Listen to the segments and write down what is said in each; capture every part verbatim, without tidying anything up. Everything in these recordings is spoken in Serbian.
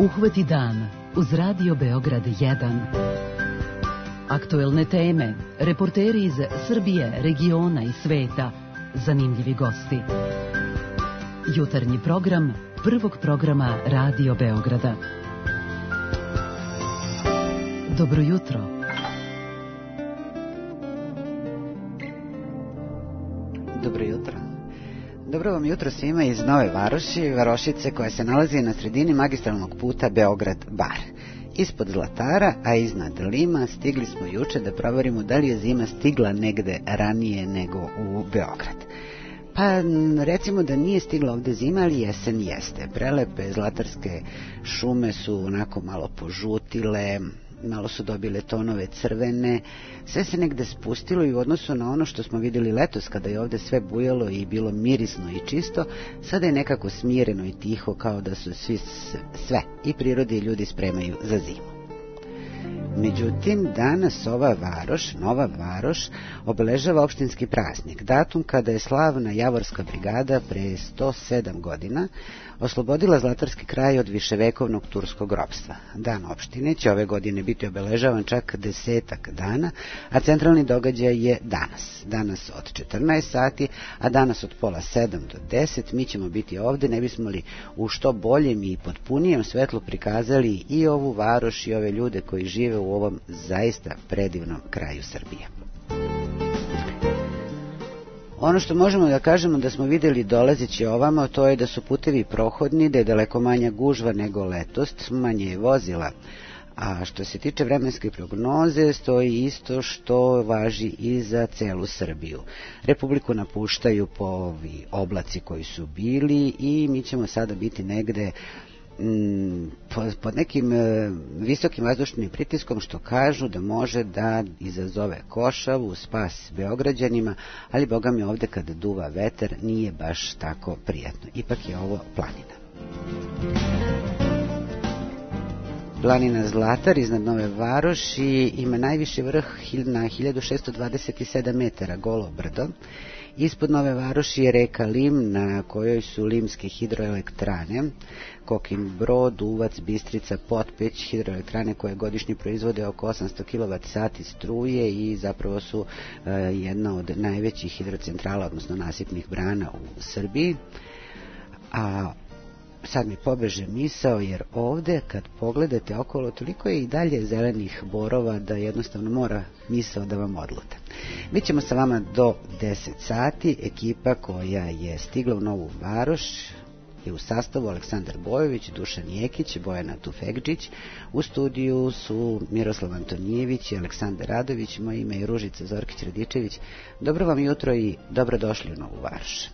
Uhvati dan uz Radio Beograd jedan. Aktuelne teme, reporteri iz Srbije, regiona i sveta, zanimljivi gosti. Jutarnji program prvog programa Radio Beograda. Dobro jutro. Dobro jutro. Dobro vam jutro svima iz Nove Varoši, varošice koja se nalazi na sredini magistralnog puta Beograd-Bar. Ispod Zlatara, a iznad Lima, stigli smo juče da proverimo da li je zima stigla negde ranije nego u Beograd. Pa recimo da nije stigla ovde zima, ali jesen jeste. Prelepe zlatarske šume su onako malo požutile, malo su dobile tonove crvene, sve se negde spustilo i u odnosu na ono što smo vidjeli letos kada je ovde sve bujalo i bilo mirisno i čisto, sada je nekako smireno i tiho, kao da su svi sve, i prirodi i ljudi spremaju za zimu. Međutim, danas ova varoš, Nova Varoš, obeležava opštinski praznik, datum kada je slavna Javorska brigada pre sto sedam godina oslobodila Zlatarski kraj od viševekovnog turskog ropstva. Dan opštine će ove godine biti obeležavan čak desetak dana, a centralni događaj je danas. Danas od četrnaest sati, a danas od pola sedam do deset mi ćemo biti ovde, ne bismo li u što boljem i potpunijem svetlu prikazali i ovu varoš i ove ljude koji žive u ovom zaista predivnom kraju Srbije. Ono što možemo da kažemo da smo vidjeli dolazeći ovamo, to je da su putevi prohodni, da je daleko manja gužva nego letos, manje je vozila. A što se tiče vremenske prognoze, stoji isto što važi i za celu Srbiju. Republiku napuštaju po ovi oblaci koji su bili i mi ćemo sada biti negde pod nekim visokim vazdušnim pritiskom, što kažu da može da izazove košavu, spas Beograđanima, ali boga mi ovde kada duva vetar nije baš tako prijatno. Ipak je ovo planina. Planina Zlatar iznad Nove Varoši ima najviši vrh na hiljadu šesto dvadeset sedam metara, golo brdo. Ispod Nove Varoši je reka Lim, na kojoj su limske hidroelektrane, Kokin Brod, Uvac, Bistrica, Potpeć, hidroelektrane koje godišnje proizvode oko osamsto kilovat sati struje i zapravo su uh, jedna od najvećih hidrocentrala, odnosno nasipnih brana u Srbiji. A sad mi pobeže misao, jer ovde kad pogledate okolo toliko je i dalje zelenih borova da jednostavno mora misao da vam odluta. Mi ćemo sa vama do deset sati. Ekipa koja je stigla u Novu Varoš je u sastavu Aleksandar Bojović, Dušan Jekić, Bojana Tufekđić. U studiju su Miroslav Antonijević i Aleksandar Radović. Moje ime je Ružica Zorkić-Radičević. Dobro vam jutro i dobrodošli u Novu Varoš.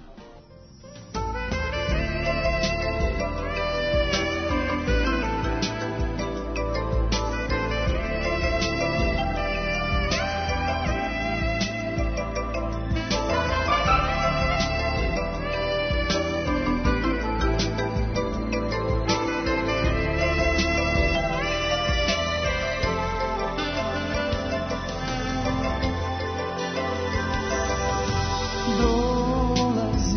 Dolazim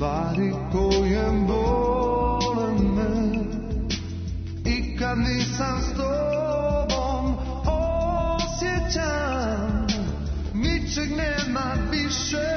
stvari koje bole me. I kad nisam s tobom osjećam ničeg nema više.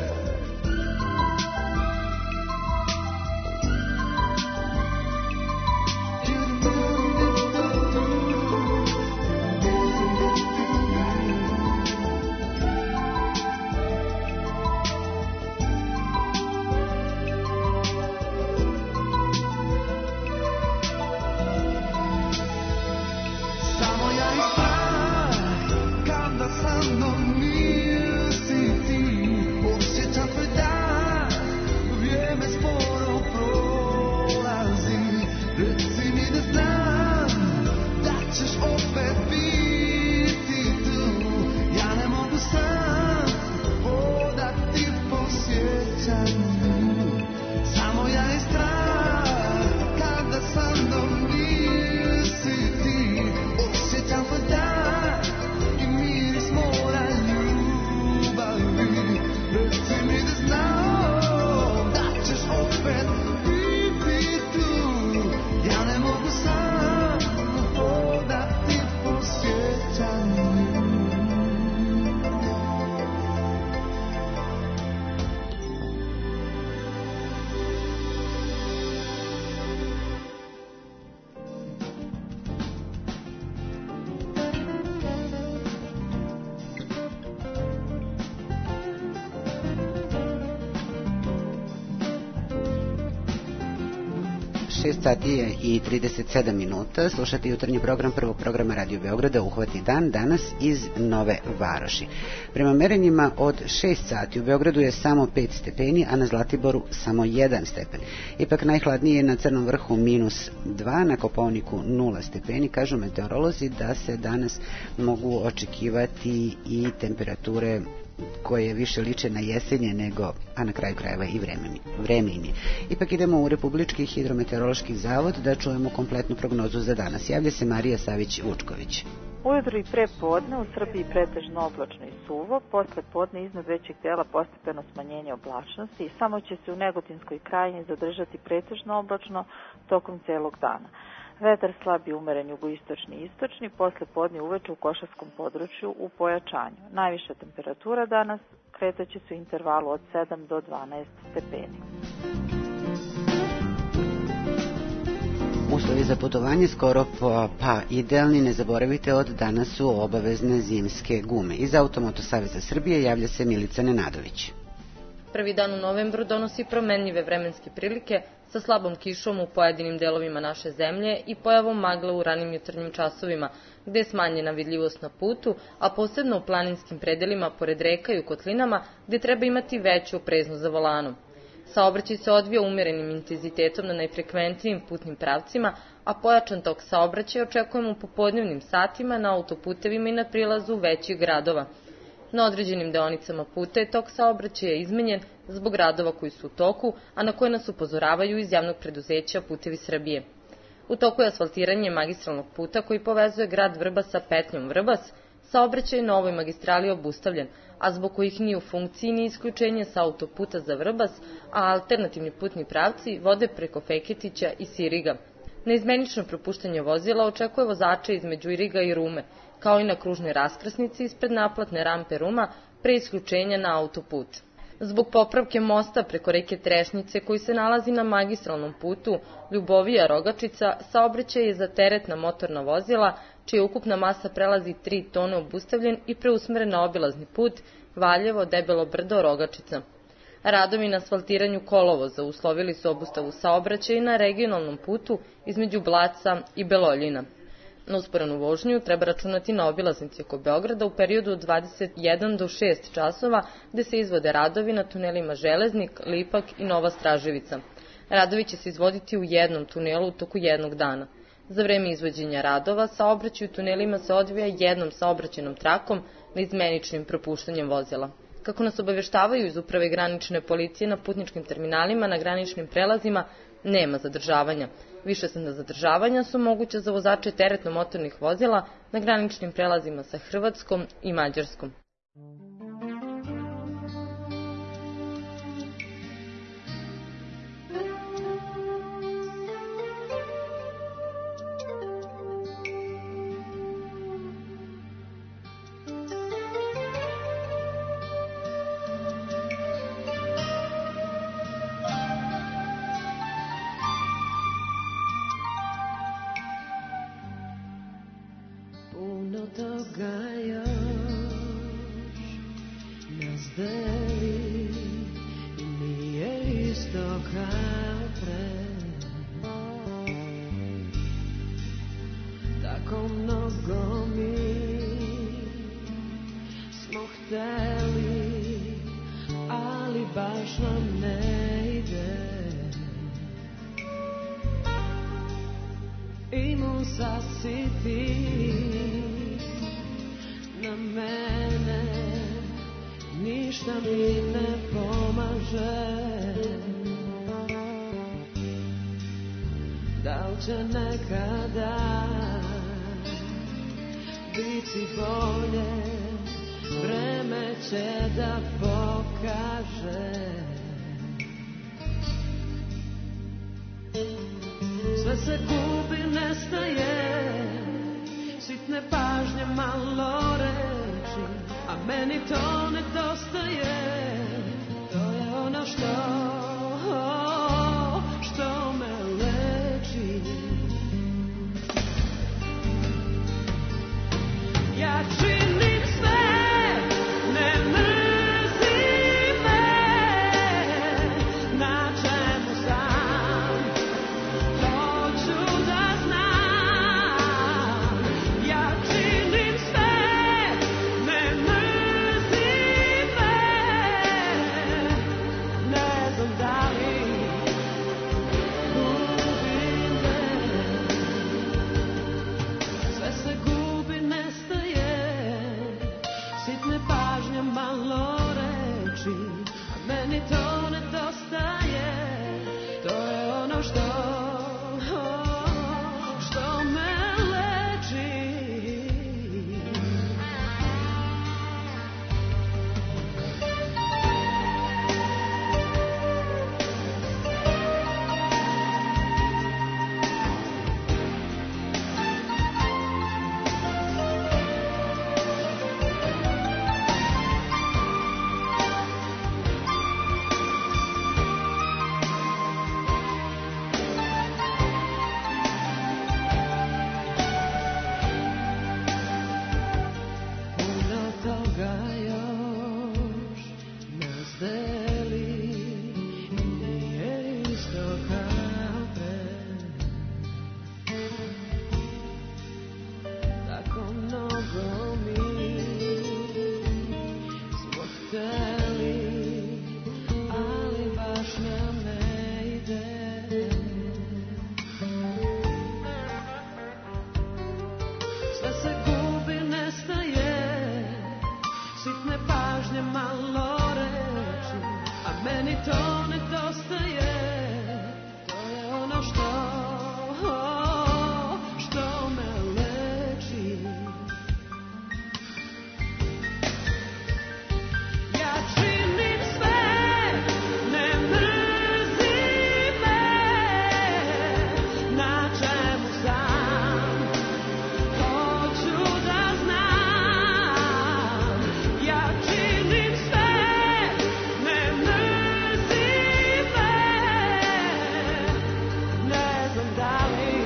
šest sati je i trideset sedam minuta. Slušate jutarnji program prvog programa Radio Beograda Uhvati dan, danas iz Nove Varoši. Prema merenjima od šest sati u Beogradu je samo pet stepeni, a na Zlatiboru samo jedan stepen. Ipak najhladnije je na Crnom vrhu minus dva, na Kopaoniku nula stepeni. Kažu meteorolozi da se danas mogu očekivati i temperature koje više liče na jesenje nego, a na kraju krajeva i vreme im je. Ipak idemo u Republički hidrometeorološki zavod da čujemo kompletnu prognozu za danas. Javlja se Marija Savić-Vučković. Ujutro i pre podne u Srbiji pretežno oblačno i suvo, posle podne iznad većeg dela postepeno smanjenje oblačnosti i samo će se u Negotinskoj krajini zadržati pretežno oblačno tokom celog dana. Vetar slab i umeren jugoistočni i istočni, posle podne uveče u Košarskom području u pojačanju. Najviša temperatura danas kretaće se u intervalu od sedam do dvanaest stepeni. Uslovi za putovanje skoro pa, pa idealni, ne zaboravite, od danas su obavezne zimske gume. Iz Automoto Saveza Srbije javlja se Milica Nenadović. Prvi dan u novembru donosi promenljive vremenske prilike sa slabom kišom u pojedinim delovima naše zemlje i pojavom magle u ranim jutarnjim časovima, gde je smanjena vidljivost na putu, a posebno u planinskim predelima pored reka i u kotlinama, gde treba imati veću opreznost za volanom. Saobraćaj se odvija umerenim intenzitetom na najfrekventnijim putnim pravcima, a pojačan tok saobraćaja očekujemo u popodnevnim satima na autoputevima i na prilazu većih gradova. Na određenim deonicama puta je tok saobraćaja izmenjen zbog radova koji su u toku, a na koje nas upozoravaju iz javnog preduzeća Putevi Srbije. U toku je asfaltiranje magistralnog puta koji povezuje grad Vrbas sa petljom Vrbas, saobraćaj na ovoj magistrali obustavljen, a zbog kojih nije u funkciji ni isključenje sa autoputa za Vrbas, a alternativni putni pravci vode preko Feketića i Siriga. Neizmenično propuštanje vozila očekuje vozače između Iriga i Rume, kao i na kružnoj raskrsnici ispred naplatne rampe Ruma pre isključenja na autoput. Zbog popravke mosta preko reke Trešnice koji se nalazi na magistralnom putu Ljubovija-Rogačica, saobraćaj je za teretna motorna vozila, čija ukupna masa prelazi tri tone, obustavljen i preusmeren na obilazni put Valjevo-Debelo Brdo-Rogačica. Radovi na asfaltiranju kolovoza uslovili su obustavu saobraćaja na regionalnom putu između Blaca i Beloljina. Na usporenu vožnju treba računati na obilaznici oko Beograda u periodu od dvadeset jedan do šest časova, gde se izvode radovi na tunelima Železnik, Lipak i Nova Straževica. Radovi će se izvoditi u jednom tunelu u toku jednog dana. Za vreme izvođenja radova, saobraćaj u tunelima se odvija jednom saobraćajnom trakom neizmeničnim propuštanjem vozila. Kako nas obaveštavaju iz Uprave granične policije, na putničkim terminalima na graničnim prelazima nema zadržavanja. Višesatna zadržavanja su moguća za vozače teretno-motornih vozila na graničnim prelazima sa Hrvatskom i Mađarskom. nas deli, nije isto kao pre. Tako mnogo mi smo hteli, ali baš nam ne ide. I musa si ti na mene, ništa mi ne pomaže. Da li će nekada biti bolje, vreme će da pokaže. Sve se gubi, nestaje, sitne pažnje, malo reči, a meni to nedostaje. To je ono što, što me leči. Ja činim sve, ne mrzi me, na čemu sam, hoću da znam. Ja činim sve, ne mrzi me, ne znam da li gubim te. Sve se gubi, nestaje, sitne pažnje, malo reči, a meni to nedostaje. To je ono što, što me leči. Puno toga još nas deli, nije isto kao pre. Tako mnogo mi smo hteli, ali baš nam ne ide. Sve se gubi, nestaje, sitne pažnje, malo reči, a meni to nedostaje. To je ono što, što me leči. Ja činim sve, ne mrzi me, na čemu sam, hoću da znam. Ja činim sve, ne mrzi me, ne znam da li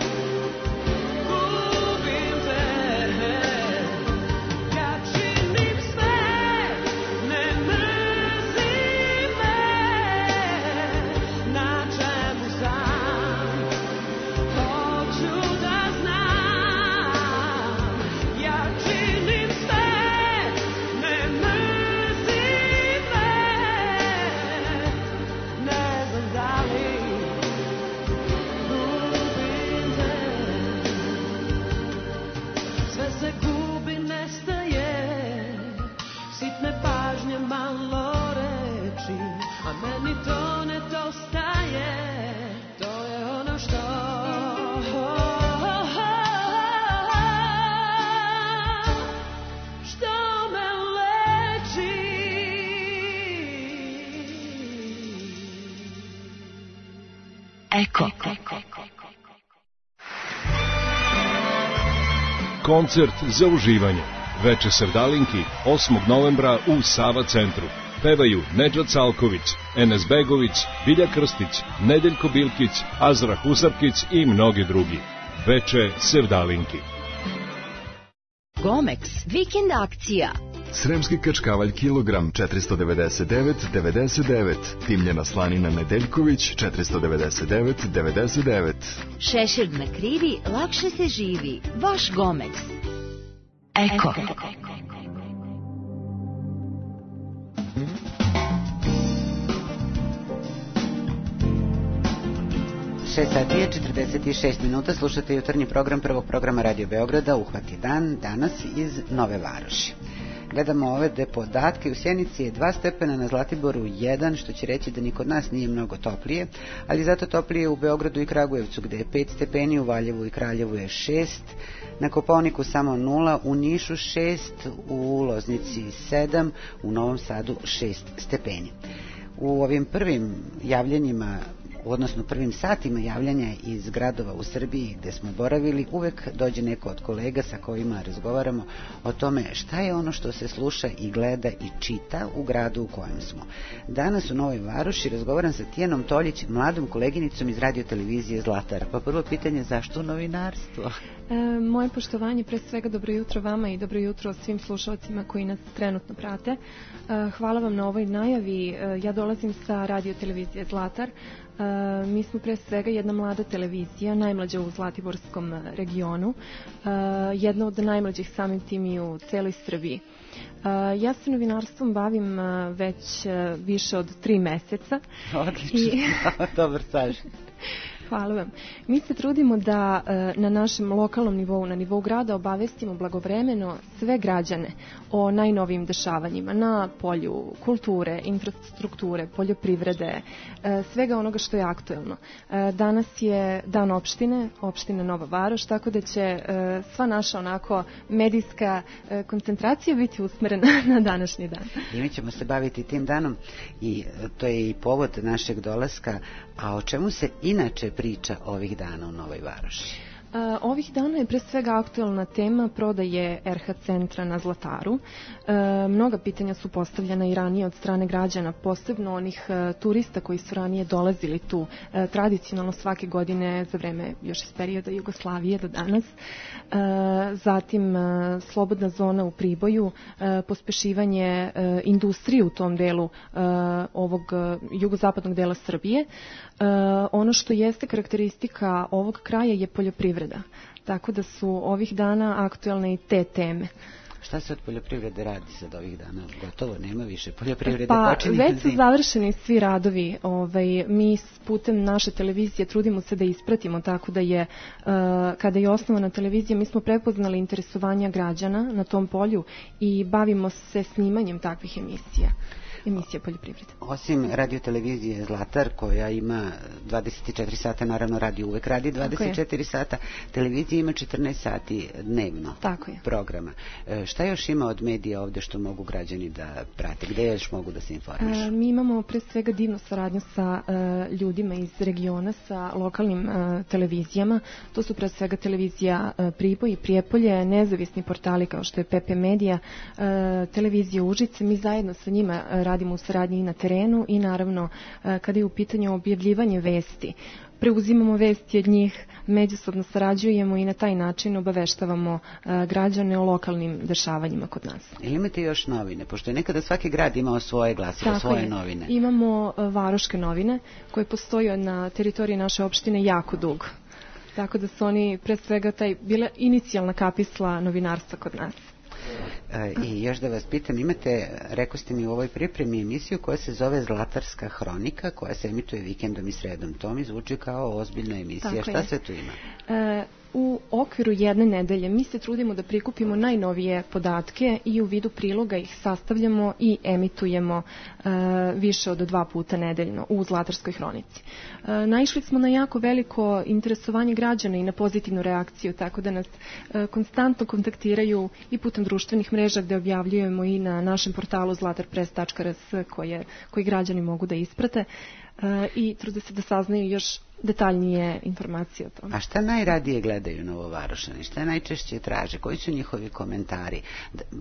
gubim te. Ja činim sve, ne mrzi me, na čemu sam, hoću da znam. Ja činim sve, ne mrzi me, ne znam da li gubim te. Sve se gubi, nestaje, sitne pažnje, malo reči, a meni to nedostaje. To je ono što, što me leči. Eko. Koncert za uživanje. Veče Sevdalinki osmog novembra u Sava centru. Pevaju Nedžad Salković, Enes Begović, Bilja Krstić, Nedeljko Bilkić, Azra Husarkić i mnogi drugi. Veče Sevdalinki. Gomex, vikend akcija. Sremski kačkavalj kilogram četiristo devedeset devet devedeset devet. Dimljena slanina Nedeljković četiristo devedeset devet devedeset devet. Šešir na krivi, lakše se živi. Vaš Gomez. Eko. šest sati je četrdeset šest minuta, slušate jutarnji program prvog programa Radio Beograda, Uhvati dan, danas iz Nove Varoši. Gledamo ove podatke, u Sjenici je dva stepena, na Zlatiboru jedan, što će reći da ni kod nas nije mnogo toplije, ali zato toplije u Beogradu i Kragujevcu, gde je pet stepeni, u Valjevu i Kraljevu je šest, na Kopaoniku samo nula, u Nišu šest, u Loznici sedam, u Novom Sadu šest stepeni. U ovim prvim javljanjima, odnosno prvim satima javljanja iz gradova u Srbiji gde smo boravili, uvek dođe neko od kolega sa kojima razgovaramo o tome šta je ono što se sluša i gleda i čita u gradu u kojem smo. Danas u Novoj Varoši razgovaram sa Tijanom Toljić, mladom koleginicom iz radio televizije Zlatar. Pa prvo pitanje, zašto novinarstvo? E, moje poštovanje, pre svega dobro jutro vama i dobro jutro svim slušalcima koji nas trenutno prate. E, hvala vam na ovoj najavi. E, ja dolazim sa radio televizije Zlatar. Uh, mi smo pre svega jedna mlada televizija, najmlađa u Zlatiborskom regionu, uh, jedna od najmlađih samim tim i u celoj Srbiji. Uh, ja se novinarstvom bavim uh, već uh, više od tri meseca. Odlično, I... dobar staž. Hvala vam. Mi se trudimo da e, na našem lokalnom nivou, na nivou grada, obavestimo blagovremeno sve građane o najnovijim dešavanjima na polju kulture, infrastrukture, poljoprivrede, e, svega onoga što je aktuelno. E, danas je dan opštine, opština Nova Varoš, tako da će e, sva naša onako medijska e, koncentracija biti usmerena na današnji dan. I mi ćemo se baviti tim danom i to je i povod našeg dolaska. A o čemu se inače priča ovih dana u Novoj Varoši? Uh, ovih dana je pre svega aktuelna tema prodaje er ha centra na Zlataru. Uh, mnoga pitanja su postavljena i ranije od strane građana, posebno onih uh, turista koji su ranije dolazili tu uh, tradicionalno svake godine za vreme još iz perioda Jugoslavije do danas. Uh, zatim uh, slobodna zona u Priboju, uh, pospešivanje uh, industrije u tom delu uh, ovog uh, jugozapadnog dela Srbije. Uh, ono što jeste karakteristika ovog kraja je poljoprivreda. Tako da su ovih dana aktuelne i te teme. Šta se od poljoprivrede radi sad ovih dana? Gotovo nema više poljoprivrede. Pa već su završeni svi radovi. Ovaj, mi putem naše televizije trudimo se da ispratimo, tako da je uh, kada je osnovana televizija mi smo prepoznali interesovanja građana na tom polju i bavimo se snimanjem takvih emisija. Emisija poljoprivrede. Osim radiotelevizije Zlatar, koja ima dvadeset četiri sata, naravno radio uvek radi dvadeset četiri sata, televizija ima četrnaest sati dnevno. Tako je. Programa. E, šta još ima od medija ovde što mogu građani da prate? Gde još mogu da se informišu? E, mi imamo pre svega divnu saradnju sa e, ljudima iz regiona, sa lokalnim e, televizijama. To su pre svega televizija e, Priboj i Prijepolje, nezavisni portali kao što je P P Medija, e, televizija Užice. Mi zajedno sa njima e, radimo u saradnji i na terenu i naravno kada je u pitanju objavljivanje vesti. Preuzimamo vesti od njih, međusobno sarađujemo i na taj način obaveštavamo građane o lokalnim dešavanjima kod nas. Ili imate još novine? Pošto je nekada svaki grad imao svoje glasilo, svoje je. novine. Imamo Varoške novine koje postoje na teritoriji naše opštine jako dugo. Tako da su oni pre svega taj, bila inicijalna kapisla novinarstva kod nas. I još da vas pitam, imate, rekao ste mi u ovoj pripremi emisiju koja se zove Zlatarska hronika, koja se emituje vikendom i sredom. To mi zvuči kao ozbiljna emisija. Tako Šta je. sve tu ima? E, u okviru jedne nedelje mi se trudimo da prikupimo najnovije podatke i u vidu priloga ih sastavljamo i emitujemo e, više od dva puta nedeljno u Zlatarskoj hronici. E, naišli smo na jako veliko interesovanje građana i na pozitivnu reakciju, tako da nas e, konstantno kontaktiraju i putem društvenih mreža gde objavljujemo i na našem portalu zlatarpress tačka r s koje, koji građani mogu da isprate e, i trude se da saznaju još detaljnije informacije o tome. A šta najradije gledaju Novovarošani? Šta najčešće traže? Koji su njihovi komentari?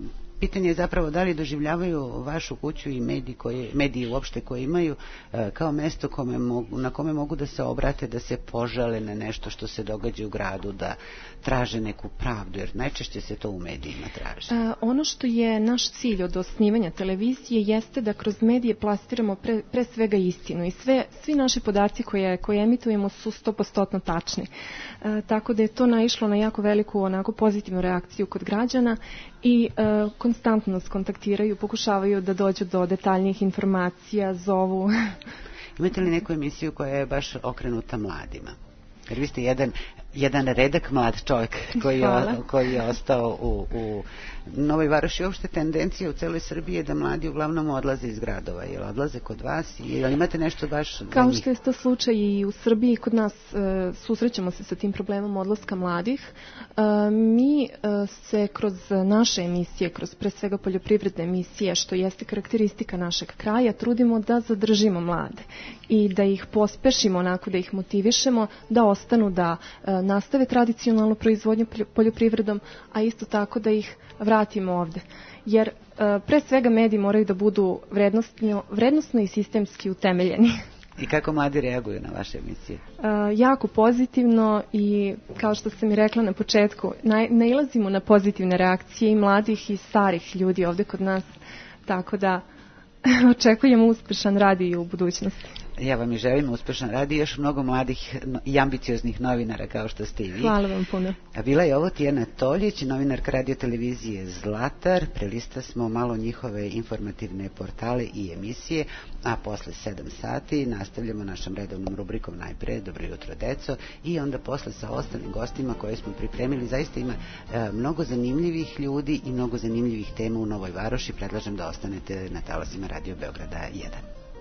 pitanje je zapravo da li doživljavaju vašu kuću i mediji, koje, mediji uopšte koje imaju kao mesto kome mogu, na kome mogu da se obrate, da se požale na nešto što se događa u gradu, da traže neku pravdu, jer najčešće se to u medijima traži. A, ono što je naš cilj od osnivanja televizije jeste da kroz medije plastiramo pre, pre svega istinu i sve, svi naši podaci koje, koje emitujemo su sto posto tačni. A, tako da je to naišlo na jako veliku onako pozitivnu reakciju kod građana i a, konstantno nas kontaktiraju, pokušavaju da dođu do detaljnijih informacija, zovu. Imate li neku emisiju koja je baš okrenuta mladima? Jer vi ste jedan, jedan redak mlad čovjek koji je, koji je ostao u, u Novoj Varoši. Uopšte tendencija u celoj Srbiji je da mladi uglavnom odlaze iz gradova. Jel odlaze kod vas? Jel imate nešto baš za njih? Kao što je to slučaj i u Srbiji, kod nas e, susrećemo se sa tim problemom odlaska mladih. E, mi e, se kroz naše emisije, kroz pre svega poljoprivredne emisije, što jeste karakteristika našeg kraja, trudimo da zadržimo mlade i da ih pospešimo, onako da ih motivišemo, da ostanu, da e, nastave tradicionalnu proizvodnju poljoprivredom, a isto tako da ih vratimo ovde. Jer e, pre svega mediji moraju da budu vrednostno, vrednostno i sistemski utemeljeni. I kako mladi reaguju na vaše emisije? E, jako pozitivno i kao što sam i rekla na početku, naj, nailazimo na pozitivne reakcije i mladih i starih ljudi ovde kod nas, tako da očekujemo uspešan rad i u budućnosti. Ja vam i želim uspešan rad i još mnogo mladih i ambicioznih novinara kao što ste i vi. Hvala vam puno. A bila je ovo Tijana Toljić, novinarka radio televizije Zlatar. Prelista smo malo njihove informativne portale i emisije, a posle sedam sati nastavljamo našom redovnom rubrikom najpre Dobro jutro deco i onda posle sa ostalim gostima koje smo pripremili. Zaista ima e, mnogo zanimljivih ljudi i mnogo zanimljivih tema u Novoj Varoši. Predlažem da ostanete na talasima Radio Beograda jedan.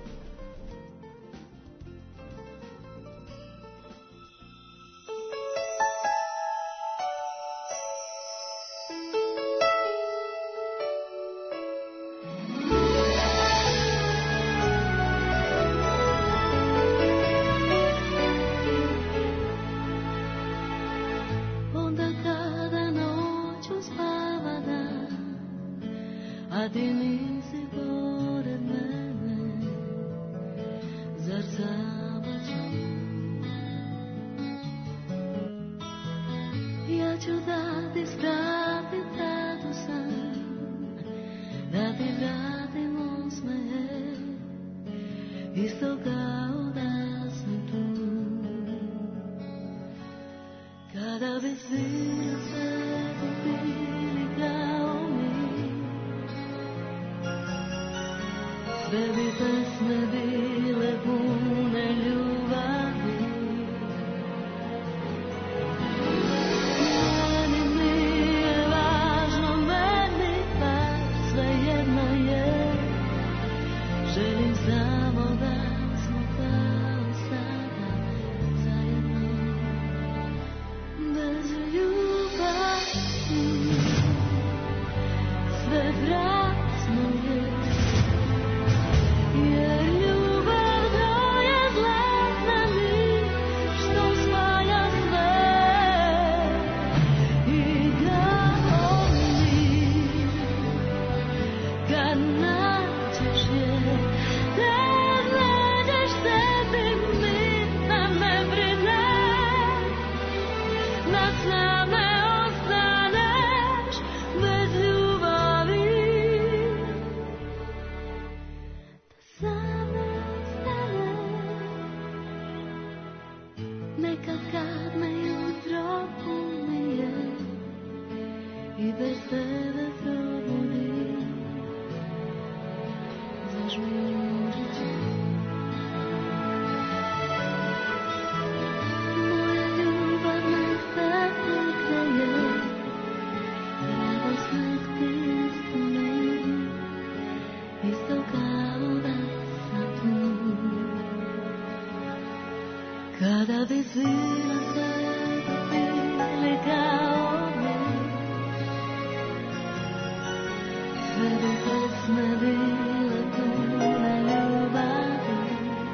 Kada bi svila sve bili kao mi, sve bi pesme bile pune ljubavi.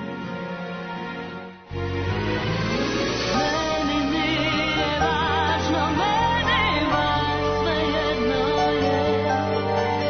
Meni nije važno, meni baš svejedno je,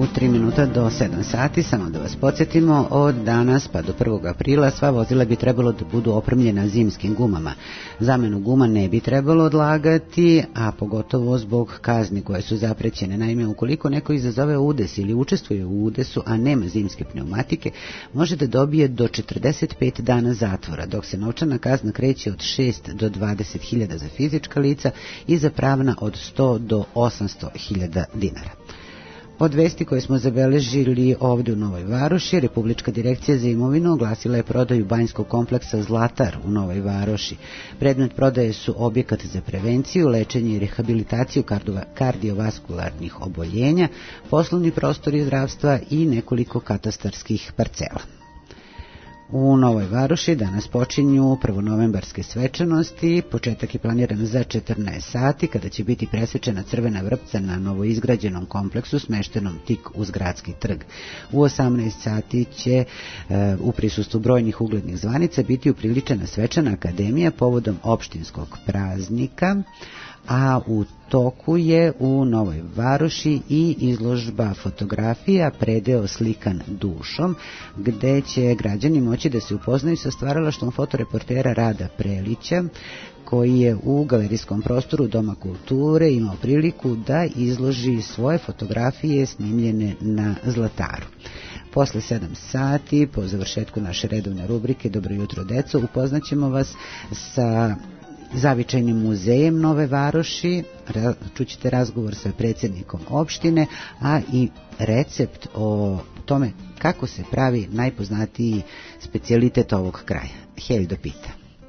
U tri minuta do sedam sati, samo da vas podsjetimo, od danas pa do prvog aprila sva vozila bi trebalo da budu opremljena zimskim gumama. Zamenu guma ne bi trebalo odlagati, a pogotovo zbog kazni koje su zaprećene. Naime, ukoliko neko izazove udes ili učestvuje u udesu, a nema zimske pneumatike, može da dobije do četrdeset pet dana zatvora, dok se novčana kazna kreće od šest do dvadeset hiljada za fizička lica i za pravna od sto do osamsto hiljada dinara. Od vesti koje smo zabeležili ovdje u Novoj Varoši, Republička direkcija za imovinu oglasila je prodaju banjskog kompleksa Zlatar u Novoj Varoši. Predmet prodaje su objekat za prevenciju, lečenje i rehabilitaciju kardiovaskularnih oboljenja, poslovni prostori zdravstva i nekoliko katastarskih parcela. U Novoj Varoši danas počinju prvonovembarske svečanosti. Početak je planiran za četrnaest sati, kada će biti presvečena crvena vrpca na novoizgrađenom kompleksu smeštenom tik uz Gradski trg. U osamnaest sati će e, u prisustvu brojnih uglednih zvanica biti upriličena svečana akademija povodom opštinskog praznika, a u toku je u Novoj Varoši i izložba fotografija Predeo slikan dušom, gde će građani moći da se upoznaju sa stvaralaštvom fotoreportera Rada Prelića, koji je u galerijskom prostoru Doma kulture imao priliku da izloži svoje fotografije snimljene na Zlataru. Posle sedam sati, po završetku naše redovne rubrike Dobro jutro, deco, upoznaćemo vas sa Zavičajnim muzejem Nove Varoši, čućete razgovor sa predsjednikom opštine, a i recept o tome kako se pravi najpoznatiji specijalitet ovog kraja. Heldo pita.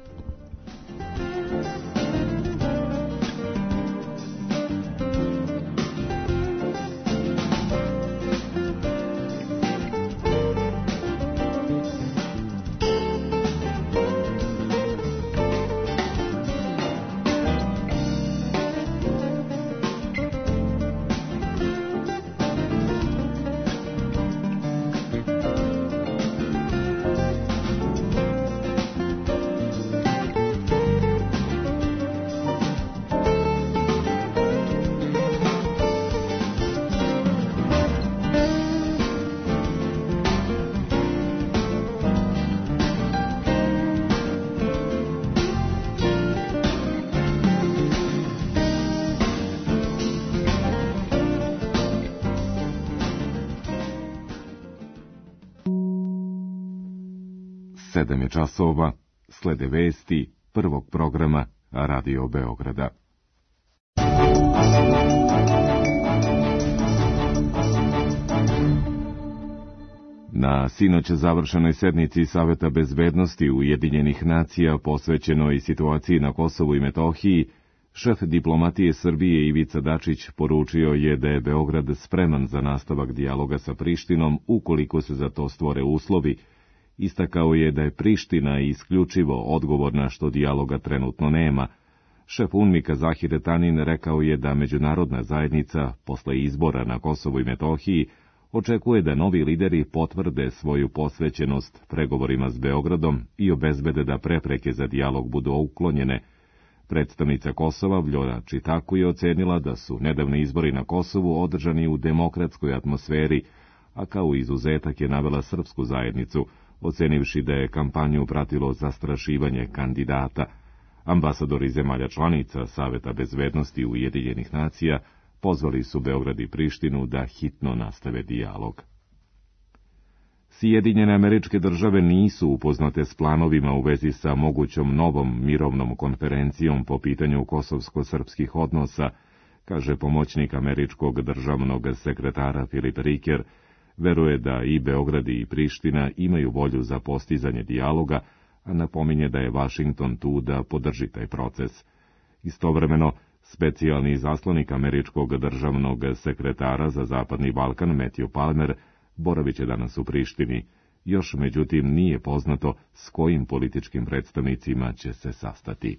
sedam je časova, slede vesti prvog programa Radio Beograda. Na sinoć završenoj sednici Saveta bezbednosti Ujedinjenih nacija posvećenoj situaciji na Kosovu i Metohiji, šef diplomatije Srbije Ivica Dačić poručio je da je Beograd spreman za nastavak dijaloga sa Prištinom ukoliko se za to stvore uslovi. Istakao je da je Priština isključivo odgovorna što dijaloga trenutno nema. Šef UNMIK-a Zahir Tanin rekao je da međunarodna zajednica, posle izbora na Kosovu i Metohiji, očekuje da novi lideri potvrde svoju posvećenost pregovorima s Beogradom i obezbede da prepreke za dijalog budu uklonjene. Predstavnica Kosova Vljora Čitaku je ocenila da su nedavni izbori na Kosovu održani u demokratskoj atmosferi, a kao izuzetak je navela srpsku zajednicu, ocenivši da je kampanju pratilo zastrašivanje kandidata. Ambasadori zemalja članica Saveta bezbednosti Ujedinjenih nacija pozvali su Beograd i Prištinu da hitno nastave dijalog. Sjedinjene Američke Države nisu upoznate s planovima u vezi sa mogućom novom mirovnom konferencijom po pitanju kosovsko-srpskih odnosa, kaže pomoćnik američkog državnog sekretara Filip Riker. Veruje da i Beograd i Priština imaju volju za postizanje dijaloga, a napominje da je Vašington tu da podrži taj proces. Istovremeno, specijalni izaslanik američkog državnog sekretara za Zapadni Balkan Matthew Palmer boravit će danas u Prištini. Još međutim nije poznato s kojim političkim predstavnicima će se sastati.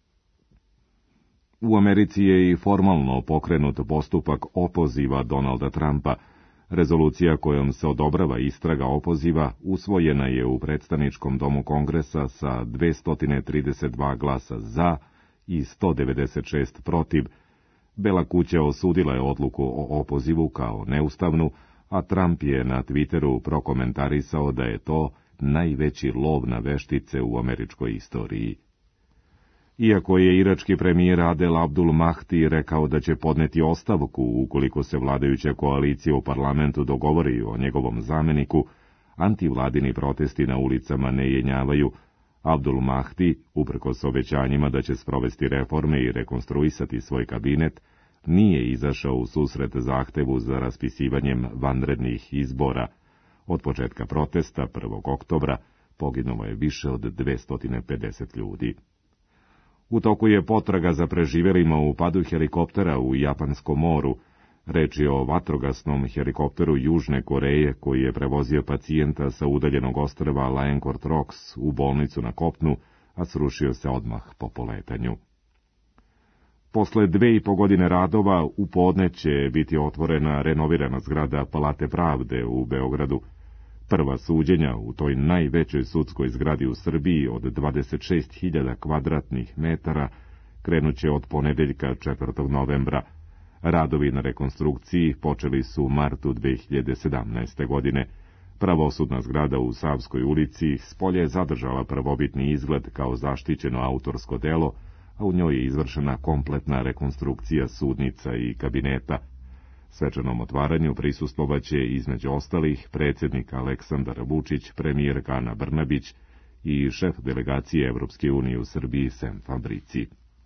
U Americi je i formalno pokrenut postupak opoziva Donalda Trumpa. Rezolucija kojom se odobrava istraga opoziva usvojena je u predstavničkom domu Kongresa sa dvesta trideset dva glasa za i sto devedeset šest protiv. Bela kuća osudila je odluku o opozivu kao neustavnu, a Trump je na Twitteru prokomentarisao da je to najveći lov na veštice u američkoj istoriji. Iako je irački premijer Adel Abdul Mahdi rekao da će podneti ostavku ukoliko se vladajuća koalicija u parlamentu dogovori o njegovom zameniku, antivladini protesti na ulicama ne jenjavaju. Abdul Mahdi, uprkos obećanjima da će sprovesti reforme i rekonstruisati svoj kabinet, nije izašao u susret zahtevu za raspisivanjem vanrednih izbora. Od početka protesta, prvog oktobra, poginulo je više od dvesta pedeset ljudi. U toku je potraga za preživjelima u padu helikoptera u Japanskom moru. Reč je o vatrogasnom helikopteru Južne Koreje koji je prevozio pacijenta sa udaljenog ostrva Lioncourt Rocks u bolnicu na kopnu, a srušio se odmah po poletanju. Posle dve i po godine radova u podne će biti otvorena renovirana zgrada Palate pravde u Beogradu. Prva suđenja u toj najvećoj sudskoj zgradi u Srbiji od dvadeset šest hiljada kvadratnih metara krenuće od ponedeljka četvrtog novembra. Radovi na rekonstrukciji počeli su u martu dve hiljade sedamnaeste. godine. Pravosudna zgrada u Savskoj ulici spolje je zadržala prvobitni izgled kao zaštićeno autorsko delo, a u njoj je izvršena kompletna rekonstrukcija sudnica i kabineta. Svečanom otvaranju prisustvovaće između ostalih predsjednik Aleksandar Vučić, premijerka Ana Brnabić i šef delegacije Evropske unije u Srbiji Sem Fabrici.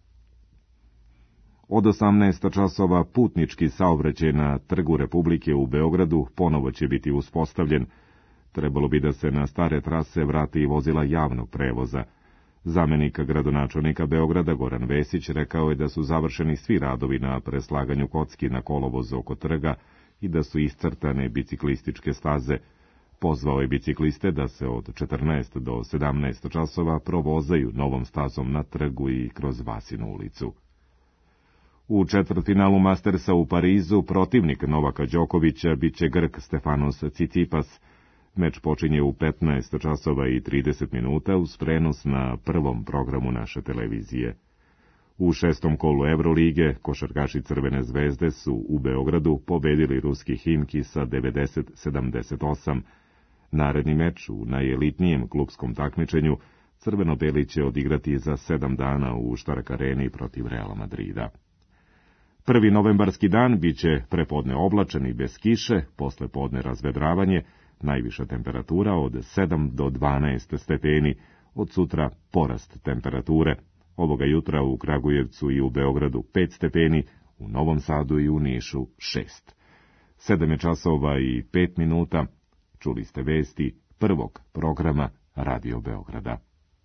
Od osamnaest časova putnički saobraćaj na Trgu Republike u Beogradu ponovo će biti uspostavljen. Trebalo bi da se na stare trase vrati i vozila javnog prevoza. Zamenik gradonačelnika Beograda Goran Vesić rekao je da su završeni svi radovi na preslaganju kocki na kolovozu oko trga i da su iscrtane biciklističke staze. Pozvao je bicikliste da se od četrnaest do sedamnaest časova provozaju novom stazom na trgu i kroz Vasinu ulicu. U četvrtfinalu Mastersa u Parizu protivnik Novaka Đokovića biće Grk Stefanos Tsitsipas. Meč počinje u petnaest časova i trideset minuta uz prenos na prvom programu naše televizije. U šestom kolu Evrolige košarkaši Crvene zvezde su u Beogradu pobedili ruski Himki sa devedeset sedamdeset osam. Naredni meč u najelitnijem klupskom takmičenju Crveno-beli će odigrati za sedam dana u Štark areni protiv Reala Madrida. Prvi novembarski dan biće prepodne oblačan i bez kiše, posle podne razvedravanje, najviša temperatura od sedam do dvanaest stepeni, od sutra porast temperature. Ovoga jutra u Kragujevcu i u Beogradu pet stepeni, u Novom Sadu i u Nišu šest. Sedam je časova i pet minuta. Čuli ste vesti prvog programa Radio Beograda.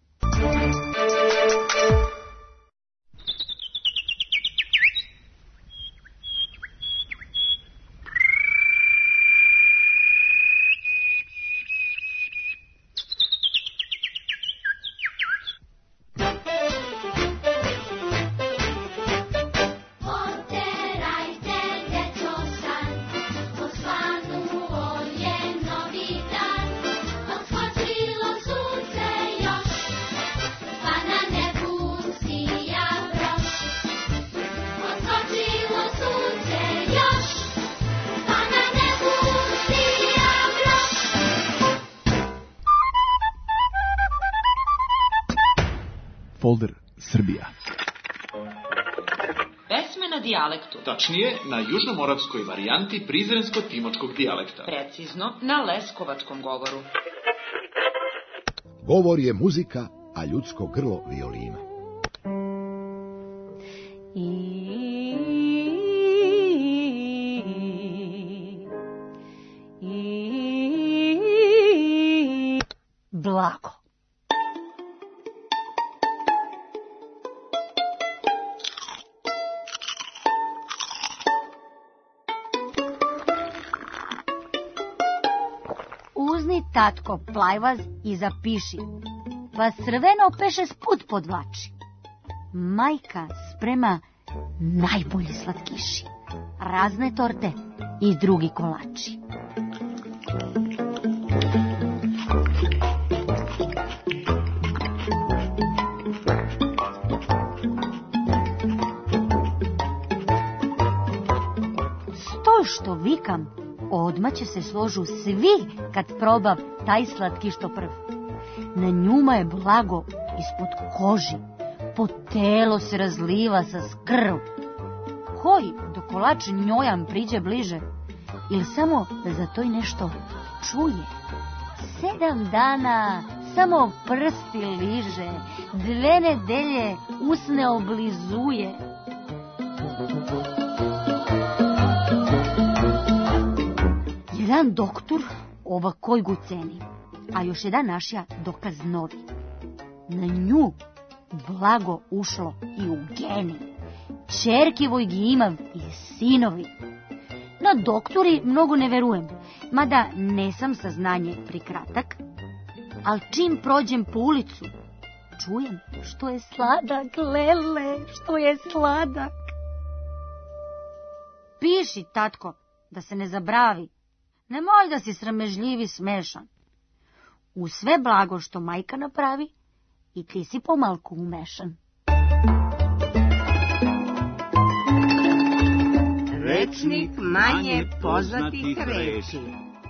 Folder Srbija. Pesme na dijalektu. Tačnije, na južnomoravskoj varijanti prizrensko-timočkog dijalekta. Precizno, na leskovačkom govoru. Govor je muzika, a ljudsko grlo violina. I... I... Blago. Uzmi, tatko, plajvaz i zapiši, pa crveno peše sput podvlači. Majka sprema najbolji slatkiši, razne torte i drugi kolači. Sto što vikam, odmah će se složu svi kad probav taj slatki što prv. Na njuma je blago ispod koži, po telo se razliva sa skrv. Koji do kolač njojam priđe bliže, ili samo da za to i nešto čuje. Sedam dana samo prsti liže, dve nedelje usne oblizuje. Jedan doktor ovakoj gu ceni, a još jedan našja dokaz novi. Na nju blago ušlo i u geni. Čerki vojgi imav i sinovi. Na doktori mnogo ne verujem, mada nesam saznanje prikratak, al čim prođem po ulicu, čujem što je sladak, lele, što je sladak. Piši, tatko, da se ne zabravi, nemoj da si sramežljivi smešan. U sve blago što majka napravi, i ti si pomalku umešan. Rečnik manje poznatih reči.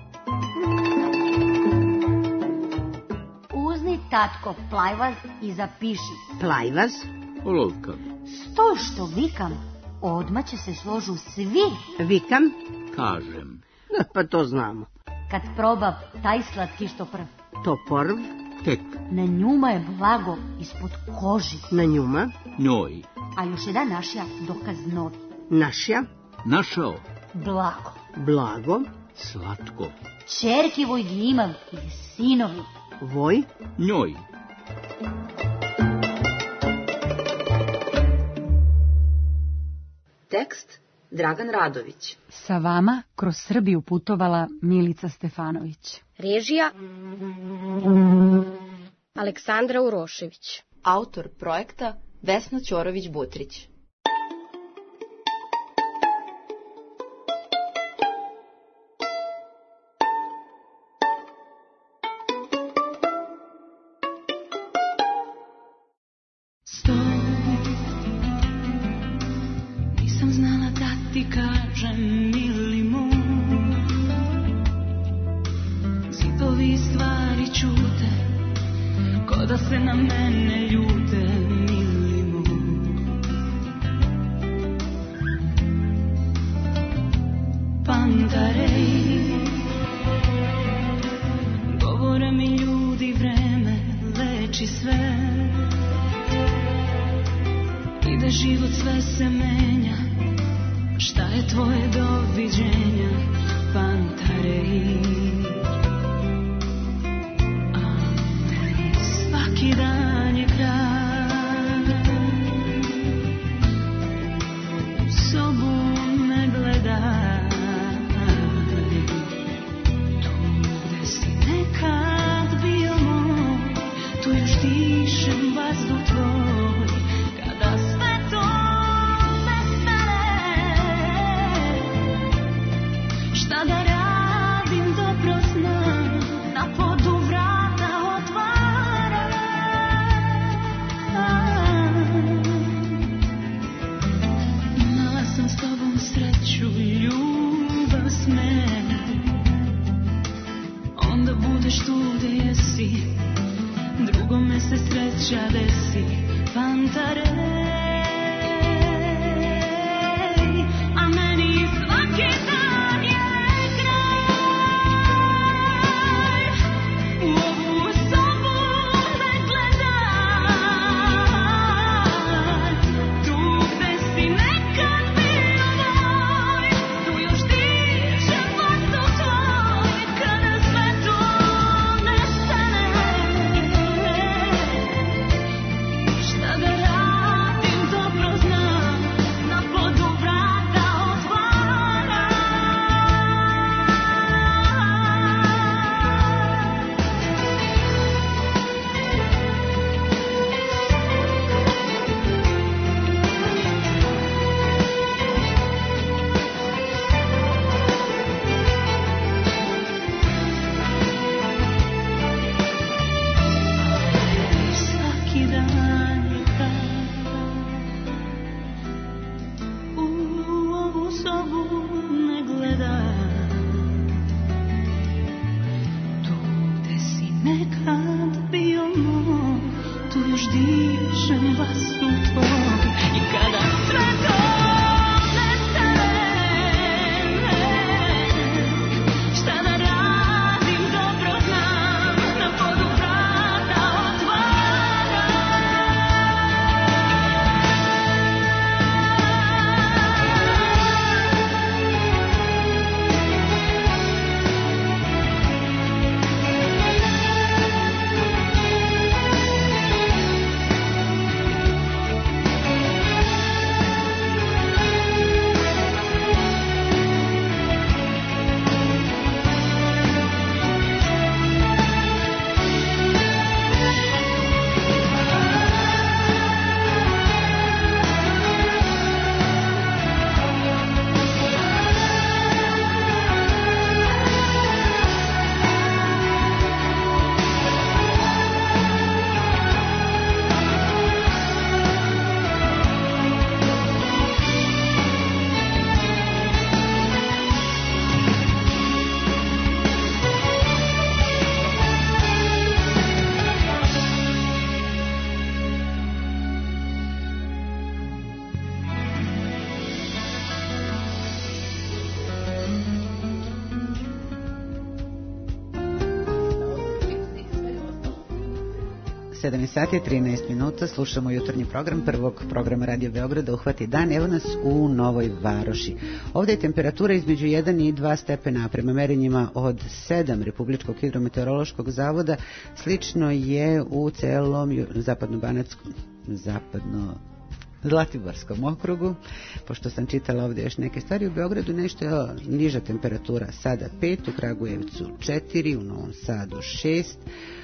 Uzmi, tatko, plajvaz i zapiši. Plajvaz? Olovka. Sto što vikam, odmah će se složu svi. Vikam? Kažem. Pa to znamo. Kad probav taj slatki što prv. To prv? Tek. Na njuma je blago ispod koži. Na njuma? Njoj. A još jedan našja dokaz novi. Našja? Našao. Blago. Blago? Slatko. Čerki vojgi imav i sinovi. Voj? Njoj. Tekst Dragan Radović. Sa vama kroz Srbiju putovala Milica Stefanović. Režija Aleksandra Urošević. Autor projekta Vesna Ćorović-Butrić. Nisam znala da ti kažem mili moj, zidovi stvari čute, ko da se na mene ljute, mili moj. Pantarej, govore mi ljudi, vreme leči sve, ide život, sve se menja, šta je tvoje doviđenja, Pantarej. Svaki dan je kraj, u sobu me gledaj, tu gde si nekad bio moj, tu još dišem vazduh tvoj, kada sve to nestane, šta da radim, dobro znam, na podu vrata otvara. Imala sam s tobom sreću, ljubav, smeh, onda budeš tu gde jesi, drugome se sreća desi, Pantarej. A meni svaki dan je kraj, u ovu sobu ne gledaj, tu gde si nekad bio moj, tu još dišem vazduh tvoj, kada sve to nestane, šta da radim, još dišem vas u tvoj i kada sve to nestane, šta da radim dobro znam, na podu vrata otvaram. sedam sati i trinaest minuta, slušamo jutarnji program prvog programa Radio Beograda Uhvati dan. Evo nas u Novoj Varoši. Ovdje je temperatura između jedan i dva stepena, prema merenjima od sedam Republičkog hidrometeorološkog zavoda. Slično je u celom zapadno-banatskom, zapadno Zlatiborskom okrugu, pošto sam čitala ovdje još neke stvari. U Beogradu nešto je niža temperatura, sada pet, u Kragujevcu četiri, u Novom Sadu šest,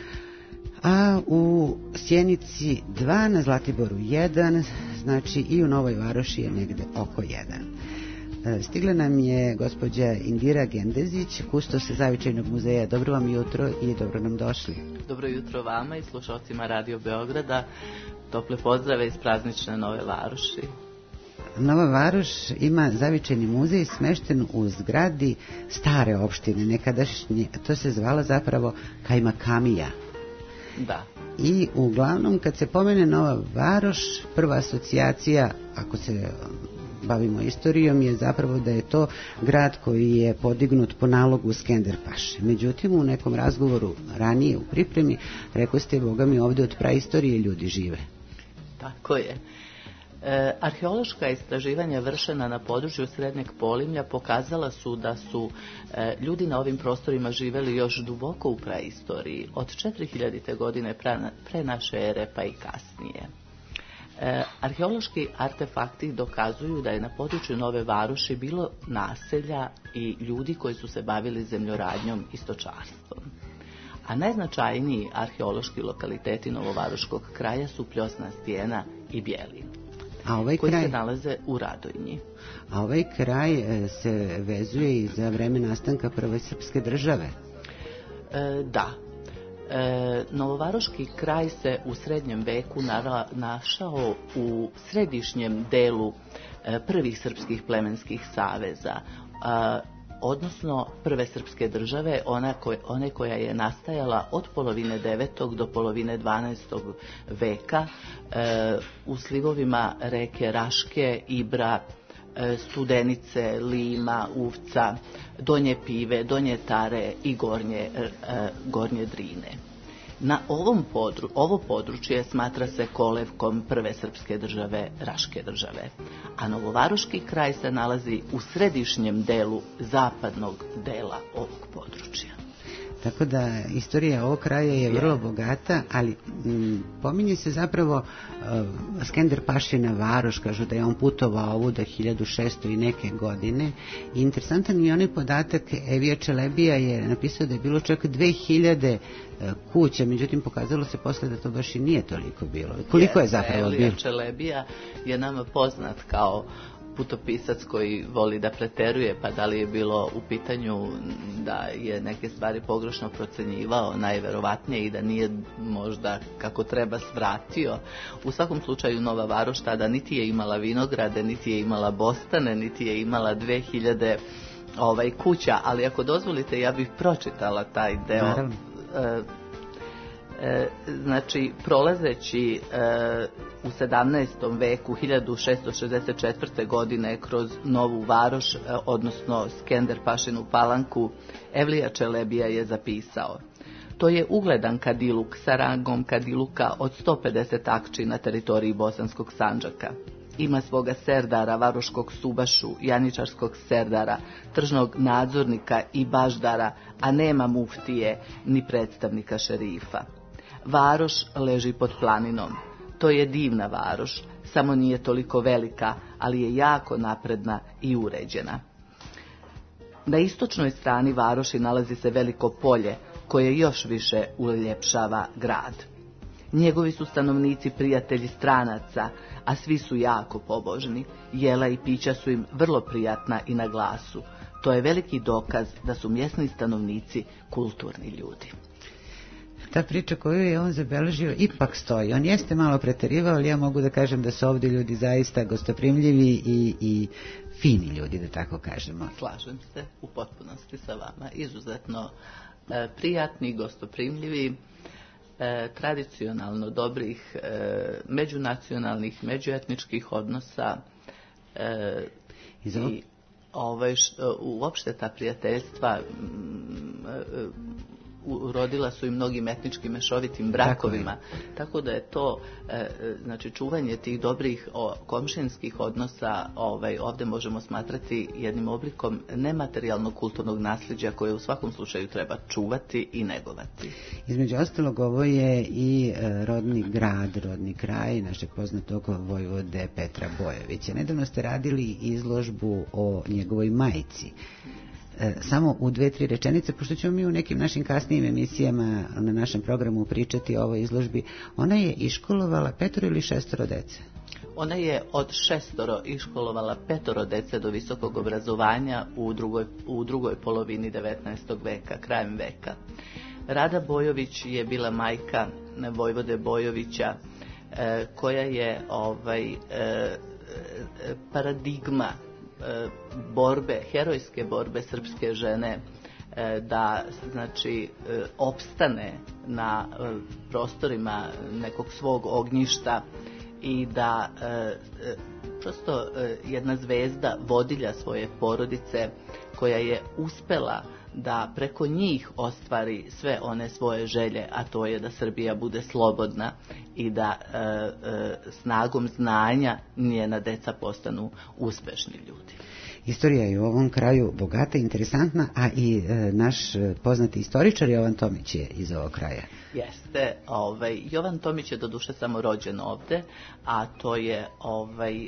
a u Sjenici dva, na Zlatiboru jedan, znači i u Novoj Varoši je negde oko jedan. Stigla nam je gospođa Indira Gendezić, kustos Zavičajnog muzeja. Dobro vam jutro i dobro nam došli. Dobro jutro vama i slušalcima Radio Beograda. Tople pozdrave iz praznične Nove Varoši. Nova Varoš ima Zavičajni muzej smešten u zgradi stare opštine, nekadašnje, to se zvala zapravo Kajmakamija. Da. I uglavnom kad se pomene Nova Varoš, prva asocijacija, ako se bavimo istorijom, je zapravo da je to grad koji je podignut po nalogu Skenderpaše. Međutim, u nekom razgovoru ranije u pripremi rekao ste, boga mi, ovdje od praistorije ljudi žive. Tako je. E, arheološka istraživanja vršena na području Srednjeg Polimlja pokazala su da su e, ljudi na ovim prostorima živeli još duboko u praistoriji, od četiri hiljade godine pre, pre naše ere pa i kasnije. E, arheološki artefakti dokazuju da je na području Nove Varoši bilo naselja i ljudi koji su se bavili zemljoradnjom i stočarstvom. A najznačajniji arheološki lokaliteti novovaroškog kraja su Pljosna stijena i Bjelin, A ovaj koji kraj, se nalaze u Radojnji. A ovaj kraj e, se vezuje i za vreme nastanka prve srpske države. E, da. E, Novovaroški kraj se u srednjem veku nara, našao u središnjem delu e, prvih srpskih plemenskih saveza, a, odnosno prve srpske države, ona koj, one koja je nastajala od polovine devetog do polovine dvanaestog veka e, u slivovima reke Raške, Ibra, e, Studenice, Lima, Uvca, Donje Pive, Donje Tare i Gornje, e, Gornje Drine. Na ovom podru, ovo područje smatra se kolevkom prve srpske države, Raške države, a Novovaroški kraj se nalazi u središnjem delu zapadnog dela ovog područja. Tako da istorija ovog kraja je vrlo bogata, ali m, pominje se zapravo uh, Skenderpašina Varoš, kažu da je on putovao ovuda hiljadu šesto i neke godine. I interesantan je onaj podatak, Evija Čelebija je napisao da je bilo čak dve hiljade uh, kuća, međutim pokazalo se posle da to baš i nije toliko bilo. Koliko je zapravo bilo? Evija Čelebija je nama poznat kao putopisac koji voli da preteruje, pa da li je bilo u pitanju da je neke stvari pogrešno procenjivao, najverovatnije, i da nije možda kako treba svratio. U svakom slučaju Nova Varoš tada niti je imala vinograde, niti je imala bostane, niti je imala dve hiljade ovaj, kuća, ali ako dozvolite ja bih pročitala taj deo. Naravno. E, E, znači, prolazeći e, u sedamnaestom veku, hiljadu šessto šezdeset četvrte. godine, kroz Novu Varoš, e, odnosno Skender Pašinu Palanku, Evlija Čelebija je zapisao: to je ugledan kadiluk sa rangom kadiluka od sto pedeset akči na teritoriji Bosanskog Sandžaka. Ima svoga serdara, varoškog subašu, janičarskog serdara, tržnog nadzornika i baždara, a nema muftije ni predstavnika šerifa. Varoš leži pod planinom. To je divna varoš, samo nije toliko velika, ali je jako napredna i uređena. Na istočnoj strani varoši nalazi se veliko polje, koje još više uljepšava grad. Njegovi su stanovnici prijatelji stranaca, a svi su jako pobožni. Jela i pića su im vrlo prijatna i na glasu. To je veliki dokaz da su mjesni stanovnici kulturni ljudi. Ta priča koju je on zabeležio ipak stoji. On jeste malo preterivao, ali ja mogu da kažem da su ovdje ljudi zaista gostoprimljivi i, i fini ljudi, da tako kažemo. Slažem se u potpunosti sa vama. Izuzetno e, prijatni, gostoprimljivi, e, tradicionalno dobrih e, međunacionalnih, međuetničkih odnosa e, i ovaj, što, uopšte ta prijateljstva m, e, urodila su i mnogim etničkim mešovitim brakovima, tako, tako da je to e, znači čuvanje tih dobrih o, komšinskih odnosa ovaj, ovdje možemo smatrati jednim oblikom nematerijalnog kulturnog nasljeđa koje u svakom slučaju treba čuvati i negovati. Između ostalog, ovo je i e, rodni grad, rodni kraj našeg poznatog vojvode Petra Bojovića. Nedavno ste radili izložbu o njegovoj majci. E, samo u dve, tri rečenice, pošto ćemo mi u nekim našim kasnijim emisijama na našem programu pričati o ovoj izložbi. Ona je iškolovala petoro ili šestoro dece? Ona je od šestoro iškolovala petoro dece do visokog obrazovanja u drugoj, u drugoj polovini devetnaestog veka, krajem veka. Rada Bojović je bila majka vojvode Bojovića, e, koja je ovaj, e, paradigma borbe, herojske borbe srpske žene da znači opstane na prostorima nekog svog ognjišta i da prosto jedna zvezda vodilja svoje porodice koja je uspela da preko njih ostvari sve one svoje želje, a to je da Srbija bude slobodna i da e, e, snagom znanja njena deca postanu uspešni ljudi. Istorija je u ovom kraju bogata, interesantna, a i e, naš poznati istoričar Jovan Tomić je iz ovog kraja. Jeste, ovaj, Jovan Tomić je doduše samo rođen ovde, a to je ovaj, e,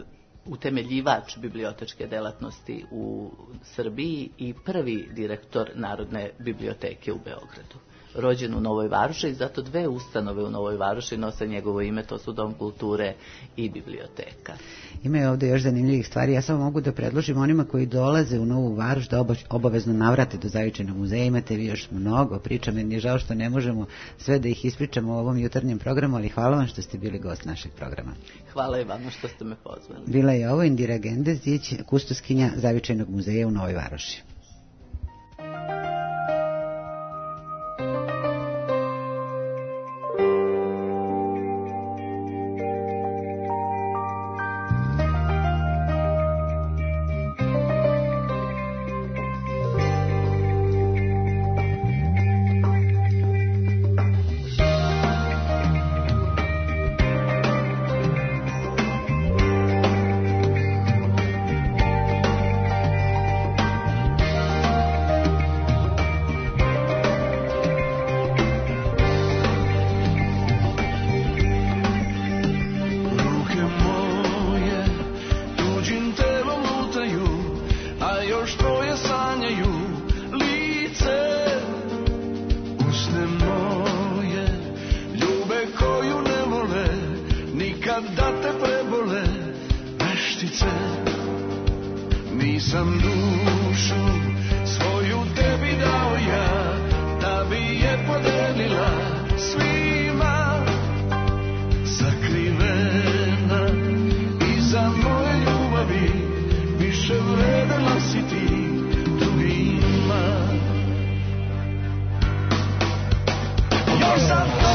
utemeljivač bibliotečke delatnosti u Srbiji i prvi direktor Narodne biblioteke u Beogradu. Rođen u Novoj Varoši i zato dve ustanove u Novoj Varoši nose njegovo ime, to su Dom kulture i biblioteka. Ima je ovdje još zanimljivih stvari, ja samo mogu da predložim onima koji dolaze u Novu Varoš da obavezno navrate do Zavičajnog muzeja. Imate vi još mnogo priča, meni je žao što ne možemo sve da ih ispričamo u ovom jutarnjem programu, ali hvala vam što ste bili gost našeg programa. Hvala i vama što ste me pozvali. Bila je ovo Indira Gendezić, kustoskinja Zavičajnog muzeja u Novoj Varoši. You're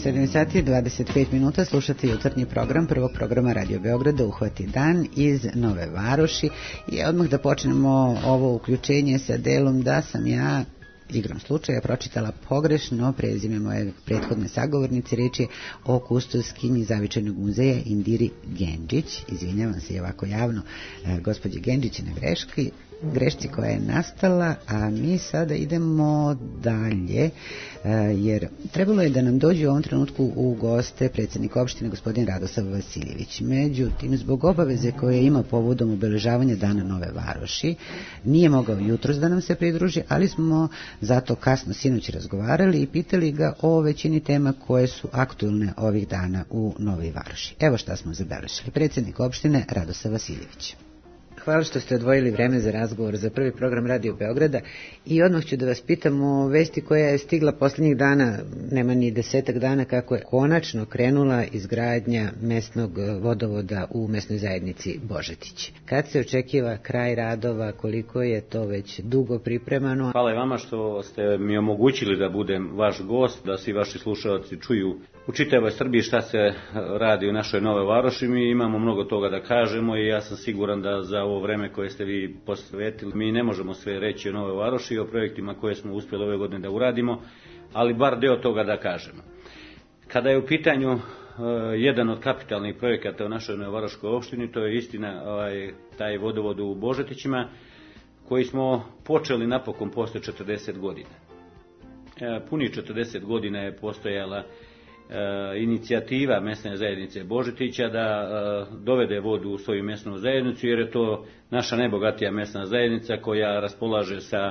sedam sati i dvadeset pet minuta, slušate jutarnji program prvog programa Radio Beograda Uhvati dan iz Nove Varoši i odmah da počnemo ovo uključenje sa delom da sam ja igrom slučaja pročitala pogrešno prezime moje prethodne sagovornice. Reč je o kustoskinji Zavičajnog muzeja Indiri Gendžić. Izvinjavam se i ovako javno e, gospođe Gendžić na greški, grešci koja je nastala, a mi sada idemo dalje, e, jer trebalo je da nam dođe u ovom trenutku u goste predsjednik opštine gospodin Radosav Vasiljević. Međutim, zbog obaveze koje ima povodom obeležavanja Dana Nove Varoši, nije mogao jutros da nam se pridruži, ali smo zato kasno sinoć razgovarali i pitali ga o većini tema koje su aktuelne ovih dana u Novoj Varoši. Evo šta smo zabeležili. Predsjednik opštine Radosav Vasiljević. Hvala što ste odvojili vreme za razgovor za prvi program Radio Beograda i odmah ću da vas pitam o vesti koja je stigla posljednjih dana, nema ni desetak dana kako je konačno krenula izgradnja mesnog vodovoda u mesnoj zajednici Božetić. Kad se očekiva kraj radova, koliko je to već dugo pripremano? Hvala i vama što ste mi omogućili da budem vaš gost, da svi vaši slušalci čuju u čitavoj Srbiji šta se radi u našoj Nove Varoši. Mi imamo mnogo toga da kažemo i ja sam siguran da za ovo vreme koje ste vi posvetili mi ne možemo sve reći o Nove Varoši i o projektima koje smo uspjeli ove godine da uradimo, ali bar deo toga da kažemo. Kada je u pitanju uh, jedan od kapitalnih projekata u našoj Novovaroškoj opštini, to je istina ovaj, taj vodovod u Božetićima, koji smo počeli napokon posle četrdeset godina. E, puni četrdeset godina je postojala E, inicijativa mesne zajednice Božetića da e, dovede vodu u svoju mesnu zajednicu, jer je to naša najbogatija mesna zajednica koja raspolaže sa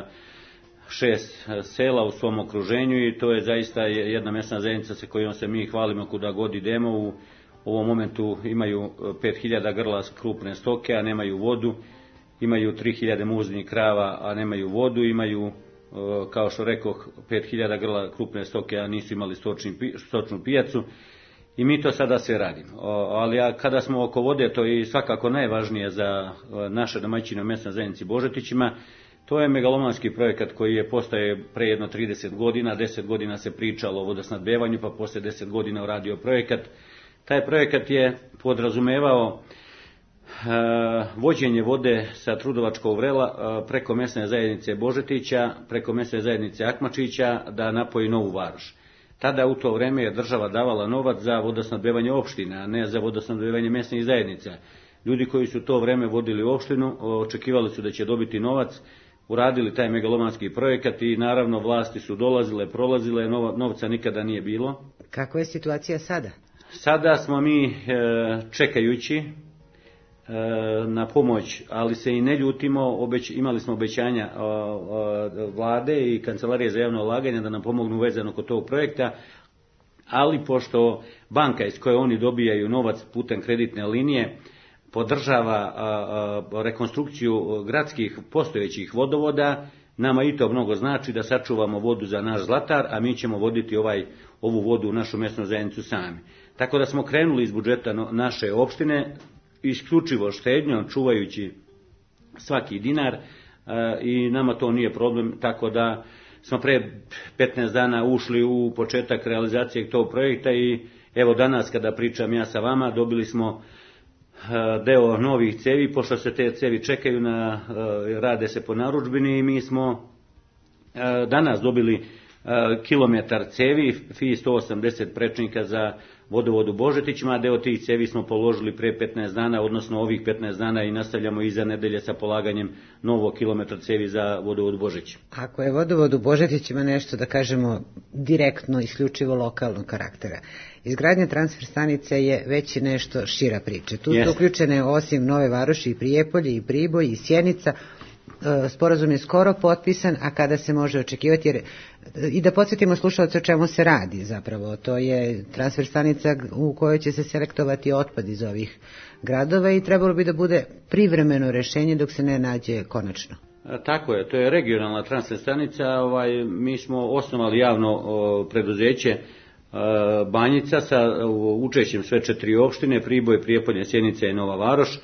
šest sela u svom okruženju i to je zaista jedna mesna zajednica sa kojom se mi hvalimo kuda god idemo. U ovom momentu imaju pet hiljada grla krupne stoke, a nemaju vodu, imaju tri hiljade muznih krava, a nemaju vodu, imaju, kao što rekoh, pet hiljada grla krupne stoke, a nisu imali stočni, stočnu pijacu i mi to sada sve radimo. Ali a kada smo oko vode, to je svakako najvažnije za naše domaćine u mesnoj zajednici Božetićima. To je megalomanski projekat koji je postoje pre jedno trideset godina, deset godina se pričalo o vodosnabdevanju, pa posle deset godina uradio projekat. Taj projekat je podrazumevao vođenje vode sa Trudovačkog vrela preko mesne zajednice Božetića, preko mesne zajednice Akmačića da napoji Novu Varoš. Tada u to vreme je država davala novac za vodosnabdevanje opština, a ne za vodosnabdevanje mesnih zajednica. Ljudi koji su to vreme vodili opštinu očekivali su da će dobiti novac, uradili taj megalomanski projekat i naravno vlasti su dolazile, prolazile, novca nikada nije bilo. Kako je situacija sada? Sada smo mi čekajući na pomoć, ali se i ne ljutimo, obeć, imali smo obećanja o, o, vlade i Kancelarije za javno ulaganje da nam pomognu vezano kod tog projekta, ali pošto banka iz koje oni dobijaju novac putem kreditne linije podržava a, a, rekonstrukciju gradskih postojećih vodovoda, nama i to mnogo znači da sačuvamo vodu za naš Zlatar, a mi ćemo voditi ovaj, ovu vodu u našu mesnu zajednicu sami. Tako da smo krenuli iz budžeta naše opštine, isključivo štednjom, čuvajući svaki dinar i nama to nije problem, tako da smo pre petnaest dana ušli u početak realizacije tog projekta i evo danas kada pričam ja sa vama dobili smo deo novih cevi, pošto se te cevi čekaju na, rade se po narudžbini i mi smo danas dobili kilometar cevi, F I sto osamdeset prečnika za vodovod u Božetićima, a deo tih cevi smo položili pre petnaest dana, odnosno ovih petnaest dana i nastavljamo iza nedelje sa polaganjem novog kilometra cevi za vodovod u Božetićima. Ako je vodovod u Božetićima nešto, da kažemo, direktno, isključivo lokalnog karaktera, izgradnja transfer stanice je već nešto šira priča. Tu su uključene osim Nove Varoši i Prijepolje i Priboj i Sjenica. Sporazum je skoro potpisan, a kada se može očekivati, jer i da podsjetimo slušalce o čemu se radi zapravo, to je transfer stanica u kojoj će se selektovati otpad iz ovih gradova i trebalo bi da bude privremeno rešenje dok se ne nađe konačno. Tako je, to je regionalna transfer stanica, ovaj, mi smo osnovali javno o, preduzeće o, Banjica sa učešćem sve četiri opštine, Priboj, Prijepolje, Sjenica i Nova Varoš.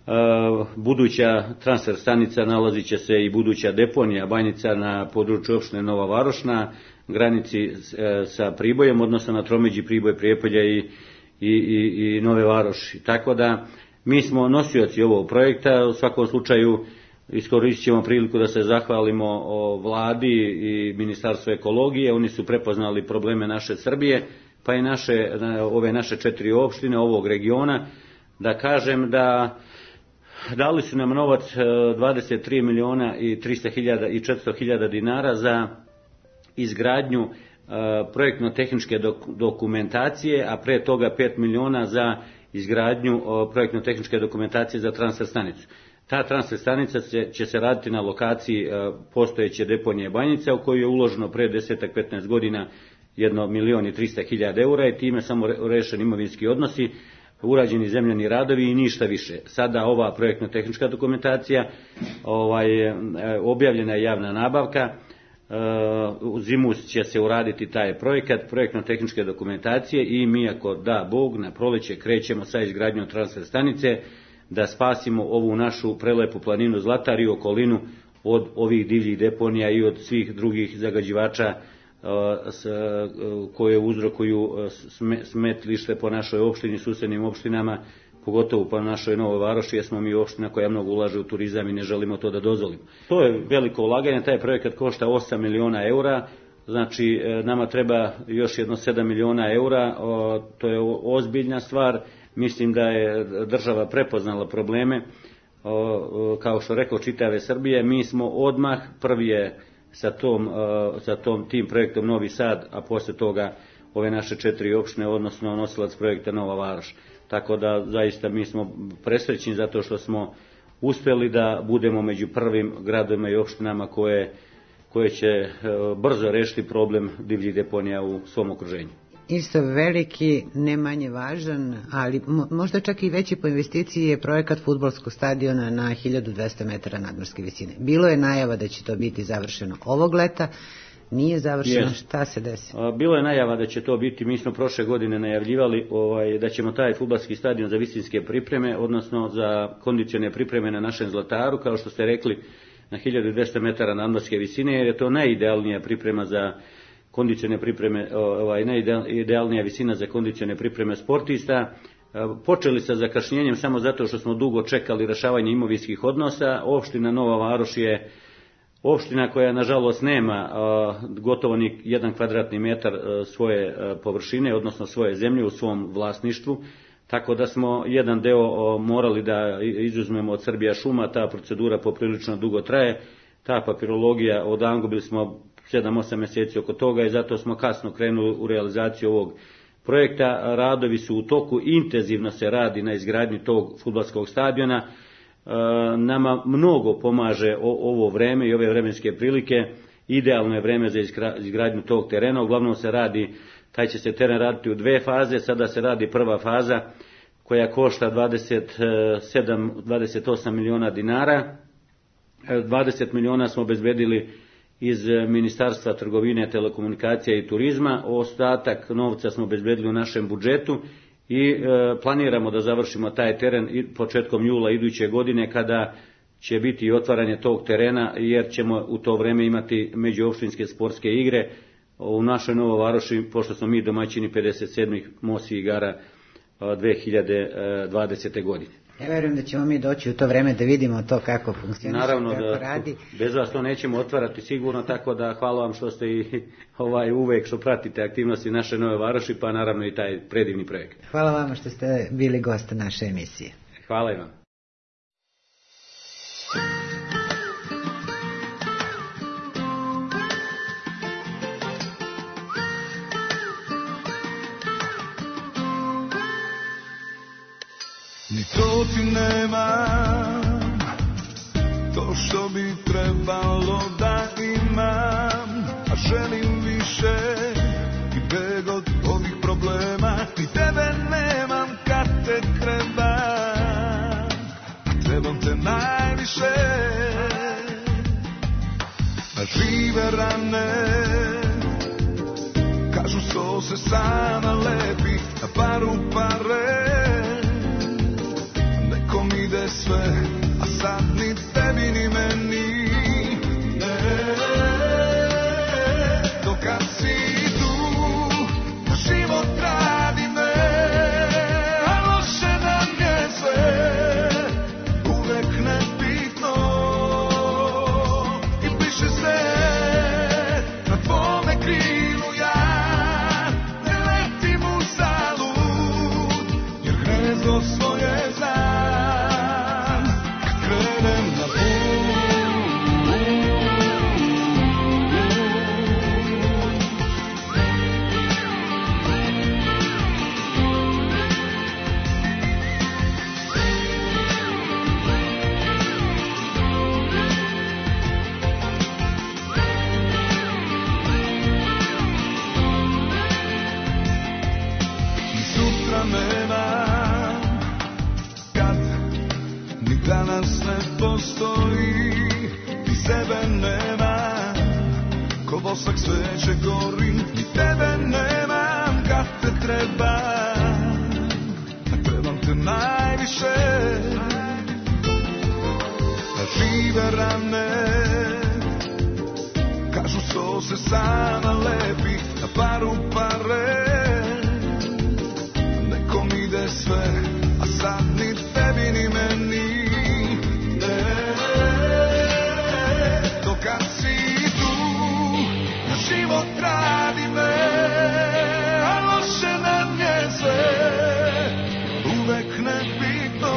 buduća transfer stanica nalazit će se i buduća deponija Banjica na području opštine Nova Varoš na granici sa Pribojem, odnosno na tromeđi Priboj, Prijepolja i, i, i, i Nove Varoši. Tako da mi smo nosioci ovog projekta. U svakom slučaju iskoristit ćemo priliku da se zahvalimo o vladi i Ministarstvu ekologije. Oni su prepoznali probleme naše Srbije, pa i naše, ove naše četiri opštine ovog regiona. Da kažem da dali su nam novac dvadeset tri miliona i trista hiljada i četiristo hiljada dinara za izgradnju projektno-tehničke dokumentacije, a pre toga pet miliona za izgradnju projektno-tehničke dokumentacije za transfer stanicu. Ta transfer stanica će se raditi na lokaciji postojeće deponije Banjica, u koju je uloženo pre deset do petnaest godina jedno milion i trista hiljada eura i time samo rešeni imovinski odnosi, urađeni zemljani radovi i ništa više. Sada ova projektno-tehnička dokumentacija, ovaj, objavljena je javna nabavka, u zimu će se uraditi taj projekat projektno-tehničke dokumentacije i mi, ako da Bog, na proleće krećemo sa izgradnjom transfer stanice da spasimo ovu našu prelepu planinu Zlatar i okolinu od ovih divljih deponija i od svih drugih zagađivača koje uzrokuju smetlište po našoj opštini, susednim opštinama, pogotovo po našoj Novoj Varoši, jer smo mi opština koja mnogo ulaže u turizam i ne želimo to da dozvolimo. To je veliko ulaganje, taj projekat košta osam miliona eura, znači nama treba još jedno sedam miliona eura, to je ozbiljna stvar. Mislim da je država prepoznala probleme, kao što rekao, čitave Srbije. Mi smo odmah, prvi je sa tom, sa tom tim projektom Novi Sad, a posle toga ove naše četiri opštine, odnosno nosilac projekta Nova Varoš. Tako da zaista mi smo presrećni zato što smo uspeli da budemo među prvim gradovima i opštinama koje, koje će brzo rešiti problem divljih deponija u svom okruženju. Isto veliki, ne manje važan, ali možda čak i veći po investiciji je projekat fudbalskog stadiona na hiljadu dvesta metara nadmorske visine. Bilo je najava da će to biti završeno ovog leta, nije završeno, yes. Šta se desi? Bilo je najava da će to biti, mi smo prošle godine najavljivali ovaj, da ćemo taj fudbalski stadion za visinske pripreme, odnosno za kondicione pripreme na našem Zlataru, kao što ste rekli, na hiljadu dvesta metara nadmorske visine, jer je to najidealnija priprema za kondicione pripreme, ovaj, najidealnija visina za kondicione pripreme sportista. Počeli sa zakašnjenjem samo zato što smo dugo čekali rešavanje imovinskih odnosa. Opština Nova Varoš je opština koja nažalost nema gotovo ni jedan kvadratni metar svoje površine, odnosno svoje zemlje u svom vlasništvu, tako da smo jedan deo morali da izuzmemo od Srbija šuma. Ta procedura poprilično dugo traje, ta papirologija odangubili smo sedam osam mjeseci oko toga i zato smo kasno krenuli u realizaciju ovog projekta. Radovi su u toku, intenzivno se radi na izgradnji tog fudbalskog stadiona. Nama mnogo pomaže ovo vreme i ove vremenske prilike. Idealno je vreme za izgradnju tog terena. Uglavnom se radi, taj će se teren raditi u dve faze. Sada se radi prva faza koja košta dvadeset sedam do dvadeset osam miliona dinara. dvadeset miliona smo obezbedili iz Ministarstva trgovine, telekomunikacija i turizma. Ostatak novca smo obezbedili u našem budžetu i e, planiramo da završimo taj teren početkom jula iduće godine, kada će biti otvaranje tog terena, jer ćemo u to vreme imati međuopštinske sportske igre u našoj Novoj Varoši, pošto smo mi domaćini pedeset sedmih Mosi igara dve hiljade dvadesete godine. Ja verujem da ćemo mi doći u to vreme da vidimo to kako funkcioniše, naravno kako da, radi. Bez vas to nećemo otvarati sigurno, tako da hvala vam što ste i ovaj, uvek što pratite aktivnosti naše Nove Varoši, pa naravno i taj predivni projekt. Hvala vama što ste bili gost naše emisije. Hvala i vam. Ni to ti nemam, to što bi trebalo da imam, a želim više i beg od ovih problema. Ni tebe nemam kad te trebam, a trebam te najviše. Na žive rane kažu so se sama lepi, na paru pare ide sve više, žive rane. Kažu so se sana lepi, na paru pare. Nekom ide sve, a sad ni tebi ni meni. Ne, to kad si tu, na život radi me, a loše nam je sve, uvek nebitno.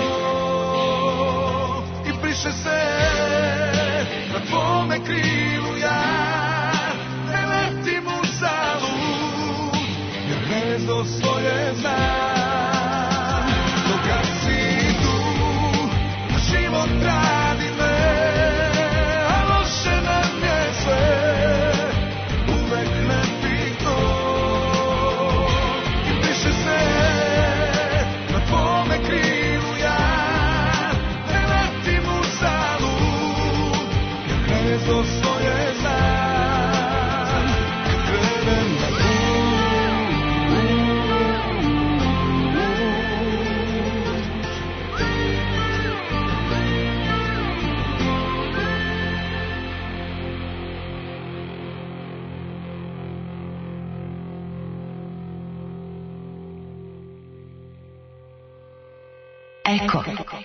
I briše se na tvome krilu ja, ne letim u zavud, jer gnezdo svoje znam. To kad si tu, na život radi me, a loše nam je sve, uvek nebitno. I briše se na tvome krilu ja, ne letim u zavud, jer gnezdo svoje znam. Kad krenem na Eko.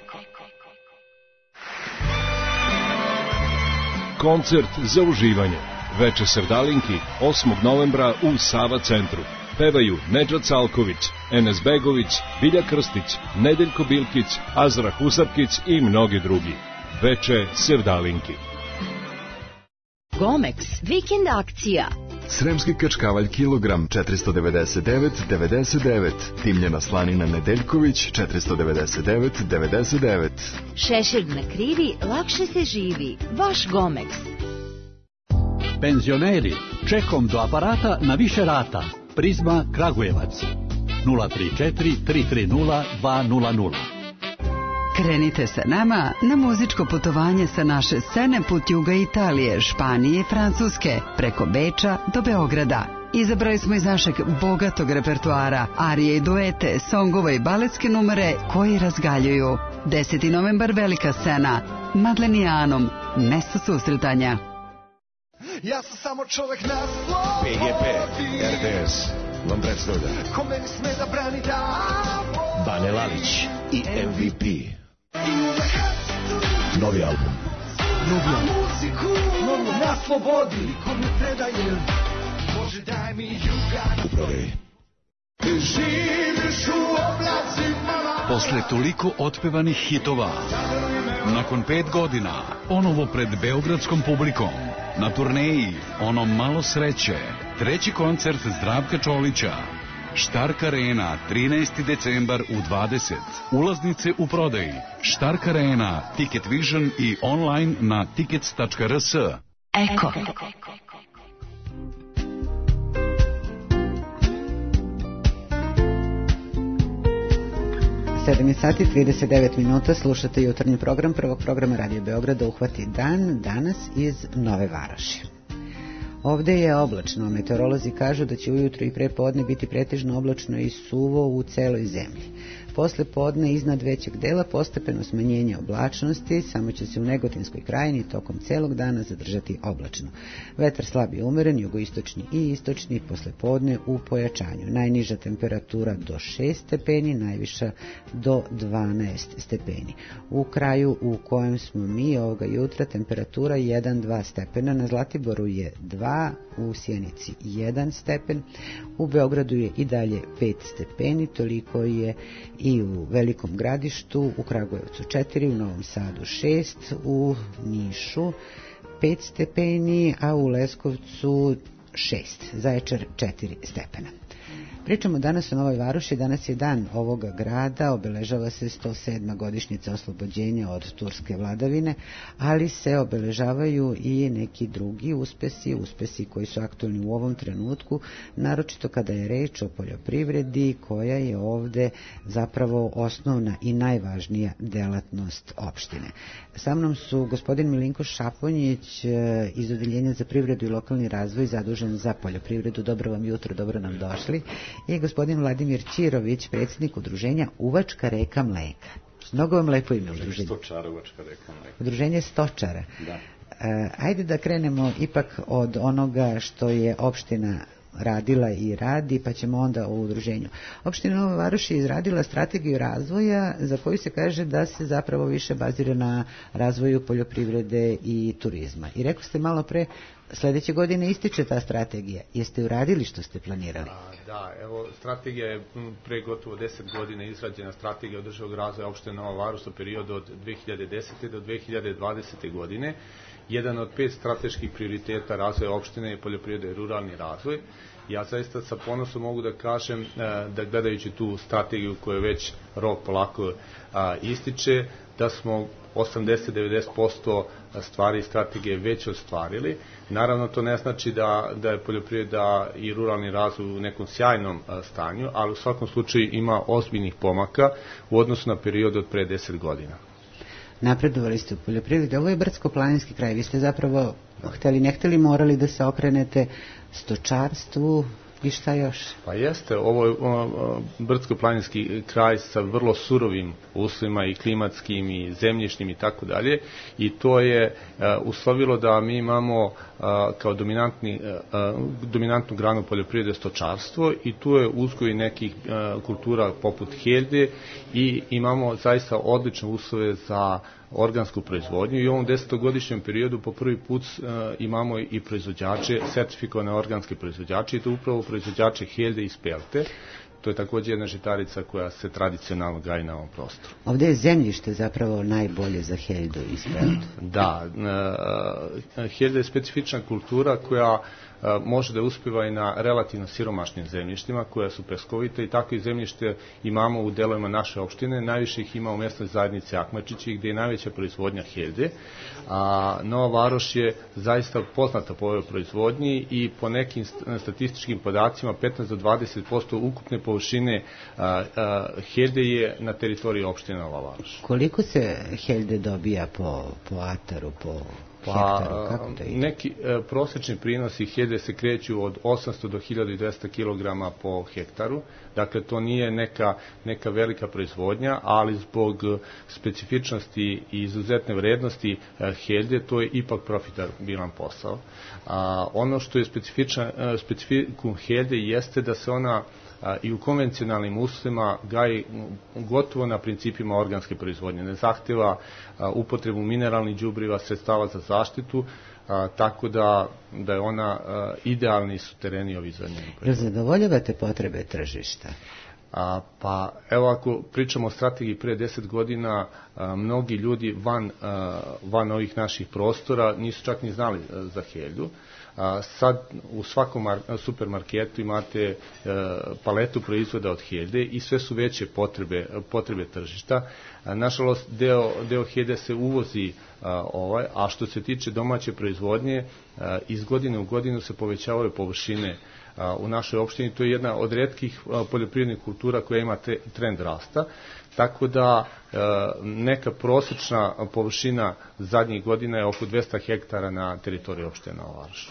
Koncert za uživanje. Veče Sevdalinki osmog novembra u Sava centru. Pevaju Nedžad Calković, Enes Begović, Bilja Krstić, Nedeljko Bilkić, Azra Husarkić i mnogi drugi. Veče Sevdalinki. Gomex, vikend akcija. Sremski kačkavalj kilogram četiristo devedeset devet devedeset devet. Timljena slanina Nedeljković četiristo devedeset devet devedeset devet. Šešir na krivi, lakše se živi. Vaš Gomex. Penzioneri, čekom do aparata na više rata. Prizma Kragujevac. nula tri četiri tri tri nula dva nula nula. Krenite sa nama na muzičko putovanje sa naše scene put juga Italije, Španije i Francuske, preko Beča do Beograda. Izabrali smo iz našeg bogatog repertoara arije i duete, songove i baletske numere koji razgaljuju. deseti novembar velika scena, Madlenijanom, mesto susretanja. Ja sam samo čovek na slobodi. P G P, R D S vam predstavlja Ko meni sme da brani da Bane Lalić i M V P. Novi album. Novi album. Novi na slobodi. Ko me predaje, Bože daj mi juga. U prodaji. Ti živiš u oblacima. Posle toliko otpevanih hitova, nakon pet godina, ponovo pred beogradskom publikom, na turneji Ono malo sreće, treći koncert Zdravka Čolića, Štark Arena, trinaesti decembar u dvadeset. Ulaznice u prodaji. Štark Arena, Ticket Vision i online na tickets tačka r s. Eko. sedam sati trideset devet minuta, slušate jutarnji program prvog programa Radio Beograda Uhvati dan, danas iz Nove Varoši. Ovde je oblačno, meteorolozi kažu da će ujutro i prepodne biti pretežno oblačno i suvo u celoj zemlji. Posle podne iznad većeg dela postepeno smanjenje oblačnosti, samo će se u Negotinskoj krajini tokom celog dana zadržati oblačno. Vetar slab i umeren, jugoistočni i istočni, posle podne u pojačanju. Najniža temperatura do šest stepeni, najviša do dvanaest stepeni. U kraju u kojem smo mi ovoga jutra temperatura jedan do dva stepena, na Zlatiboru je dva, u Sjenici jedan stepen, u Beogradu je i dalje pet stepeni, toliko je i u Velikom Gradištu, u Kragujevcu četiri, u Novom Sadu šest, u Nišu pet stepeni, a u Leskovcu šest, Zaječar četiri stepena. Pričamo danas o Novoj Varoši, danas je dan ovoga grada, obeležava se sto sedma godišnjica oslobođenja od turske vladavine, ali se obeležavaju i neki drugi uspesi, uspesi koji su aktualni u ovom trenutku, naročito kada je reč o poljoprivredi, koja je ovde zapravo osnovna i najvažnija delatnost opštine. Sa mnom su gospodin Milinko Šaponjić iz Odeljenja za privredu i lokalni razvoj, zadužen za poljoprivredu. Dobro vam jutro, dobro nam došli. I gospodin Vladimir Ćirović, predsjednik udruženja Uvačka reka mleka. Mnogo vam lepo ime udruženje. Stočarovačka reklama. Udruženje stočara. Da. E, ajde da krenemo ipak od onoga što je opština radila i radi, pa ćemo onda o udruženju. Opština Nova Varoš je izradila strategiju razvoja za koju se kaže da se zapravo više bazira na razvoju poljoprivrede i turizma. I rekli ste malo pre, sledeće godine ističe ta strategija. Jeste uradili što ste planirali? A, da, evo, strategija je pre gotovo deset godina izrađena, strategija održivog razvoja opštine Nova Varoš u periodu od dve hiljade desete do dve hiljade dvadesete godine. Jedan od pet strateških prioriteta razvoja opštine je poljoprivreda i ruralni razvoj. Ja zaista sa ponosom mogu da kažem da gledajući tu strategiju koju već rok polako ističe, da smo osamdeset do devedeset posto stvari i strategije već ostvarili. Naravno, to ne znači da, da je poljoprivreda i ruralni razvoj u nekom sjajnom stanju, ali u svakom slučaju ima ozbiljnih pomaka u odnosu na period od pre deset godina. Napredovali ste u poljoprivredi, ovo je brdsko-planinski kraj, vi ste zapravo hteli, ne hteli, morali da se okrenete stočarstvu i šta još? Pa jeste, ovo je brdsko-planinski kraj sa vrlo surovim uslovima i klimatskim i zemljišnim i tako dalje, i to je uslovilo da mi imamo kao dominantni, dominantnu granu poljoprivrede stočarstvo, i tu je uzgoj nekih kultura poput heljde i imamo zaista odlične uslove za organsku proizvodnju, i u ovom desetogodišnjem periodu po prvi put uh, imamo i proizvođače, sertifikovane organske proizvođače, i to upravo proizvođače heljde i spelte. To je također jedna žitarica koja se tradicionalno gaji na ovom prostoru. Ovdje je zemljište zapravo najbolje za heljdu i speltu. Da, uh, heljda je specifična kultura koja može da uspeva i na relativno siromašnim zemljištima koja su peskovite, i takve zemljište imamo u delovima naše opštine. Najviše ih ima u mjesnoj zajednici Akmačići, gdje je najveća proizvodnja heljde. A Nova Varoš je zaista poznata po ovoj proizvodnji, i po nekim statističkim podacima petnaest do dvadeset posto ukupne površine a, a, heljde je na teritoriji opštine Nova Varoš. Koliko se heljde dobija po, po ataru, po hektaru? Kako to ide? Neki e, prosječni prinosi heljde se kreću od osamsto do hiljadu dvesta kilograma po hektaru. Dakle, to nije neka, neka velika proizvodnja, ali zbog specifičnosti i izuzetne vrednosti e, heljde, to je ipak profitabilan posao. A, ono što je specifičan, e, specifikum heljde jeste da se ona i u konvencionalnim uslovima gaji gotovo na principima organske proizvodnje. Ne zahteva upotrebu mineralnih đubriva, sredstava za zaštitu, a, tako da, da je ona a, idealni su tereni ovi za njegu. Jel zadovoljavate potrebe tržišta? A, pa evo, ako pričamo o strategiji pre deset godina, a, mnogi ljudi van, a, van ovih naših prostora nisu čak ni znali a, za heljdu. A, sad u svakom supermarketu imate e, paletu proizvoda od heljde i sve su veće potrebe, potrebe tržišta. A, nažalost, deo, deo heljde se uvozi, a, ovaj, a što se tiče domaće proizvodnje, a, iz godine u godinu se povećavaju površine a, u našoj opštini. To je jedna od retkih a, poljoprivrednih kultura koja ima te, trend rasta. Tako da e, neka prosječna površina zadnjih godina je oko dvesta hektara na teritoriji opštine Nova Varoš.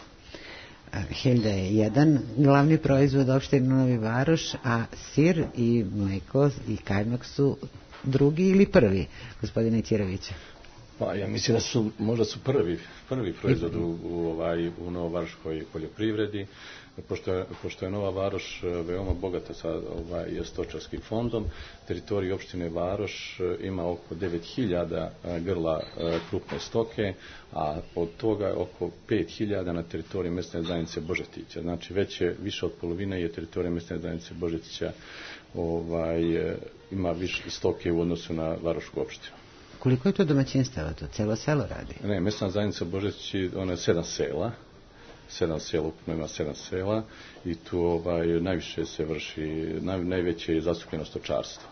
Heljda je jedan glavni proizvod opštine Novi Varoš, a sir i mleko i kajmak su drugi ili prvi, gospodine Ćiroviću? Pa ja mislim da su, možda su prvi, prvi proizvod u, u, ovaj, u novovaroškoj poljoprivredi, pošto je, pošto je Nova Varoš veoma bogata sa ovaj, stočarskim fondom. Teritorij opštine Varoš ima oko devet hiljada grla krupne stoke, a od toga oko pet hiljada na teritoriji mesne zajednice Božetića. Znači već je, više od polovine je teritorija mesne zajednice Božetića ovaj, ima više stoke u odnosu na Varošku opštinu. Koliko je to domaćinstava, to celo selo radi? Ne, mesna zajednica Božetići, ona je sedam sela, sedam sela, ukupno ima sedam sela, i tu ovaj, najviše se vrši, naj, najveće je zastupljeno stočarstvo.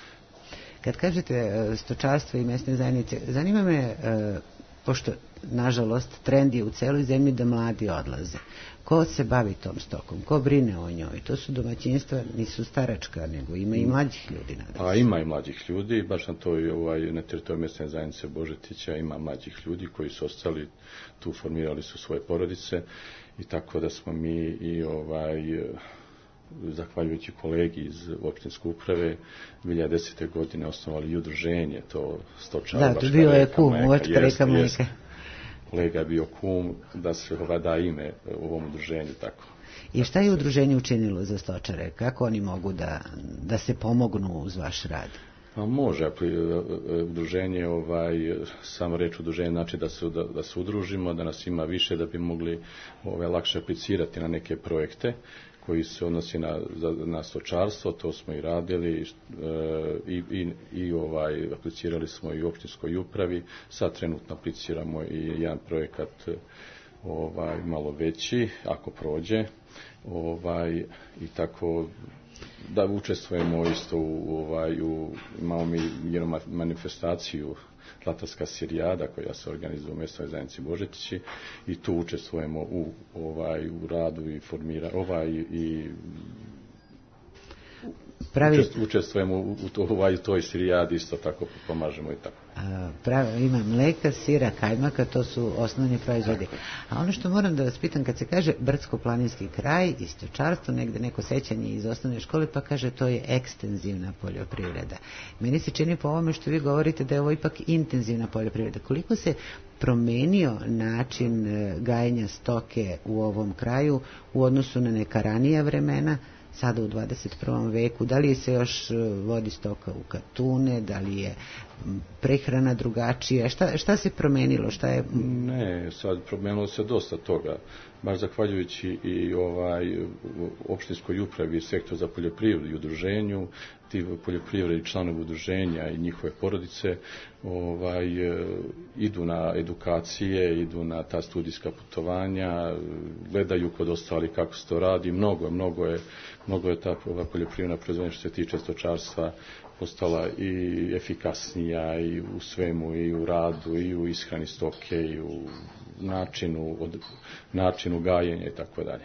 Kad kažete stočarstvo i mesne zajednice, zanima me, pošto nažalost trend je u celoj zemlji da mladi odlaze. Ko se bavi tom stokom? Ko brine o njoj? To su domaćinstva, nisu staračka, nego ima i mlađih ljudi. A ima i mlađih ljudi, baš na toj, ovaj, na teritoriji mesne zajednice Božetića ima mlađih ljudi koji su ostali tu, formirali su svoje porodice, i tako da smo mi i ovaj zahvaljujući kolegi iz opštinske uprave, dvije hiljade desete. godine osnovali i udruženje, to stočara. Da, to bio je kum, Uvačka reka mleka. Kolega je bio kum da se da ime u ovom udruženju, tako. I šta je udruženje učinilo za stočare? Kako oni mogu da, da se pomognu uz vaš rad? Pa može, udruženje, ovaj, samo reč udruženje znači da se, da, da se udružimo, da nas ima više, da bi mogli ovaj, lakše aplicirati na neke projekte koji se odnosi na, na stočarstvo, to smo i radili i, i, i ovaj, aplicirali smo i u opštinskoj upravi, sad trenutno apliciramo i jedan projekat ovaj, malo veći, ako prođe, ovaj, i tako da učestvujemo isto u, ovaj, u, imamo mi jednu manifestaciju Zlatarska sirijada koja se organizuje u mjesnoj zajednici Božetići i tu učestvujemo u, ovaj, u radu i formira, ovaj, i Pravi... učestvujemo u, u, to, ovaj, toj sirijadi, isto tako pomažemo i tako. Pravi, ima mleka, sira, kajmaka, to su osnovni proizvodi. A ono što moram da vas pitam, kad se kaže brdsko-planinski kraj i stočarstvo, negde neko sećanje iz osnovne škole, pa kaže to je ekstenzivna poljoprivreda. Meni se čini po ovome što vi govorite da je ovo ipak intenzivna poljoprivreda. Koliko se promenio način gajenja stoke u ovom kraju u odnosu na neka ranija vremena, sada u dvadeset prvom veku, da li se još vodi stoka u katune, da li je prehrana drugačija, šta, šta se promenilo, šta je... Ne, sad promenilo se dosta toga, baš zahvaljujući i ovaj opštinskoj upravi i sektor za poljoprivredu i udruženju, ti poljoprivredni članovi udruženja i njihove porodice ovaj, idu na edukacije, idu na ta studijska putovanja, gledaju kod ostali kako se to radi, mnogo, mnogo je, mnogo je ta poljoprivredna proizvodnja što se tiče stočarstva postala i efikasnija i u svemu, i u radu, i u ishrani stoke, i u načinu, od, načinu gajenja i tako dalje.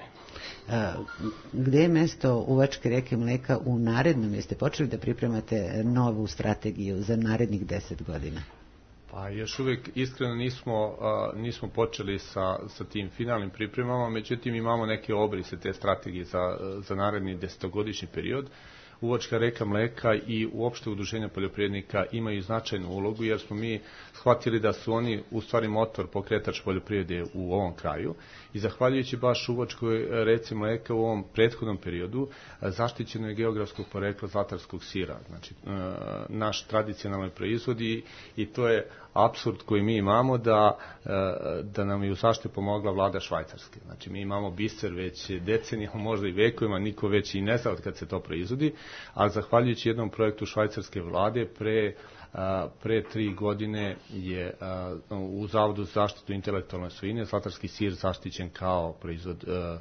Gde je mesto Uvačke reke mleka u narednom? Jeste počeli da pripremate novu strategiju za narednih deset godina? Pa još uvijek iskreno nismo, nismo počeli sa, sa tim finalnim pripremama, međutim imamo neke obrise te strategije za, za naredni desetogodišnji period. Uvačka reka mleka i uopšte udruženja poljoprivrednika imaju značajnu ulogu jer smo mi shvatili da su oni u stvari motor, pokretač poljoprivrede u ovom kraju i zahvaljujući baš Uvačkoj reci mleka u ovom prethodnom periodu zaštićeno je geografskog porekla zlatarskog sira, znači naš tradicionalni proizvodi i to je apsurd koji mi imamo da, da nam je u zaštiti pomogla vlada Švajcarske. Znači mi imamo biser već decenijama, možda i vekovima, niko već i ne zna od kad se to proizvodi, ali zahvaljujući jednom projektu švajcarske vlade pre, pre tri godine je u Zavodu za zaštitu intelektualne svojine zlatarski sir zaštićen kao proizvod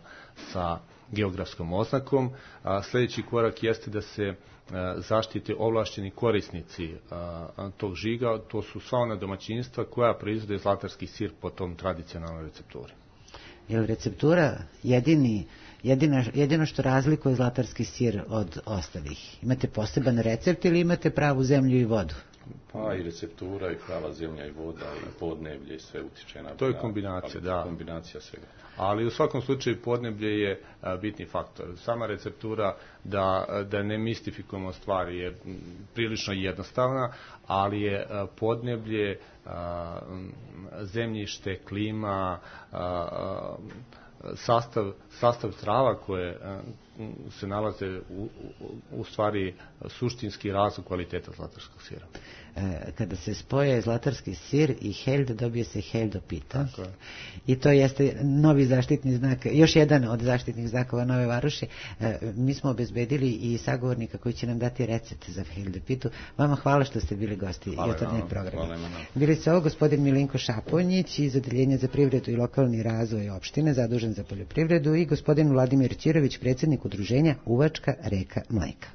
sa geografskom oznakom. Sljedeći korak jeste da se zaštite ovlašćeni korisnici tog žiga, to su sva ona domaćinstva koja proizvode zlatarski sir po tom tradicionalnoj recepturi. Je li receptura jedini, jedina, jedino što razlikuje zlatarski sir od ostalih? Imate poseban recept ili imate pravu zemlju i vodu? Pa i receptura i prava zemlja i voda i podneblje i sve utiče na... To je kombinacija, da. Kombinacija svega. Ali u svakom slučaju podneblje je a, bitni faktor. Sama receptura da, da ne mistifikujemo stvari je prilično jednostavna, ali je a, podneblje, a, zemljište, klima, a, a, sastav, sastav trava koje a, se nalaze u, u, u stvari suštinski razlog kvaliteta zlatarskog sira. E, kada se spoje zlatarski sir i held, dobije se heldo pita. I to jeste novi zaštitni znak, još jedan od zaštitnih znakova Nove Varoši. E, mi smo obezbedili i sagovornika koji će nam dati recept za heldo pitu. Vama hvala što ste bili gosti jutarnjeg programa. Bili su ovo gospodin Milinko Šaponjić iz Odeljenja za privredu i lokalni razvoj opštine, zadužen za poljoprivredu, i gospodin Vladimir Ćirović, predsjednik udruženja Uvačka reka mleka.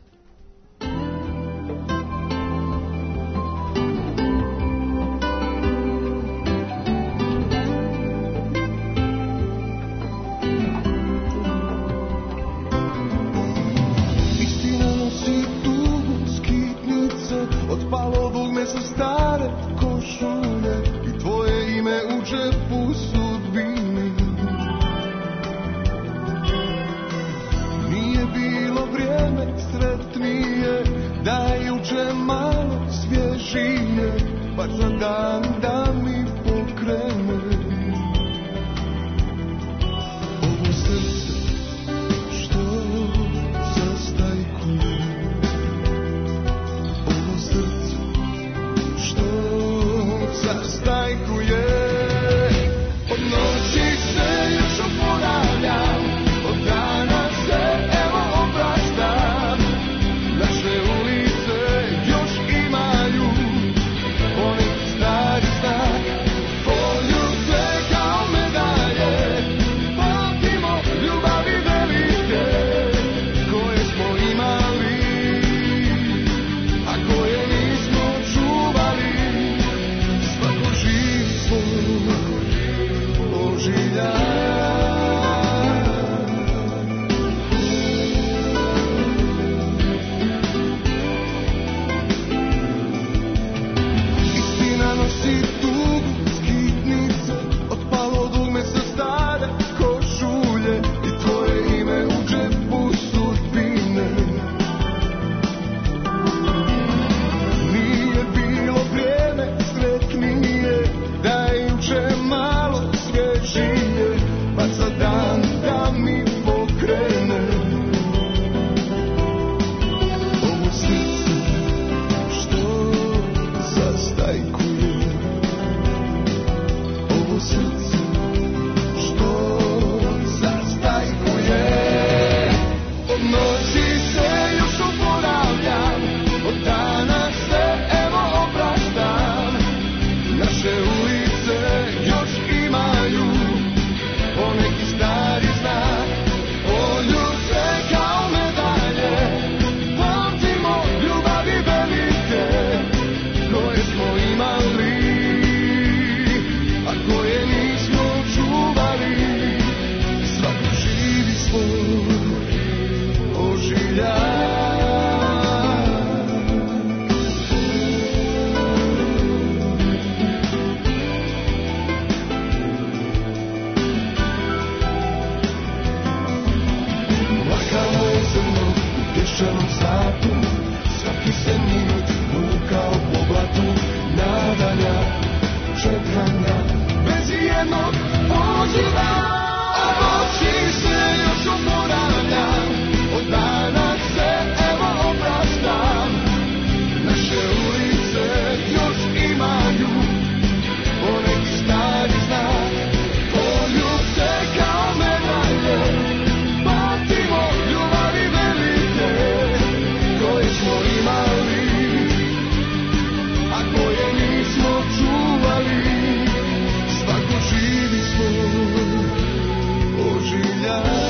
Nije bilo da juče malo svježine, bar za dan da mi pokrene. Ovo srce što zastajkuje, ovo srce što zastajkuje. Od noći se još oporavljam, od dana se evo opraštam. Naše ulice još imaju poneki stari znak, poljubce kao medalje. Pamtimo ljubavi velike koje smo imali, a koje nismo čuvali. Svako živi svoj oživljaj. Istina nosi tugu skitnice, otpalo dugme sa stare košulje i tvoje ime u džepu sudbine. Nije bilo vrijeme sretnije, da juče malo svježije, pa za dan da mi pokrene. Ovo srce što zastajkuje, ovo srce što zastajkuje. Od noći se još oporavljam, od dana se evo opraštam. Naše ulice još imaju poneki stari znak, poljubce kao medalje. Pamtimo ljubavi velike koje smo imali, a koje nismo čuvali. Svako živi svoj oživljaj. Lakamo je zrno u pješčanom satu, svaki se minut vukao po blatu. Nadanja, čekanja, bez jednog poziva. A noći se još oporavljam, od dana se evo opraštam. Naše ulice još imaju poneki stari znak, poljubce kao medalje. Pamtimo ljubavi velike koje smo imali, a koje nismo čuvali. Svako živi svoj oživljaj.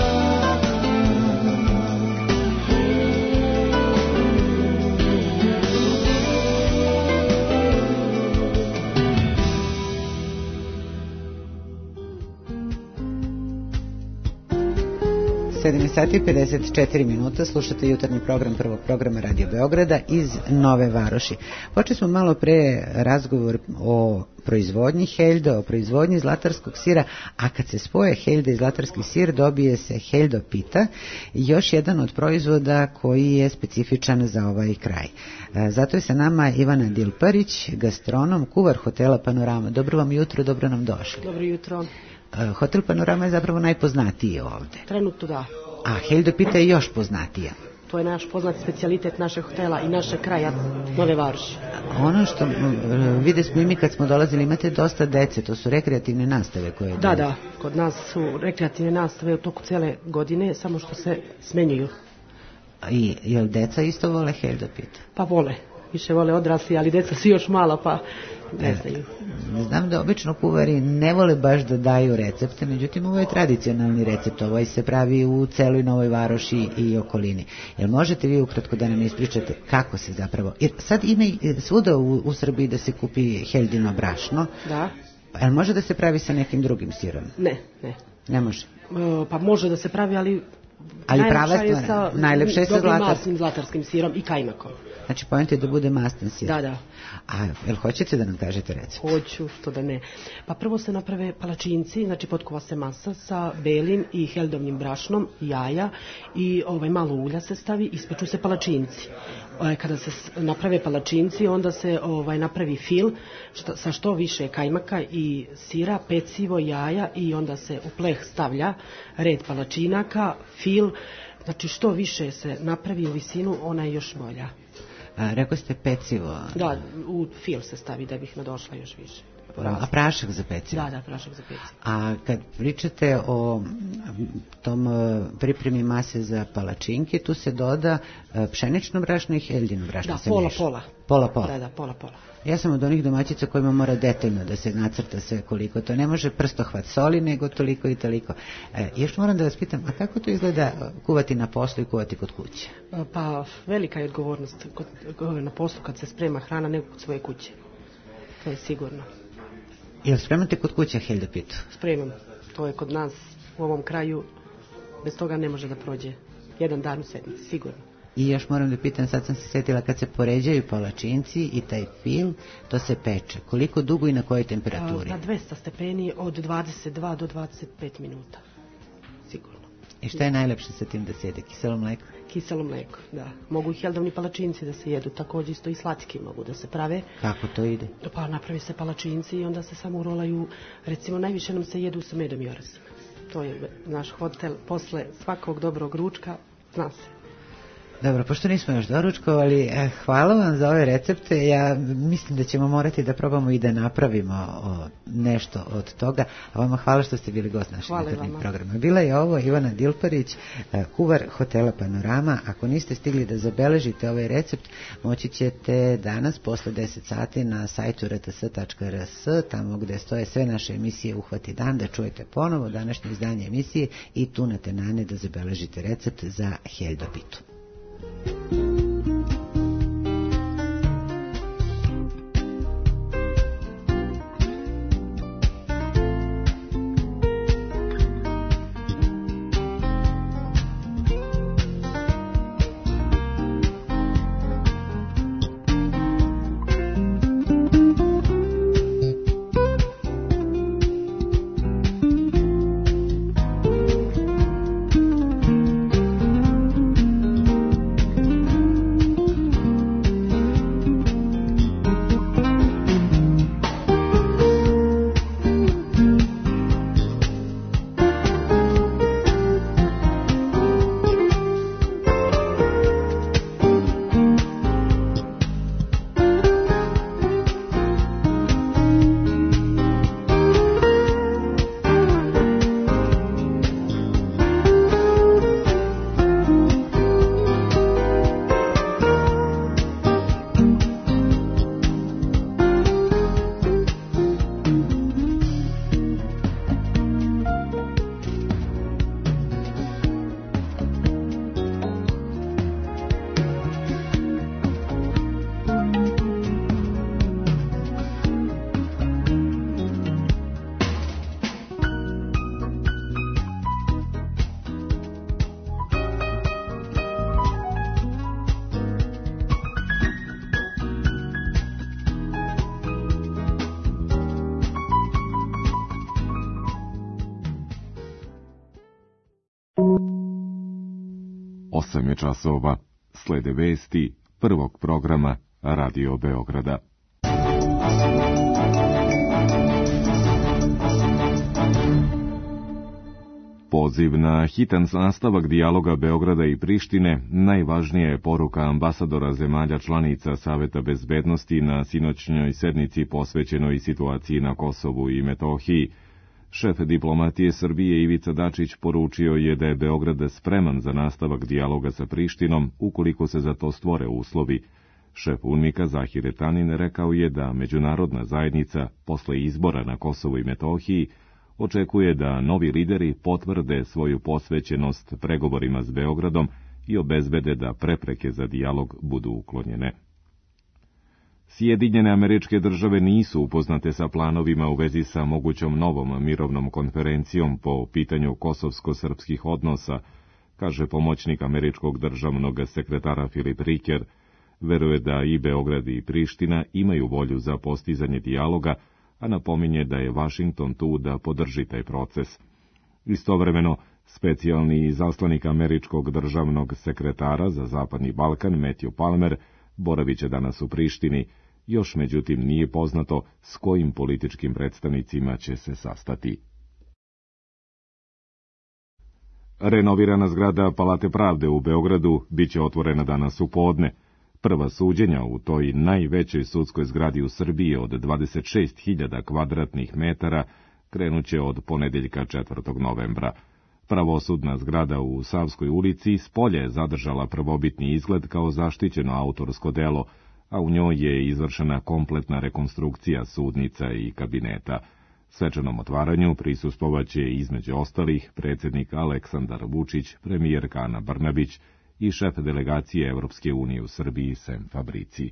sedam sati i pedeset četiri minuta, slušate jutarnji program prvog programa Radio Beograda iz Nove Varoši. Počeli smo malo pre razgovor o proizvodnji heljde, o proizvodnji zlatarskog sira, a kad se spoje heljda i zlatarski sir dobije se heljdo pita, još jedan od proizvoda koji je specifičan za ovaj kraj. Zato je sa nama Ivana Dilparić, gastronom, kuvar hotela Panorama. Dobro vam jutro, dobro nam došli. Dobro jutro. Hotel Panorama je zapravo najpoznatiji ovde. Trenutno da. A heljdo pita je još poznatija. To je naš poznat specijalitet našeg hotela i našeg kraja Nove Varoši. Ono što vide smo i mi kad smo dolazili, imate dosta dece, to su rekreativne nastave koje... Da, da, kod nas su rekreativne nastave u toku cijele godine, samo što se smenjuju. I jel deca isto vole heljdo pita? Pa vole, više vole odrasli, ali deca su još mala, pa ne znaju. Znam da obično kuvari ne vole baš da daju recepte, međutim ovo je tradicionalni recept, ovaj se pravi u celoj Novoj Varoši i okolini. Jel možete vi ukratko da nam ispričate kako se zapravo, jer sad ima svuda u, u Srbiji da se kupi heljdino brašno. Da. Jel može da se pravi sa nekim drugim sirom? Ne, ne. Ne može? E, pa može da se pravi, ali Ali prava stvar, sa najlepše je sa dobrim zlatar. masnim zlatarskim sirom i kajmakom. Znači, pojent je da bude mastan sir. Da, da. A, jel hoćete da nam kažete recept? Hoću, što da ne. Pa prvo se naprave palačinci, znači potkuva se masa sa belim i heldovnim brašnom, jaja i ovaj, malo ulja se stavi, ispeču se palačinci. Kada se naprave palačinci, onda se ovaj, napravi fil što, sa što više kajmaka i sira, pecivo, jaja i onda se u pleh stavlja red palačinaka, fil, znači što više se napravi u visinu, ona je još bolja. A, rekao ste pecivo. Da, u fil se stavi da bih nadošla još više. A prašak za pecivo? Da, da, prašak za pecivo. A kad pričate o tom pripremi mase za palačinke, tu se doda pšenično brašno i heldino brašno. Da, pola, pola. Pola, pola. Da, da, pola, pola. Ja sam od onih domaćica kojima mora detaljno da se nacrta sve koliko. To ne može prstohvat soli, nego toliko i toliko. E, još moram da vas pitam, a kako to izgleda kuvati na poslu i kuvati kod kuće? Pa velika je odgovornost kod, na poslu kad se sprema hrana nego kod svoje kuće. To je sigurno. Jel spremate kod kuće heldapitu? Spremam. To je kod nas u ovom kraju, bez toga ne može da prođe jedan dan u sedmici, sigurno. I još moram da pitam, sad sam se sjetila, kad se poređaju palačinci i taj fil, to se peče. Koliko dugo i na kojoj temperaturi? Na dvesta stepeni od dvadeset dva do dvadeset pet minuta. Sigurno. I šta je najlepše sa tim da se jede? Kiselo mleko? Kiselo mleko, da. Mogu i heldovni palačinci da se jedu, također isto i slatki mogu da se prave. Kako to ide? Pa napravi se palačinci i onda se samo urolaju, recimo najviše nam se jedu sa medom i orasom. To je naš hotel, posle svakog dobrog ručka, zna se. Dobro, pošto nismo još doručkovali, eh, hvala vam za ove recepte. Ja mislim da ćemo morati da probamo i da napravimo o, nešto od toga. A vama hvala što ste bili gost našeg jutarnjeg programa. Bila je ovo Ivana Dilparić, eh, kuvar hotela Panorama. Ako niste stigli da zabeležite ovaj recept, moći ćete danas posle deset sati na sajtu r t s tačka r s, tamo gde stoje sve naše emisije Uhvati dan, da čujete ponovo današnje izdanje emisije i tu na tenane da zabeležite recept za heldapitu. osam je časova, slede vesti prvog programa Radio Beograda. Poziv na hitan nastavak dijaloga Beograda i Prištine najvažnija je poruka ambasadora zemalja članica Saveta bezbednosti na sinoćnjoj sednici posvećenoj situaciji na Kosovu i Metohiji. Šef diplomatije Srbije Ivica Dačić poručio je da je Beograd spreman za nastavak dijaloga sa Prištinom ukoliko se za to stvore uslovi. Šef UNMIK-a Zahir Etanin rekao je da međunarodna zajednica posle izbora na Kosovu i Metohiji očekuje da novi lideri potvrde svoju posvećenost pregovorima s Beogradom i obezbede da prepreke za dijalog budu uklonjene. Sjedinjene Američke Države nisu upoznate sa planovima u vezi sa mogućom novom mirovnom konferencijom po pitanju kosovsko-srpskih odnosa, kaže pomoćnik američkog državnog sekretara Filip Riker. Veruje da i Beograd i Priština imaju volju za postizanje dijaloga, a napominje da je Vašington tu da podrži taj proces. Istovremeno, specijalni izaslanik američkog državnog sekretara za Zapadni Balkan, Matthew Palmer, boraviće danas u Prištini. Još međutim nije poznato s kojim političkim predstavnicima će se sastati. Renovirana zgrada Palate pravde u Beogradu biće otvorena danas u podne. Prva suđenja u toj najvećoj sudskoj zgradi u Srbiji od dvadeset šest hiljada kvadratnih metara krenuće od ponedeljka četvrtog novembra. Pravosudna zgrada u Savskoj ulici spolje je zadržala prvobitni izgled kao zaštićeno autorsko delo, a u njoj je izvršena kompletna rekonstrukcija sudnica i kabineta. Svečanom otvaranju prisustvovaće između ostalih predsjednik Aleksandar Vučić, premijerka Ana Brnabić i šef delegacije Evropske unije u Srbiji Sem Fabrici.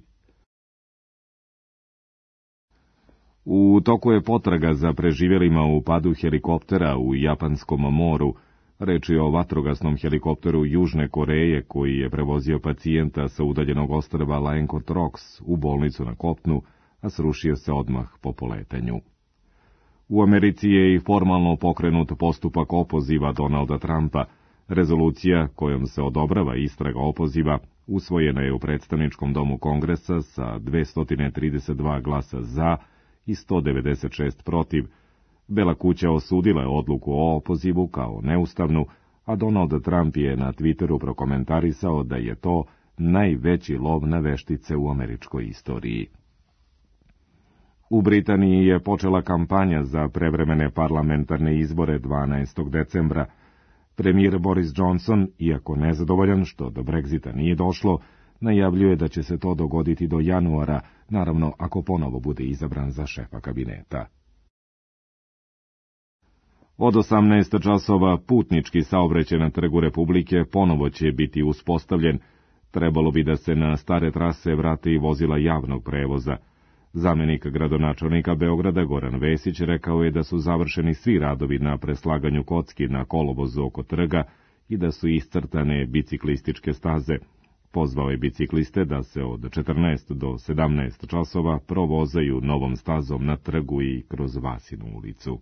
U toku je potraga za preživjelima u padu helikoptera u Japanskom moru. Reč je o vatrogasnom helikopteru Južne Koreje koji je prevozio pacijenta sa udaljenog ostrva Lioncourt Rocks u bolnicu na kopnu, a srušio se odmah po poletanju. U Americi je i formalno pokrenut postupak opoziva Donalda Trumpa. Rezolucija kojom se odobrava istraga opoziva usvojena je u predstavničkom domu Kongresa sa dvesta trideset dva glasa za i sto devedeset šest protiv. Bela kuća osudila je odluku o opozivu kao neustavnu, a Donald Trump je na Twitteru prokomentarisao da je to najveći lov na veštice u američkoj istoriji. U Britaniji je počela kampanja za prevremene parlamentarne izbore dvanaestog decembra. Premijer Boris Johnson, iako nezadovoljan što do Brexita nije došlo, najavljuje da će se to dogoditi do januara, naravno ako ponovo bude izabran za šefa kabineta. Od osamnaest časova putnički saobraćaj na Trgu Republike ponovo će biti uspostavljen. Trebalo bi da se na stare trase vrate i vozila javnog prevoza. Zamenik gradonačelnika Beograda Goran Vesić rekao je da su završeni svi radovi na preslaganju kocki na kolovozu oko trga i da su iscrtane biciklističke staze. Pozvao je bicikliste da se od četrnaest do sedamnaest časova provozaju novom stazom na trgu i kroz Vasinu ulicu.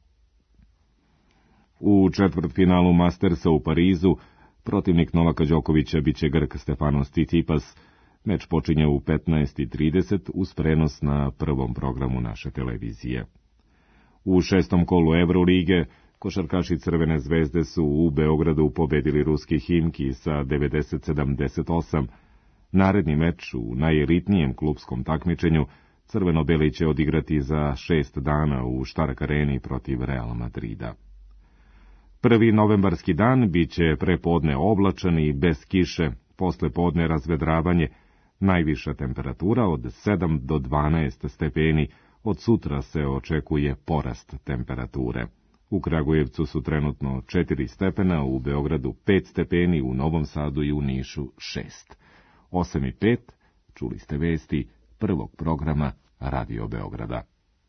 U četvrtfinalu Mastersa u Parizu protivnik Novaka Đokovića biće Grk Stefanos Tsitsipas. Meč počinje u petnaest i trideset uz prenos na prvom programu naše televizije. U šestom kolu Evrolige košarkaši Crvene zvezde su u Beogradu pobedili ruski Himki sa devedeset sedamdeset osam. Naredni meč u najelitnijem klupskom takmičenju Crveno-beli će odigrati za šest dana u Štark areni protiv Real Madrida. Prvi novembarski dan biće prepodne oblačan i bez kiše, posle podne razvedravanje, najviša temperatura od sedam do dvanaest stepeni, od sutra se očekuje porast temperature. U Kragujevcu su trenutno četiri stepena, u Beogradu pet stepeni, u Novom Sadu i u Nišu šest. osam i pet, čuli ste vesti prvog programa Radio Beograda.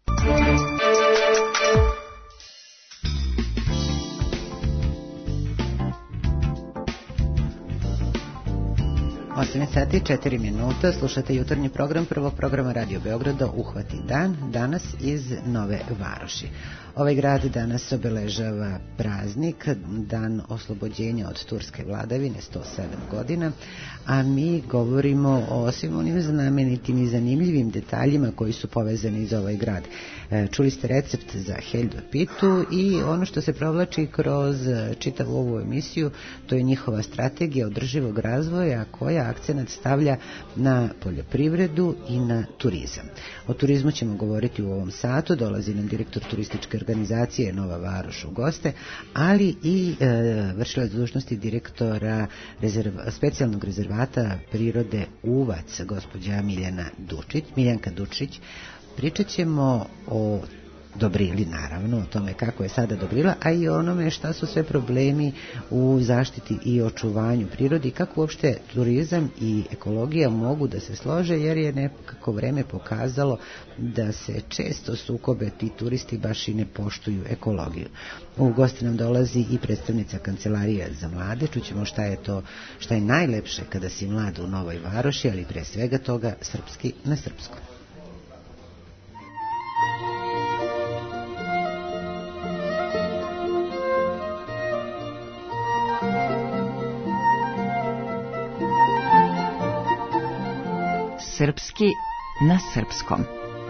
osam sati i četiri minuta, slušate jutarnji program prvog programa Radio Beograda Uhvati dan, danas iz Nove Varoši. Ovaj grad danas obeležava praznik, dan oslobođenja od turske vladavine, sto sedam godina, a mi govorimo o svim onim znamenitim i zanimljivim detaljima koji su povezani za ovaj grad. Čuli ste recept za Heljo pitu i ono što se provlači kroz čitavu ovu emisiju, to je njihova strategija održivog razvoja koja akcenat stavlja na poljoprivredu i na turizam. O turizmu ćemo govoriti u ovom satu, dolazi nam direktor turističke organizacije Nova Varoš u goste, ali i e, vršilac dužnosti direktora rezerva, specijalnog rezervata prirode Uvac, gospođa Miljana Dučić, Miljanka Dučić. Pričat ćemo o Dobrili, naravno, o tome kako je sada Dobrila, a i onome šta su sve problemi u zaštiti i očuvanju prirodi, kako uopšte turizam i ekologija mogu da se slože, jer je nekako vreme pokazalo da se često sukobe ti turisti baš i ne poštuju ekologiju. U gosti nam dolazi i predstavnica Kancelarije za mlade, čućemo šta je to, šta je najlepše kada si mlad u Novoj Varoši, ali pre svega toga srpski na srpskom. Srpski na srpskom.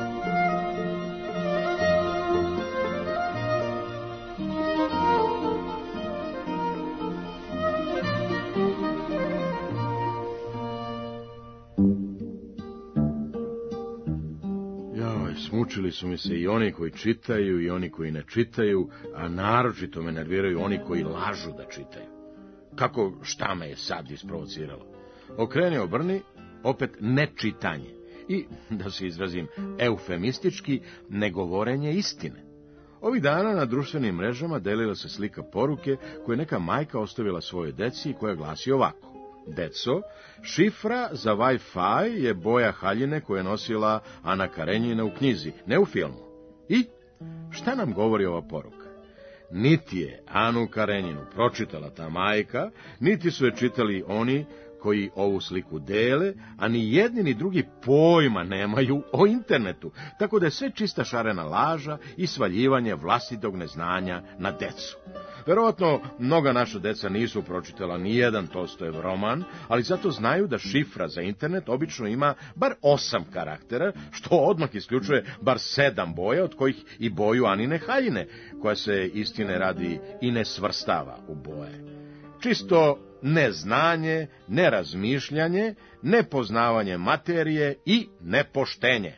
Joj, smučili su mi se i oni koji čitaju i oni koji ne čitaju, a naročito me nerviraju oni koji lažu da čitaju. Kako, šta me je sad isprovociralo? Okreni, obrni, opet nečitanje i, da se izrazim eufemistički, negovorenje istine. Ovih dana na društvenim mrežama delila se slika poruke koju je neka majka ostavila svojoj deci i koja glasi ovako: Deco, šifra za Wi-Fi je boja haljine koju je nosila Ana Karenjina u knjizi, ne u filmu. I šta nam govori ova poruka? Niti je Anu Karenjinu pročitala ta majka, niti su je čitali oni koji ovu sliku dele, a ni jedni ni drugi pojma nemaju o internetu, tako da je sve čista šarena laža i svaljivanje vlastitog neznanja na decu. Verovatno, mnoga naša deca nisu pročitala ni jedan Tolstojev roman, ali zato znaju da šifra za internet obično ima bar osam karaktera, što odmah isključuje bar sedam boja, od kojih i boju Anine haljine, koja se istine radi i ne svrstava u boje. Čisto neznanje, nerazmišljanje, nepoznavanje materije i nepoštenje.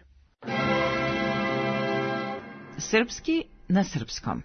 Srpski na srpskom.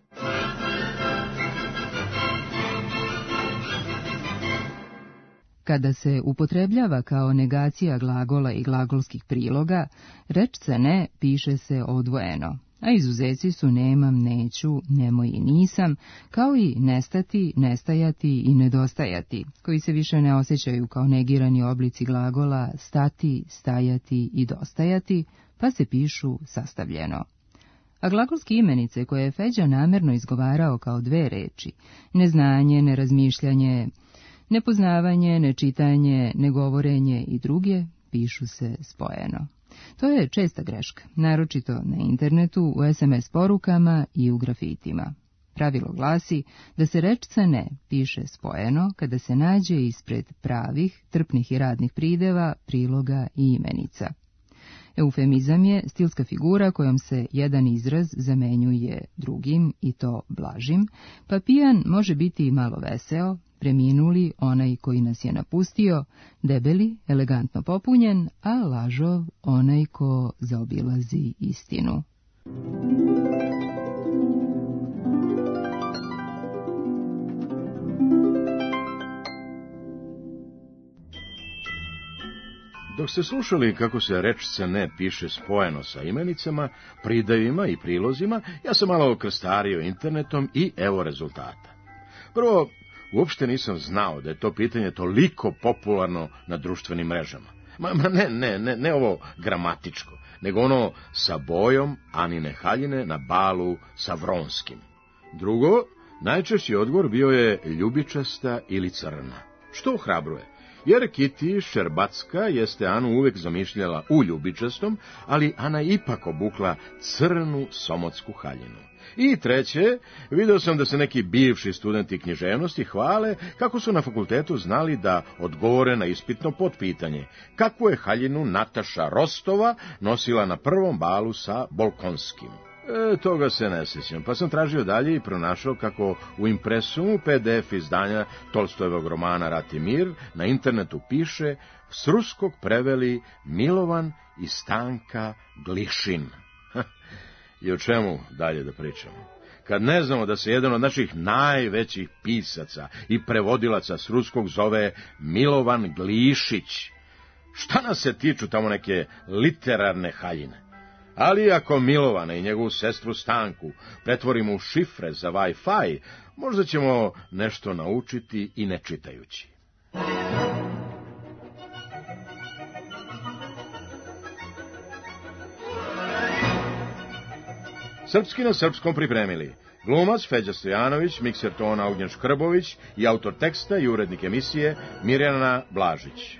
Kada se upotrebljava kao negacija glagola i glagolskih priloga, reč se ne piše se odvojeno, a izuzeci su nemam, neću, nemoj i nisam, kao i nestati, nestajati i nedostajati, koji se više ne osjećaju kao negirani oblici glagola stati, stajati i dostajati, pa se pišu sastavljeno. A glagolske imenice koje je Feđa namerno izgovarao kao dve reči, neznanje, nerazmišljanje, nepoznavanje, nečitanje, negovorenje i druge, pišu se spojeno. To je česta greška, naročito na internetu, u es em es porukama i u grafitima. Pravilo glasi da se rečca ne piše spojeno kada se nađe ispred pravih, trpnih i radnih prideva, priloga i imenica. Eufemizam je stilska figura kojom se jedan izraz zamenjuje drugim i to blažim, pa pijan može biti malo veseo, preminuli onaj koji nas je napustio, debeli, elegantno popunjen, a lažov onaj ko zaobilazi istinu. Dok ste slušali kako se rečce ne piše spojeno sa imenicama, pridevima i prilozima, ja sam malo krstario internetom i evo rezultata. Prvo, uopšte nisam znao da je to pitanje toliko popularno na društvenim mrežama. Ma, ma ne, ne, ne, ne ovo gramatičko, nego ono sa bojom Anine haljine na balu sa Vronskim. Drugo, najčešći odgovor bio je ljubičasta ili crna, što ohrabruje. Jer Kiti Šerbacka jeste Anu uvek zamišljala u ljubičastom, ali Ana ipak obukla crnu somotsku haljinu. I treće, video sam da se neki bivši studenti književnosti hvale kako su na fakultetu znali da odgovore na ispitno potpitanje, kakvu je haljinu Nataša Rostova nosila na prvom balu sa Bolkonskim. E, toga se ne sjećam, pa sam tražio dalje i pronašao kako u impresumu pe de ef izdanja Tolstojevog romana Rat i mir na internetu piše s ruskog preveli Milovan i Stanka Glišin. I o čemu dalje da pričamo? Kad ne znamo da se jedan od naših najvećih pisaca i prevodilaca s ruskog zove Milovan Glišić, šta nas se tiču tamo neke literarne haljine? Ali ako Milovana i njegovu sestru Stanku pretvorimo u šifre za Wi-Fi, možda ćemo nešto naučiti i ne čitajući. Srpski na srpskom pripremili glumac Feđa Stojanović, mikser tona Ognjen Škrbović i autor teksta i urednik emisije Mirjana Blažić.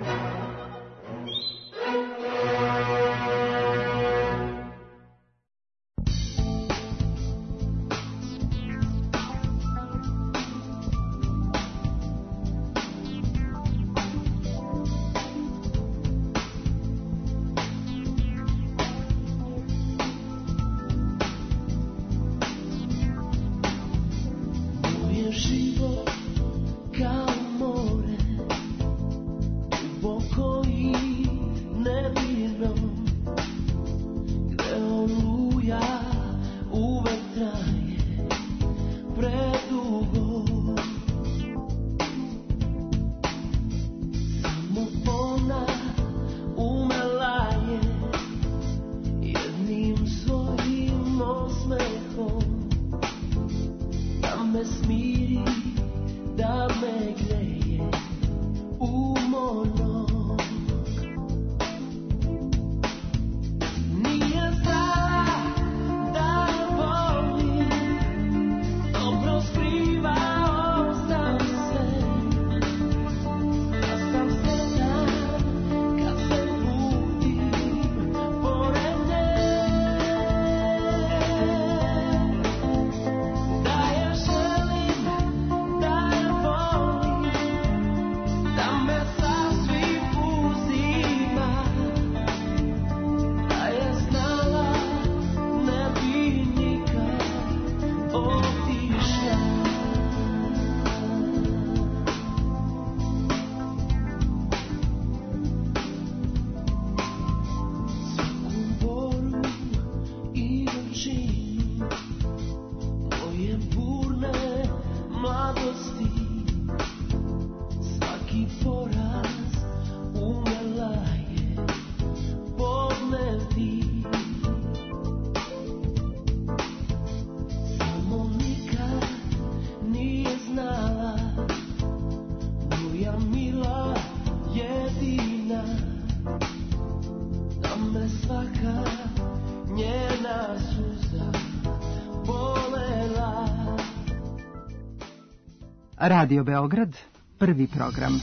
Radio Beograd, prvi program.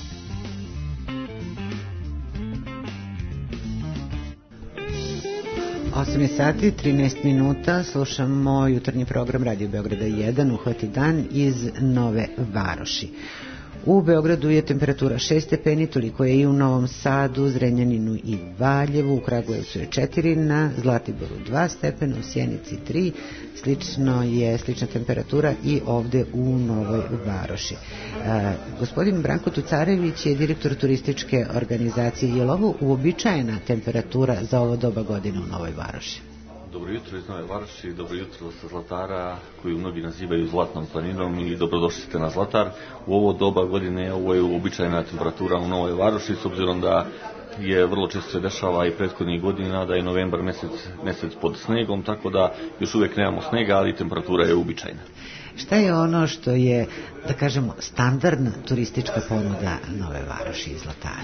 osam sati, trinaest minuta, slušamo jutarnji program Radio Beograda jedan, Uhvati dan iz Nove Varoši. U Beogradu je temperatura šest stepeni, toliko je i u Novom Sadu, Zrenjaninu i Valjevu, u Kragujevcu je četiri, na Zlatiboru dva stepena, u Sjenici tri, slično je slična temperatura i ovde u Novoj Varoši. E, gospodin Branko Tucarević je direktor turističke organizacije. Je li ovo uobičajena temperatura za ovo doba godine u Novoj Varoši? Dobro jutro iz Nove Varoši, dobro jutro sa Zlatara, koju mnogi nazivaju Zlatnom planinom, i dobrodošli ste na Zlatar. U ovo doba godine ovo je uobičajena temperatura u Novoj Varoši, s obzirom da je vrlo često se dešava i prethodnih godina da je novembar mesec, mesec pod snegom, tako da još uvijek nemamo snega, ali temperatura je uobičajena. Šta je ono što je, da kažemo, standardna turistička ponuda Nove Varoši i Zlatara?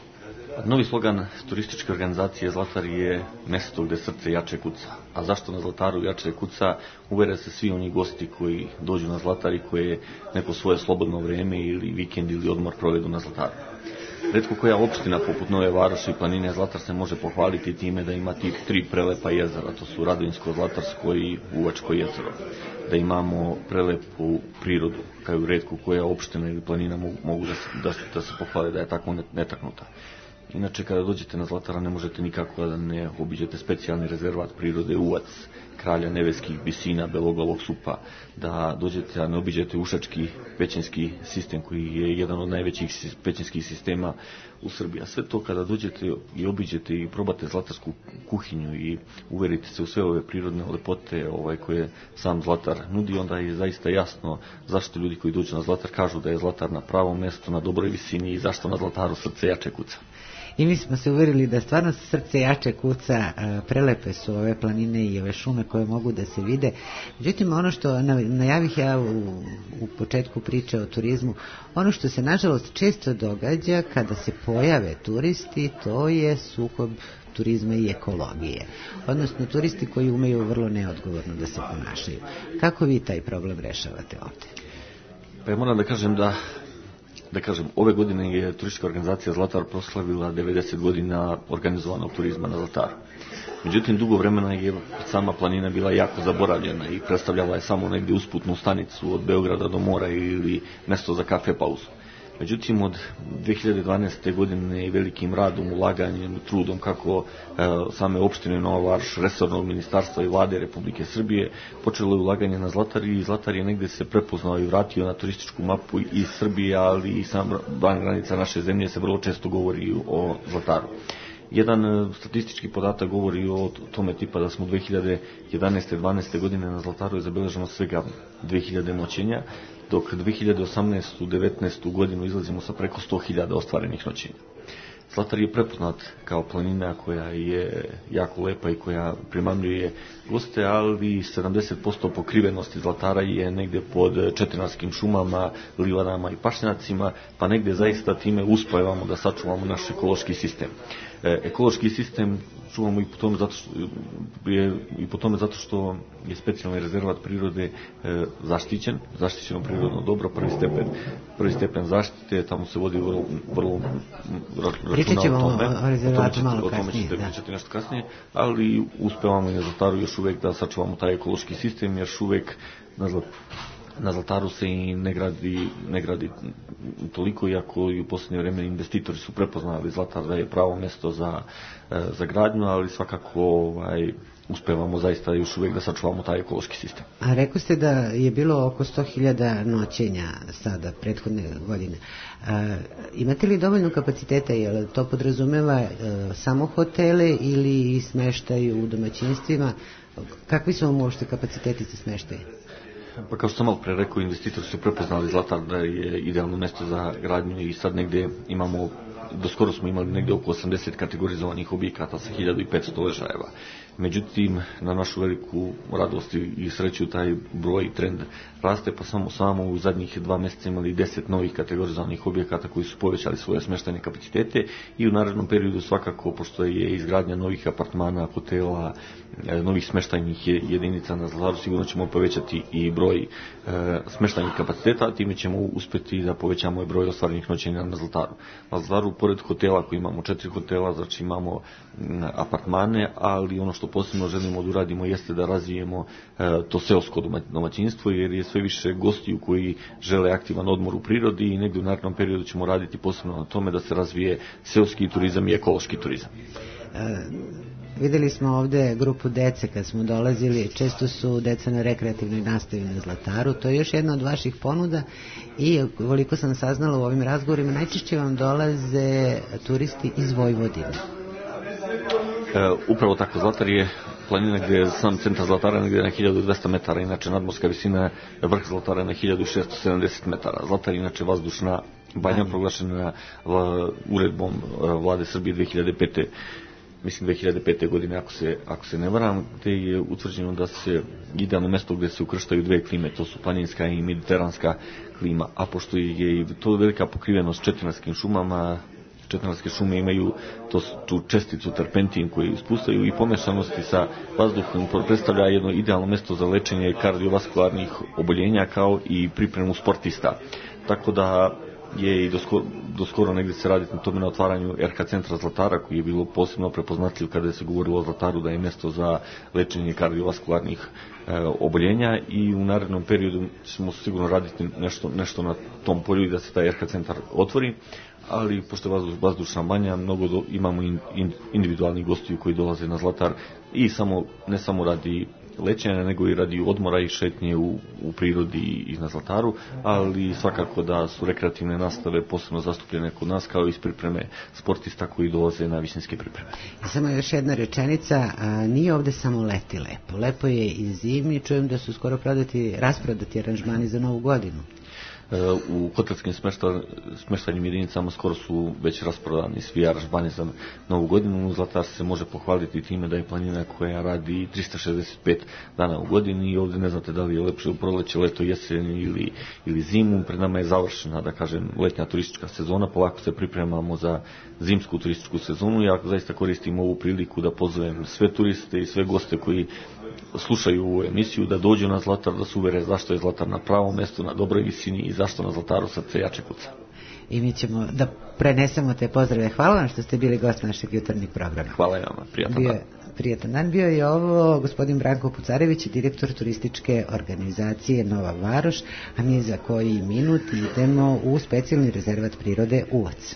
Novi slogan turističke organizacije Zlatar je mesto gde srce jače kuca. A zašto na Zlataru jače kuca? Uvere se svi oni gosti koji dođu na Zlatar i koje neko svoje slobodno vreme ili vikend ili odmor provedu na Zlataru. Retko koja opština poput Nove Varoši i planine Zlatar se može pohvaliti time da ima tih tri prelepa jezera, to su Radinsko, Zlatarsko i Uvačko jezero. Da imamo prelepu prirodu, kao retko koja opština ili planina mogu da se, da, da se pohvale da je tako netaknuta. Inače, kada dođete na Zlatara ne možete nikako da ne obiđete specijalni rezervat prirode Uvac, kralja neveskih visina, beloglavog supa, da dođete, a ne obiđete Ušački pećinski sistem koji je jedan od najvećih pećinskih sistema u Srbiji. A sve to kada dođete i obiđete i probate zlatarsku kuhinju i uverite se u sve ove prirodne lepote ovaj, koje sam Zlatar nudi, onda je zaista jasno zašto ljudi koji dođu na Zlatar kažu da je Zlatar na pravom mjestu, na dobroj visini i zašto na Zlataru srce jače kuca. i mi smo se uverili da stvarno srce jače kuca, prelepe su ove planine i ove šume koje mogu da se vide. Međutim, ono što najavih ja u, u početku priče o turizmu, ono što se nažalost često događa kada se pojave turisti, to je sukob turizma i ekologije. Odnosno turisti koji umeju vrlo neodgovorno da se ponašaju. Kako vi taj problem rešavate ovde? Pa ja moram da kažem da da kažem, ove godine je turistička organizacija Zlatar proslavila devedeset godina organizovanog turizma na Zlataru. Međutim, dugo vremena je sama planina bila jako zaboravljena i predstavljala je samo negdje usputnu stanicu od Beograda do mora ili mesto za kafe pauzu. Međutim, od dve hiljade dvanaeste. godine i velikim radom, ulaganjem, trudom kako e, same opštine Nova Varoš, resornog ministarstva i vlade Republike Srbije, počelo je ulaganje na Zlatar i Zlatar je negde se prepoznao i vratio na turističku mapu i Srbije, ali i sam van granica naše zemlje se vrlo često govori o Zlataru. Jedan statistički podatak govori o tome tipa da smo dve hiljade jedanaeste. dvanaeste. godine na Zlataru je zabeleženo svega dve hiljade noćenja, dok dve hiljade osamnaeste. devetnaeste. godinu izlazimo sa preko sto hiljada ostvarenih noćenja. Zlatar je prepoznat kao planina koja je jako lepa i koja primamljuje goste, ali sedamdeset posto pokrivenosti Zlatara je negde pod četrnarskim šumama, livanama i pašnjacima, pa negde zaista time uspevamo da sačuvamo naš ekološki sistem. E, ekološki sistem čuvamo i po tome zato što je, i po tome zato što je specijalni rezervat prirode e, zaštićen, zaštićeno prirodno dobro, prvi stepen, prvi stepen zaštite, tamo se vodi vrlo, vrlo računa o tome. O rezervatu malo o tome ćete pričati nešto kasnije, ali uspevamo i na Zlataru još uvek da sačuvamo taj ekološki sistem, još uvek na Zlataru Na Zlataru se i ne gradi, ne gradi toliko, iako i u posljednje vreme investitori su prepoznali Zlatar da je pravo mjesto za, za gradnju, ali svakako ovaj, uspevamo zaista još uvijek da sačuvamo taj ekološki sistem. A rekao ste da je bilo oko sto hiljada noćenja sada, prethodne godine. A, imate li dovoljno kapaciteta, je li to podrazumeva a, samo hotele ili smeštaj u domaćinstvima? Kakvi su vam uopšte kapaciteti za smeštaj? Pa kao što sam malo pre rekao, investitori su prepoznali Zlatar da je idealno mjesto za gradnju i sad negdje imamo, do skoro smo imali negdje oko osamdeset kategorizovanih objekata sa hiljadu petsto ležajeva. Međutim, na našu veliku radost i sreću taj broj i trend raste, pa samo samo u zadnjih dva mjeseca imali deset novih kategorizovanih objekata koji su povećali svoje smještajne kapacitete i u narednom periodu svakako, pošto je izgradnja novih apartmana, hotela, novih smještajnih jedinica na Zlataru, sigurno ćemo povećati i broj e, smještajnih kapaciteta, a time ćemo uspjeti da povećamo i broj ostvarenih noćenja na Zlataru. Na Zlataru, pored hotela koji imamo četiri hotela, znači imamo m, apartmane, ali ono što posebno želimo da uradimo jeste da razvijemo e, to seosko domaćinstvo, jer je sve više gostiju koji žele aktivan odmor u prirodi i negdje u narednom periodu ćemo raditi posebno na tome da se razvije seoski turizam i ekološki turizam. E, videli smo ovde grupu dece kad smo dolazili, često su deca na rekreativnoj nastavi na Zlataru, to je još jedna od vaših ponuda i koliko sam saznala u ovim razgovorima, najčešće vam dolaze turisti iz Vojvodine. E, upravo tako, Zlatar je planina gdje je sam centar Zlatara negdje na hiljadu dvesta metara, inače nadmorska visina vrh Zlatara na hiljadu šesto sedamdeset metara. Zlatar je inače vazdušna banja proglašena uredbom vlade Srbije dve hiljade pete. Mislim dve hiljade pete. godine, ako se, ako se ne varam, gdje je utvrđeno da se idealno mjesto gdje se ukrštaju dve klime, to su planinska i mediteranska klima, a pošto je i to velika pokrivenost četrnarskim šumama, četrnarske šume imaju to, tu česticu terpentin koju ispustaju i pomešanosti sa vazduhom predstavlja jedno idealno mjesto za lečenje kardiovaskularnih oboljenja kao i pripremu sportista. Tako da je i do skoro, do skoro negdje se radi na tome na otvaranju er ka centra Zlatara, koji je bilo posebno prepoznatljiv kada se govorilo o Zlataru da je mjesto za lečenje kardiovaskularnih e, oboljenja i u narednom periodu ćemo sigurno raditi nešto, nešto na tom polju i da se taj er ka centar otvori. Ali pošto je vazdušna banja, mnogo do, imamo in, in, individualnih gostiju koji dolaze na Zlatar i samo, ne samo radi lečenja, nego i radi odmora i šetnje u, u prirodi i na Zlataru, ali svakako da su rekreativne nastave posebno zastupljene kod nas kao iz pripreme sportista koji dolaze na visinske pripreme. Samo još jedna rečenica, a, nije ovde samo leti lepo, lepo je i zimi, čujem da su skoro prodati, rasprodati aranžmani za Novu godinu. U hotelskim smještajnim jedinicama skoro su već rasprodani svi aranžmani za novu godinu. Zlatar se može pohvaliti time da je planina koja radi trista šezdeset pet dana u godini i ovdje ne znate da li je lepše u proleće, leto, jesen ili, ili zimu. Pred nama je završena, da kažem, letnja turistička sezona, polako se pripremamo za zimsku turističku sezonu. Ja zaista koristim ovu priliku da pozovem sve turiste i sve goste koji slušaju ovu emisiju da dođu na Zlatar, da se uvere zašto je Zlatar na pravom mjestu, na dobroj visini i zašto na Zlataru srce jače kuca. I mi ćemo da prenesemo te pozdrave. Hvala vam što ste bili gost našeg jutarnjeg programa. Hvala i vama, prijatan dan. Prijatan dan. Bio je ovo gospodin Branko Pucarević, direktor turističke organizacije Nova Varoš, a mi za koji minut idemo u specijalni rezervat prirode Uvac.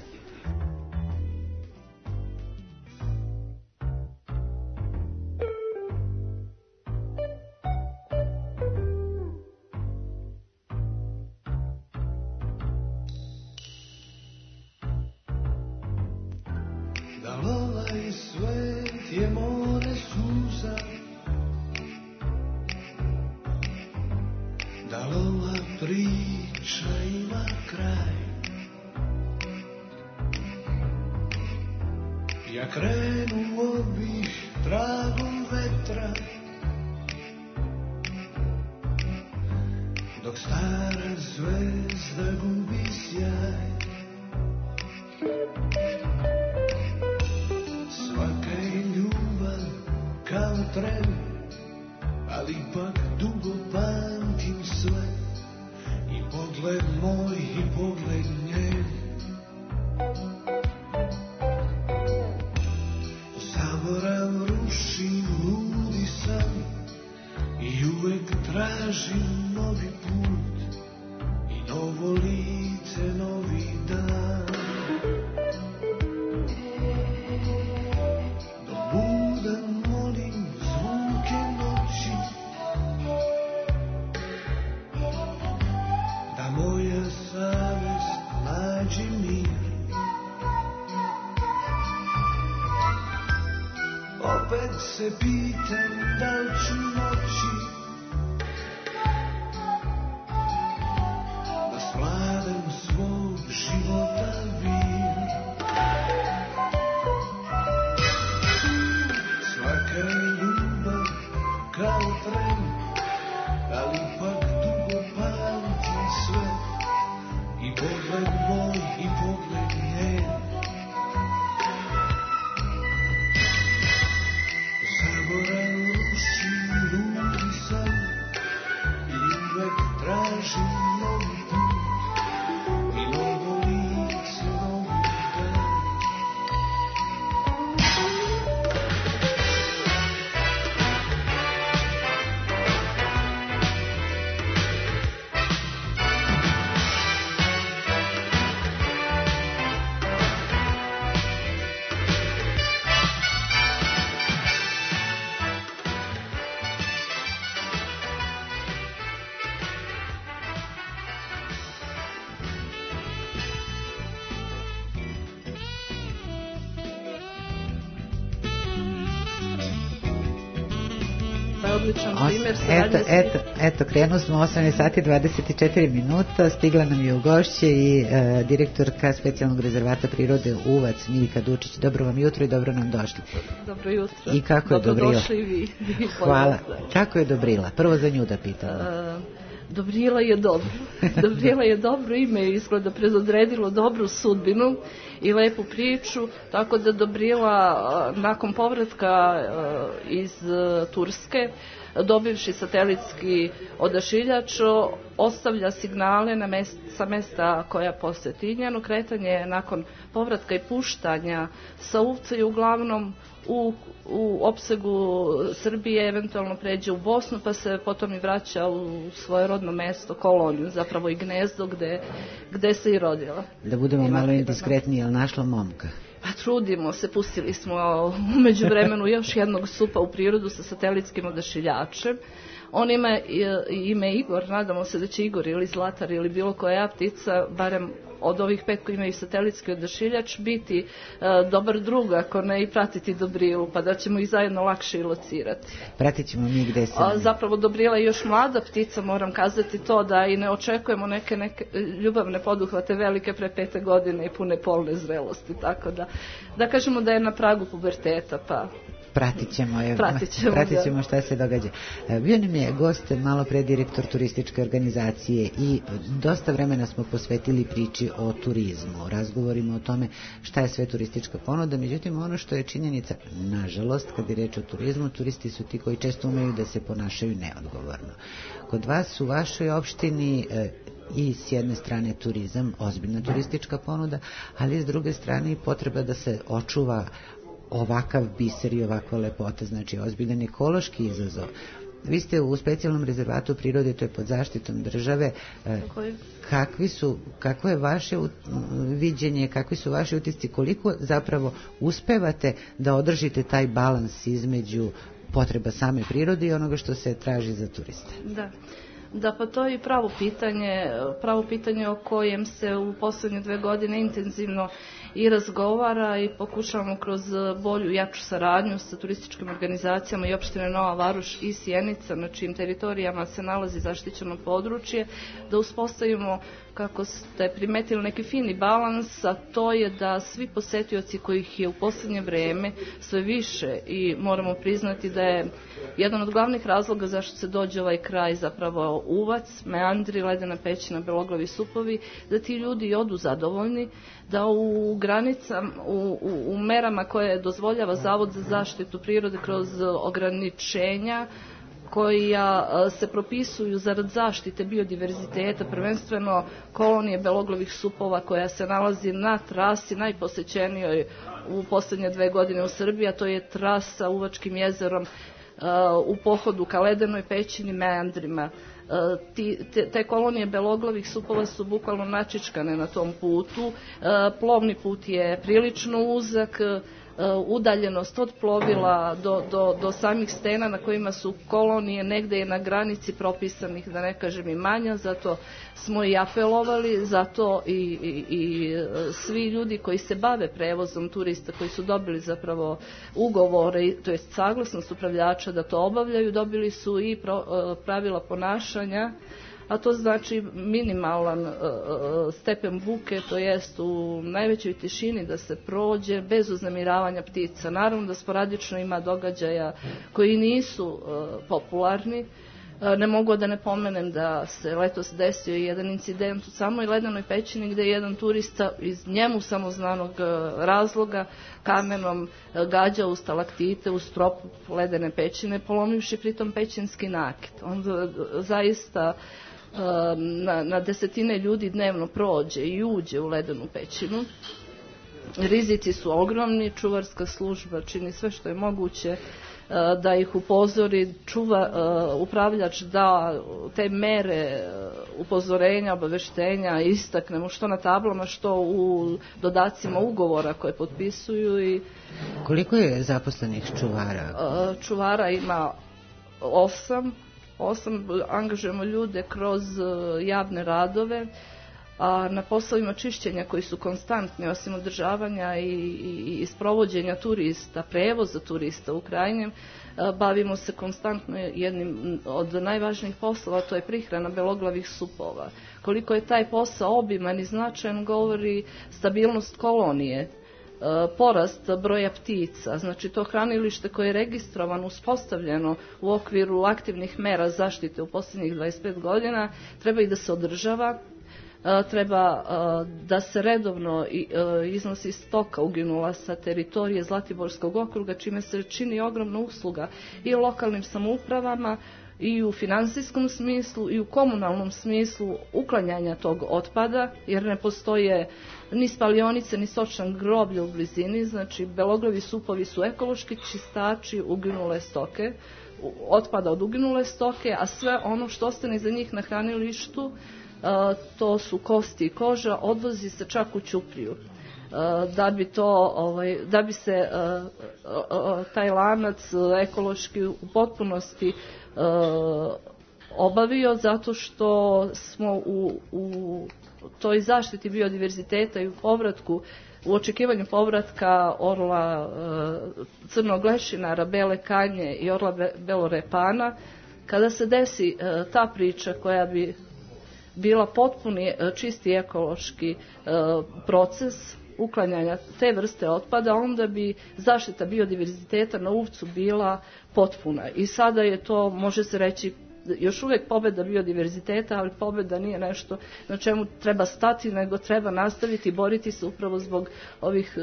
Odličan primjer eto, eto, eto, krenu smo osamnaest sati dvadeset četiri minuta, stigla nam je u gošće i e, direktorka specijalnog rezervata prirode Uvac, Miljka Dučić. Dobro vam jutro i dobro nam došli. Dobro jutro. I kako je dobro Dobrila? Došli i vi. Hvala. Kako je Dobrila? Prvo za nju da pitam. Uh, Dobrila je dobro. Dobrila je dobro ime i izgleda predodredilo dobru sudbinu i lepu priču, tako da Dobrila nakon povratka iz Turske, dobivši satelitski odašiljač, ostavlja signale na mest, sa mesta koja posjeti. Njeno kretanje nakon povratka i puštanja sa Uvca i uglavnom u, u opsegu Srbije, eventualno pređe u Bosnu, pa se potom i vraća u svoje rodno mesto, koloniju, zapravo i gnezdo gde, gde se i rodila. Da budemo malo indiskretniji, je li našla momka? Pa trudimo se, pustili smo u međuvremenu još jednog supa u prirodu sa satelitskim odašiljačem. On ima ime Igor, nadamo se da će Igor ili Zlatar ili bilo koja ptica, barem od ovih pet koji imaju satelitski odašiljač, biti e, dobar drug, ako ne i pratiti Dobrilu, pa da ćemo ih zajedno lakše i locirati. Pratit ćemo mi gde se... A, zapravo Dobrila je još mlada ptica, moram kazati to, da i ne očekujemo neke, neke ljubavne poduhvate velike pre pete godine i pune polne zrelosti, tako da, da kažemo da je na pragu puberteta, pa... Pratit ćemo, je, pratit ćemo, pratit ćemo šta se događa. Bio nam je gost malo pre direktor turističke organizacije i dosta vremena smo posvetili priči o turizmu, razgovorimo o tome šta je sve turistička ponuda, međutim ono što je činjenica, nažalost, kad je reč o turizmu, turisti su ti koji često umeju da se ponašaju neodgovorno. Kod vas u vašoj opštini i s jedne strane turizam, ozbiljna turistička ponuda, ali s druge strane i potreba da se očuva ovakav biser i ovakva lepota, znači ozbiljan ekološki izazov. Vi ste u specijalnom rezervatu prirode, to je pod zaštitom države. Kakvi su, kako je vaše viđenje, kakvi su vaši utisci, koliko zapravo uspevate da održite taj balans između potreba same prirode i onoga što se traži za turiste? Da. Da, pa to je pravo pitanje, pravo pitanje o kojem se u poslednje dve godine intenzivno i razgovara i pokušavamo kroz bolju i jaču saradnju sa turističkim organizacijama i opštine Nova Varoš i Sjenica, na čijim teritorijama se nalazi zaštićeno područje, da uspostavimo, kako ste primetili, neki fini balans, a to je da svi posetioci kojih je u poslednje vreme sve više i moramo priznati da je jedan od glavnih razloga zašto se dođe ovaj kraj zapravo Uvac, Meandri, Ledena pećina, Beloglavi supovi, da ti ljudi odu zadovoljni, da u granicama, u, u, u merama koje dozvoljava Zavod za zaštitu prirode kroz ograničenja koja se propisuju zarad zaštite biodiverziteta, prvenstveno kolonije beloglavih supova koja se nalazi na trasi najposećenijoj u poslednje dve godine u Srbiji, a to je trasa Uvačkim jezerom u pohodu ka Ledenoj pećini, Meandrima. Ti, te, te kolonije beloglavih supova su bukvalno načičkane na tom putu. Plovni put je prilično uzak, udaljenost od plovila do, do, do samih stena na kojima su kolonije negde je na granici propisanih, da ne kažem i manja, zato smo i apelovali, zato i, i, i svi ljudi koji se bave prevozom turista, koji su dobili zapravo ugovore, to jest saglasnost upravljača da to obavljaju, dobili su i pro, pravila ponašanja, a to znači minimalan uh, stepen buke, to jest u najvećoj tišini da se prođe bez uznemiravanja ptica. Naravno da sporadično ima događaja koji nisu uh, popularni. Uh, ne mogu da ne pomenem da se letos desio jedan incident u samoj Ledenoj pećini gde je jedan turista iz njemu samoznanog uh, razloga kamenom uh, gađao u stalaktite u strop Ledene pećine, polomivši pritom pećinski nakit. Onda uh, zaista Na, na desetine ljudi dnevno prođe i uđe u Ledenu pećinu. Rizici su ogromni, čuvarska služba čini sve što je moguće da ih upozori, čuva, upravljač da te mere upozorenja, obaveštenja istaknemo što na tablama, što u dodacima ugovora koje potpisuju. I koliko je zaposlenih čuvara? Čuvara ima osam. Osam, angažujemo ljude kroz javne radove, a na poslovima čišćenja koji su konstantni, osim održavanja i, i, i sprovođenja turista, prevoza turista u krajnjem, bavimo se konstantno jednim od najvažnijih poslova, to je prihrana beloglavih supova. Koliko je taj posao obiman i značajan govori stabilnost kolonije, porast broja ptica, znači to hranilište koje je registrovano, uspostavljeno u okviru aktivnih mera zaštite u posljednjih dvadeset pet godina, treba i da se održava, treba da se redovno iznosi stoka uginula sa teritorije Zlatiborskog okruga, čime se čini ogromna usluga i lokalnim samoupravama, i u finansijskom smislu i u komunalnom smislu uklanjanja tog otpada, jer ne postoje ni spalionice, ni stočna groblja u blizini, znači beloglavi supovi su ekološki čistači uginule stoke, otpada od uginule stoke, a sve ono što ostane za njih na hranilištu, to su kosti i koža, odvozi se čak u ćupriju. da bi to, ovaj, da bi se taj lanac ekološki u potpunosti obavio, zato što smo u, u toj zaštiti biodiverziteta i u povratku, u očekivanju povratka orla crnog lešinara, bele kanje i orla belorepana, kada se desi ta priča koja bi bila potpuni čisti ekološki proces uklanjanja te vrste otpada, onda bi zaštita biodiverziteta na Uvcu bila potpuna. I sada je to, može se reći, još uvijek pobjeda biodiverziteta, ali pobjeda nije nešto na čemu treba stati, nego treba nastaviti i boriti se upravo zbog ovih,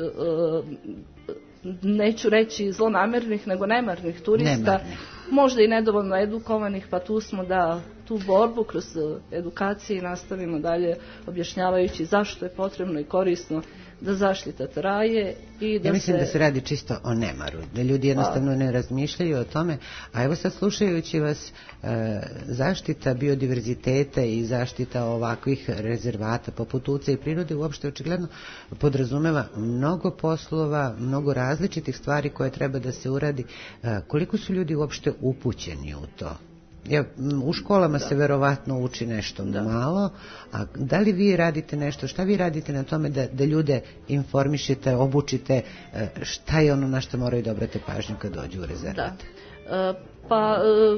neću reći zlonamernih, nego nemarnih turista, nemarnih. Možda i nedovoljno edukovanih, pa tu smo da tu borbu kroz edukacije nastavimo dalje objašnjavajući zašto je potrebno i korisno da zaštita traje i da ja mislim se... da se radi čisto o nemaru, da ljudi jednostavno ne razmišljaju o tome, a evo sad slušajući vas, e, zaštita biodiverziteta i zaštita ovakvih rezervata poput Uvca i prirode uopšte očigledno podrazumeva mnogo poslova, mnogo različitih stvari koje treba da se uradi. E, koliko su ljudi uopšte upućeni u to? Ja, u školama da. se verovatno uči nešto da. malo, a da li vi radite nešto, šta vi radite na tome da, da ljude informišete, obučite, šta je ono na što moraju da obrate pažnju kad dođu u rezervat? Da. E, pa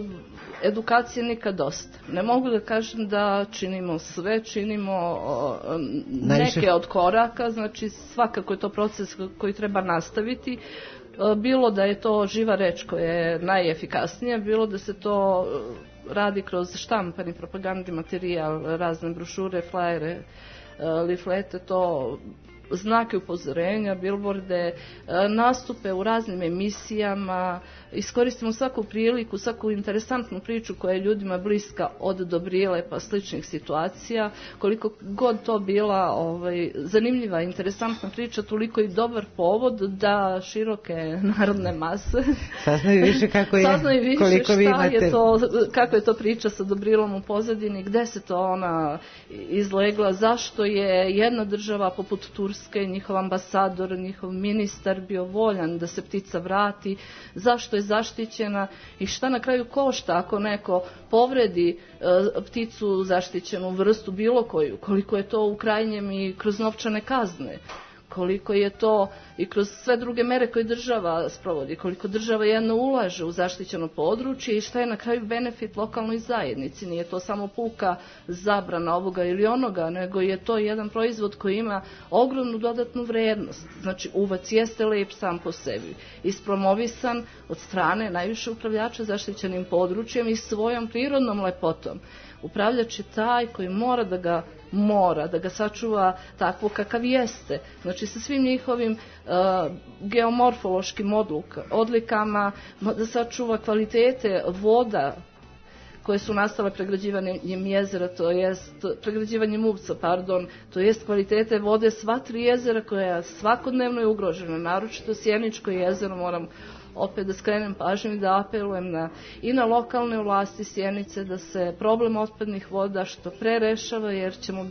e, edukacije nikad dosta. Ne mogu da kažem da činimo sve, činimo o, Najviše... neke od koraka, znači svakako je to proces koji treba nastaviti. Bilo da je to živa reč koja je najefikasnija, bilo da se to radi kroz štampani propagandni materijal, razne brošure, flajere, liflete, to znake upozorenja, bilborde, nastupe u raznim emisijama, iskoristimo svaku priliku, svaku interesantnu priču koja je ljudima bliska od Dobrile pa sličnih situacija, koliko god to bila ovaj, zanimljiva, interesantna priča, toliko i dobar povod da široke narodne mase saznaju više kako je, saznaju više koliko vi imate... je to, kako je to priča sa Dobrilom u pozadini, gde se to ona izlegla, zašto je jedna država poput Turske, njihov ambasador, njihov ministar bio voljan da se ptica vrati, zašto je zaštićena i šta na kraju košta ako neko povredi e, pticu zaštićenu vrstu bilo koju, koliko je to u krajnjem i kroz novčane kazne, koliko je to i kroz sve druge mere koje država sprovodi, koliko država jedno ulaže u zaštićeno područje i šta je na kraju benefit lokalnoj zajednici. Nije to samo puka zabrana ovoga ili onoga, nego je to jedan proizvod koji ima ogromnu dodatnu vrednost. Znači, Uvac jeste lep sam po sebi, ispromovisan od strane najviše upravljača zaštićenim područjem i svojom prirodnom lepotom. Upravljač je taj koji mora da ga mora da ga sačuva takvo kakav jeste. Znači sa svim njihovim uh, geomorfološkim odluka, odlikama, da sačuva kvalitete voda koje su nastale pregrađivanjem jezera, to jest pregrađivanjem Uvca, pardon, to jest kvalitete vode sva tri jezera koja svakodnevno je ugrožena, naročito Sjeničko jezero, moram opet da skrenem pažnju i da apelujem na, i na lokalne vlasti Sjenice da se problem otpadnih voda što pre rešava, jer ćemo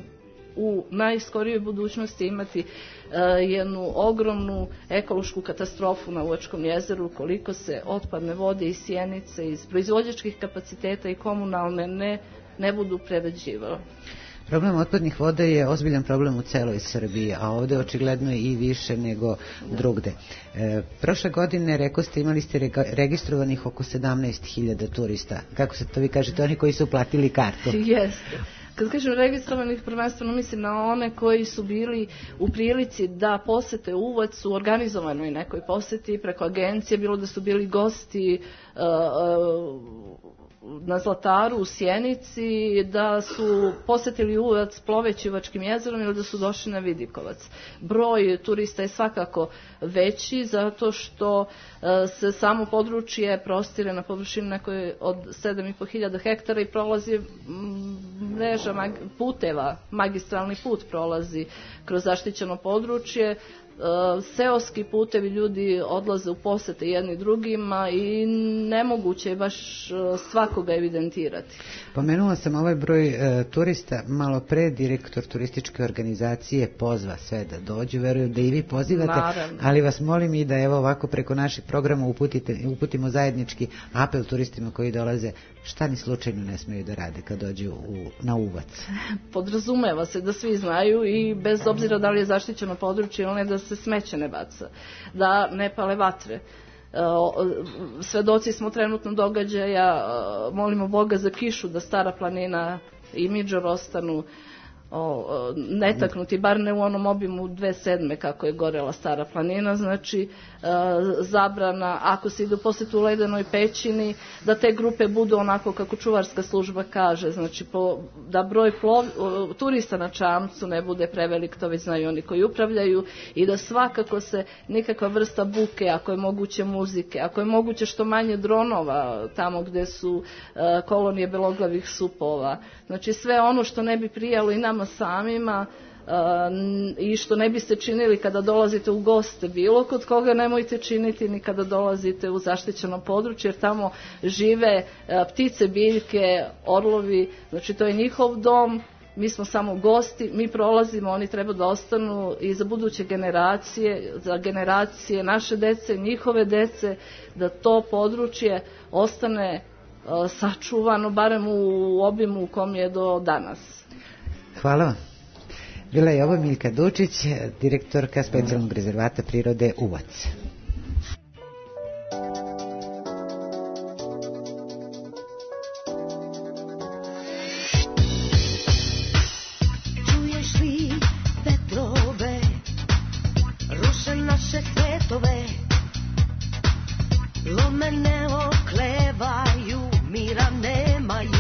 u najskorijoj budućnosti imati uh, jednu ogromnu ekološku katastrofu na Uvačkom jezeru koliko se otpadne vode iz Sjenice, iz proizvođačkih kapaciteta i komunalne ne, ne budu prerađivale. Problem otpadnih voda je ozbiljan problem u celoj Srbiji, a ovde očigledno i više nego drugde. E, prošle godine, rekao ste, imali ste registrovanih oko sedamnaest hiljada turista. Kako se to vi kažete, oni koji su platili kartu? Jeste. Kad kažem registrovanih, prvenstveno mislim na one koji su bili u prilici da posete Uvac u organizovanoj nekoj poseti preko agencije, bilo da su bili gosti uh, uh, na Zlataru u Sjenici, da su posetili Uvac ploveći Uvačkim jezerom ili da su došli na Vidikovac. Broj turista je svakako veći zato što uh, se samo područje prostire na površini nekoj od sedam i po hiljada hektara i prolazi mreža mag, puteva, magistralni put prolazi kroz zaštićeno područje. seoski putevi, ljudi odlaze u posete jedni drugima i nemoguće je baš svakoga evidentirati. Pomenula sam ovaj broj e, turista, malo pre direktor turističke organizacije pozva sve da dođu, verujem da i vi pozivate, Naravno. Ali vas molim i da evo ovako preko naših programa uputite, uputimo zajednički apel turistima koji dolaze, šta ni slučajno ne smeju da rade kad dođu u, na Uvac. Podrazumeva se da svi znaju i bez obzira da li je zaštićeno područje ili ne, da se smeće ne baca, da ne pale vatre. Svedoci smo trenutno događaja, molimo Boga za kišu, da Stara planina i Midžor ostanu o, netaknuti, bar ne u onom obimu dve sedme kako je gorela Stara planina, znači e, zabrana, ako se ide u posetu u Ledenoj pećini, da te grupe budu onako kako čuvarska služba kaže, znači po, da broj plov, turista na čamcu ne bude prevelik, to već znaju oni koji upravljaju, i da svakako se nikakva vrsta buke, ako je moguće muzike, ako je moguće što manje dronova tamo gde su e, kolonije beloglavih supova, znači sve ono što ne bi prijalo i nama samima uh, i što ne biste činili kada dolazite u goste bilo kod koga, nemojte činiti ni kada dolazite u zaštićeno područje, jer tamo žive uh, ptice, biljke, orlovi, znači to je njihov dom, mi smo samo gosti, mi prolazimo, oni treba da ostanu i za buduće generacije, za generacije naše dece, njihove dece, da to područje ostane uh, sačuvano, barem u obimu u kom je do danas. Hvala vam. Bila je ovo Miljka Dučić, direktorka specijalnog rezervata prirode Uvac. Čuješ li vetrove, ruše naše svetove, lome ne oklevaju, mira nemaju.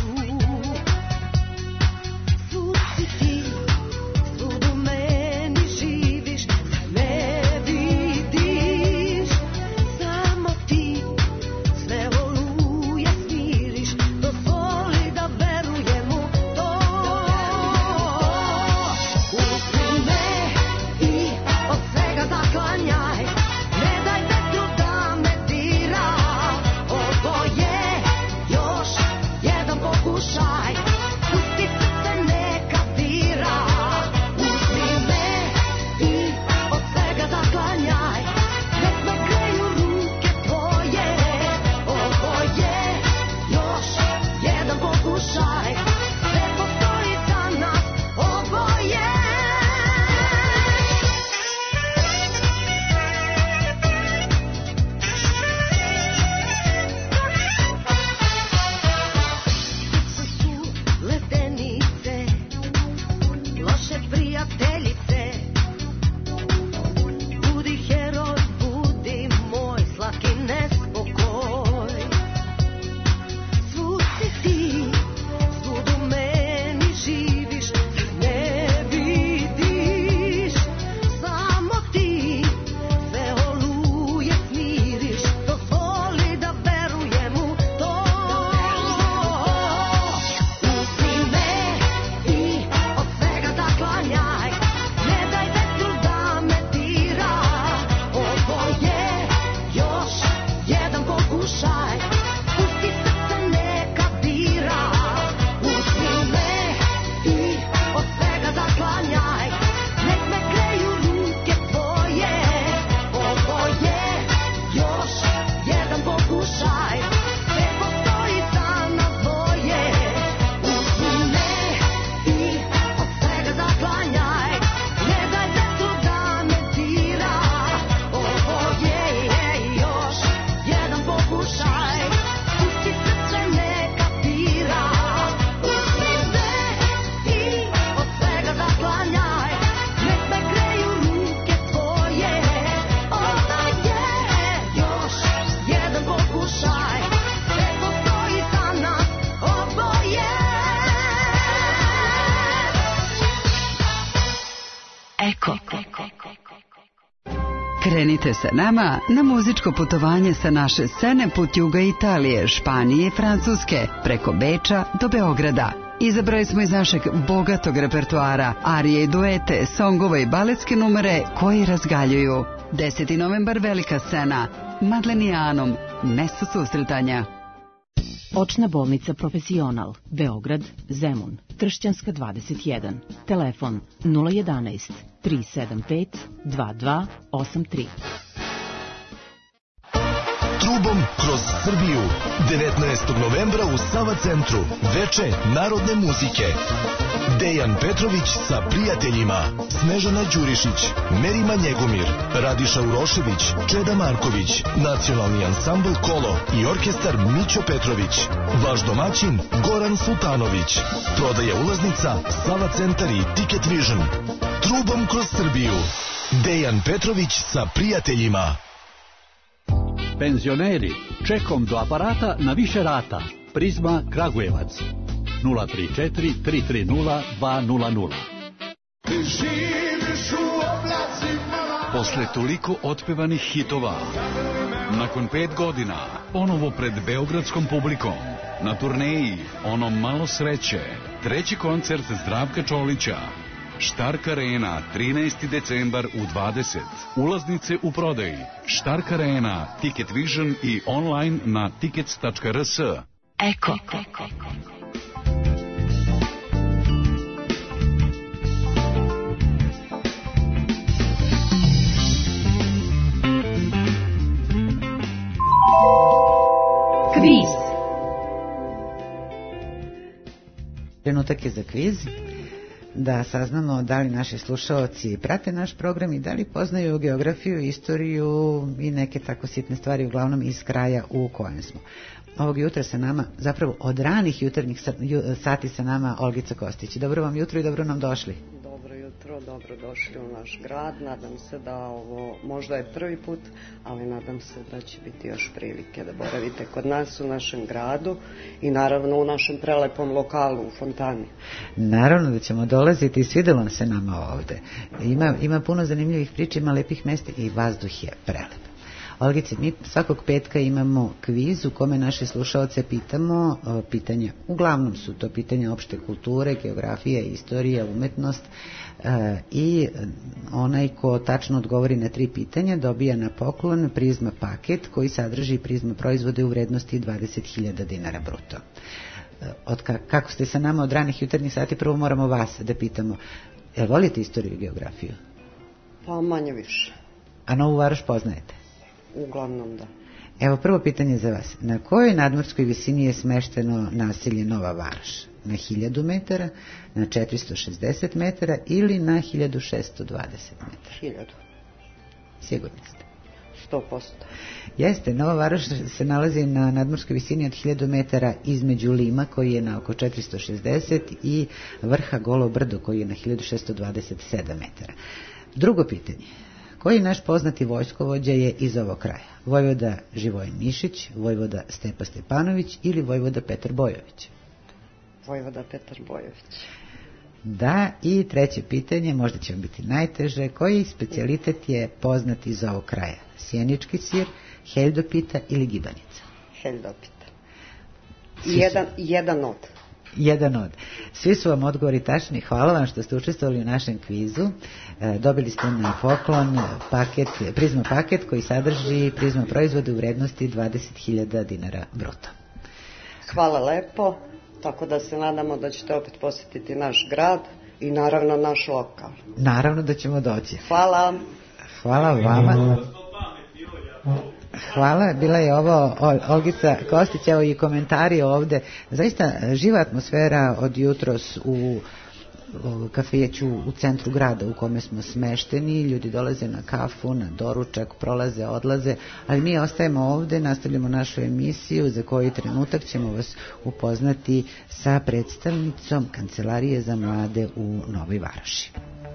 Krenite sa nama na muzičko putovanje sa naše scene put juga Italije, Španije i Francuske, preko Beča do Beograda. Izabrali smo iz našeg bogatog repertoara arije i duete, songove i baletske numere koji razgaljuju. deseti novembar velika scena. Madlenijanom, mesto susretanja. Očna bolnica Profesional, Beograd, Zemun, Tršćanska dvadeset jedan. Telefon nula jedanaest tri sedam pet dva dva osam tri. Trubom kroz Srbiju. devetnaestog novembra u Sava centru. Veče narodne muzike. Dejan Petrović sa prijateljima. Snežana Đurišić, Merima Njegomir, Radiša Urošević, Čeda Marković, Nacionalni ansambl Kolo i orkestar Mićo Petrović. Vaš domaćin Goran Sultanović. Prodaja ulaznica Sava centar i Ticket Vision. Trubom kroz Srbiju. Dejan Petrović sa prijateljima. Penzioneri, čekom do aparata na više rata. Prizma Kragujevac. nula tri četiri tri tri nula dva nula nula. Posle toliko otpevanih hitova, nakon pet godina, ponovo pred beogradskom publikom, na turneji Ono malo sreće, treći koncert Zdravka Čolića, Štark Arena, trinaesti decembar u dvadeset. Ulaznice u prodaji. Štark Arena, Ticket Vision i online na tickets tačka r s. Eko. Kviz. Trenutak je za kviz. Da saznamo da li naši slušaoci prate naš program i da li poznaju geografiju, istoriju i neke tako sitne stvari, uglavnom iz kraja u kojem smo. Ovog jutra sa nama, zapravo od ranih jutarnjih sati sa nama Olgica Kostić. Dobro vam jutro i dobro nam došli. Dobro jutro, dobro došli u naš grad. Nadam se da ovo možda je prvi put, ali nadam se da će biti još prilike da boravite kod nas u našem gradu i naravno u našem prelepom lokalu u Fontani. Naravno da ćemo dolaziti i svidelo se nama ovde. Ima, ima puno zanimljivih priča, ima lepih mesta i vazduh je prelep. Olgice, mi svakog petka imamo kviz u kome naše slušaoce pitamo o, pitanja, uglavnom su to pitanja opšte kulture, geografije, istorija, umetnost e, i onaj ko tačno odgovori na tri pitanja dobija na poklon Prizma paket koji sadrži Prizma proizvode u vrednosti dvadeset hiljada dinara bruto. E, od ka, kako ste sa nama od ranih jutarnjih sati, prvo moramo vas da pitamo, jel volite istoriju i geografiju? Pa manje više. A Novu Varoš poznajete? Uglavnom da. Evo prvo pitanje za vas. Na kojoj nadmorskoj visini je smešteno naselje Nova Varoš? Na hiljadu metara, na četiristo šezdeset metara ili na hiljadu šeststo dvadeset metara? Hiljadu. Sigurni ste? Sto posto. Jeste, Nova Varoš se nalazi na nadmorskoj visini od hiljadu metara između Lima koji je na oko četiristo šezdeset i vrha Golo brdo koji je na hiljadu šeststo dvadeset sedam metara. Drugo pitanje. Koji naš poznati vojskovođa je iz ovog kraja? Vojvoda Živojin Mišić, vojvoda Stepa Stepanović ili vojvoda Petar Bojović? Vojvoda Petar Bojović. Da, i treće pitanje, možda će vam biti najteže. Koji specijalitet je poznat iz ovog kraja? Sjenički sir, heldopita ili gibanica? Heldopita. Jedan, jedan od. Jedan od. Svi su vam odgovori tačni. Hvala vam što ste učestvovali u našem kvizu. E, dobili ste na poklon paket, Prizma paket koji sadrži Prizma proizvode u vrednosti dvadeset hiljada dinara bruto. Hvala lepo, tako da se nadamo da ćete opet posjetiti naš grad i naravno naš lokal. Naravno da ćemo doći. Hvala. Hvala vama. Hvala, bila je ovo Olgica Kostić, evo i komentari ovde. Zaista živa atmosfera od jutros u kafeću u centru grada u kome smo smešteni. Ljudi dolaze na kafu, na doručak, prolaze, odlaze, ali mi ostajemo ovde, nastavljamo našu emisiju za koji trenutak ćemo vas upoznati sa predstavnicom Kancelarije za mlade u Novoj Varoši.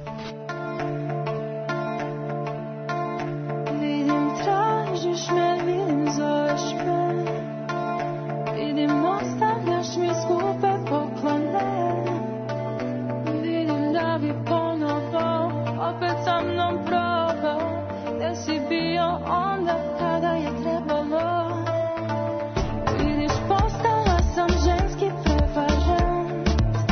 Tražiš me, vidim, zoveš me, vidim, ostavljaš mi skupe poklone, vidim da bi ponovo opet sa mnom probao, gde si bio onda kada je trebalo, vidiš, postala sam ženski prevažant,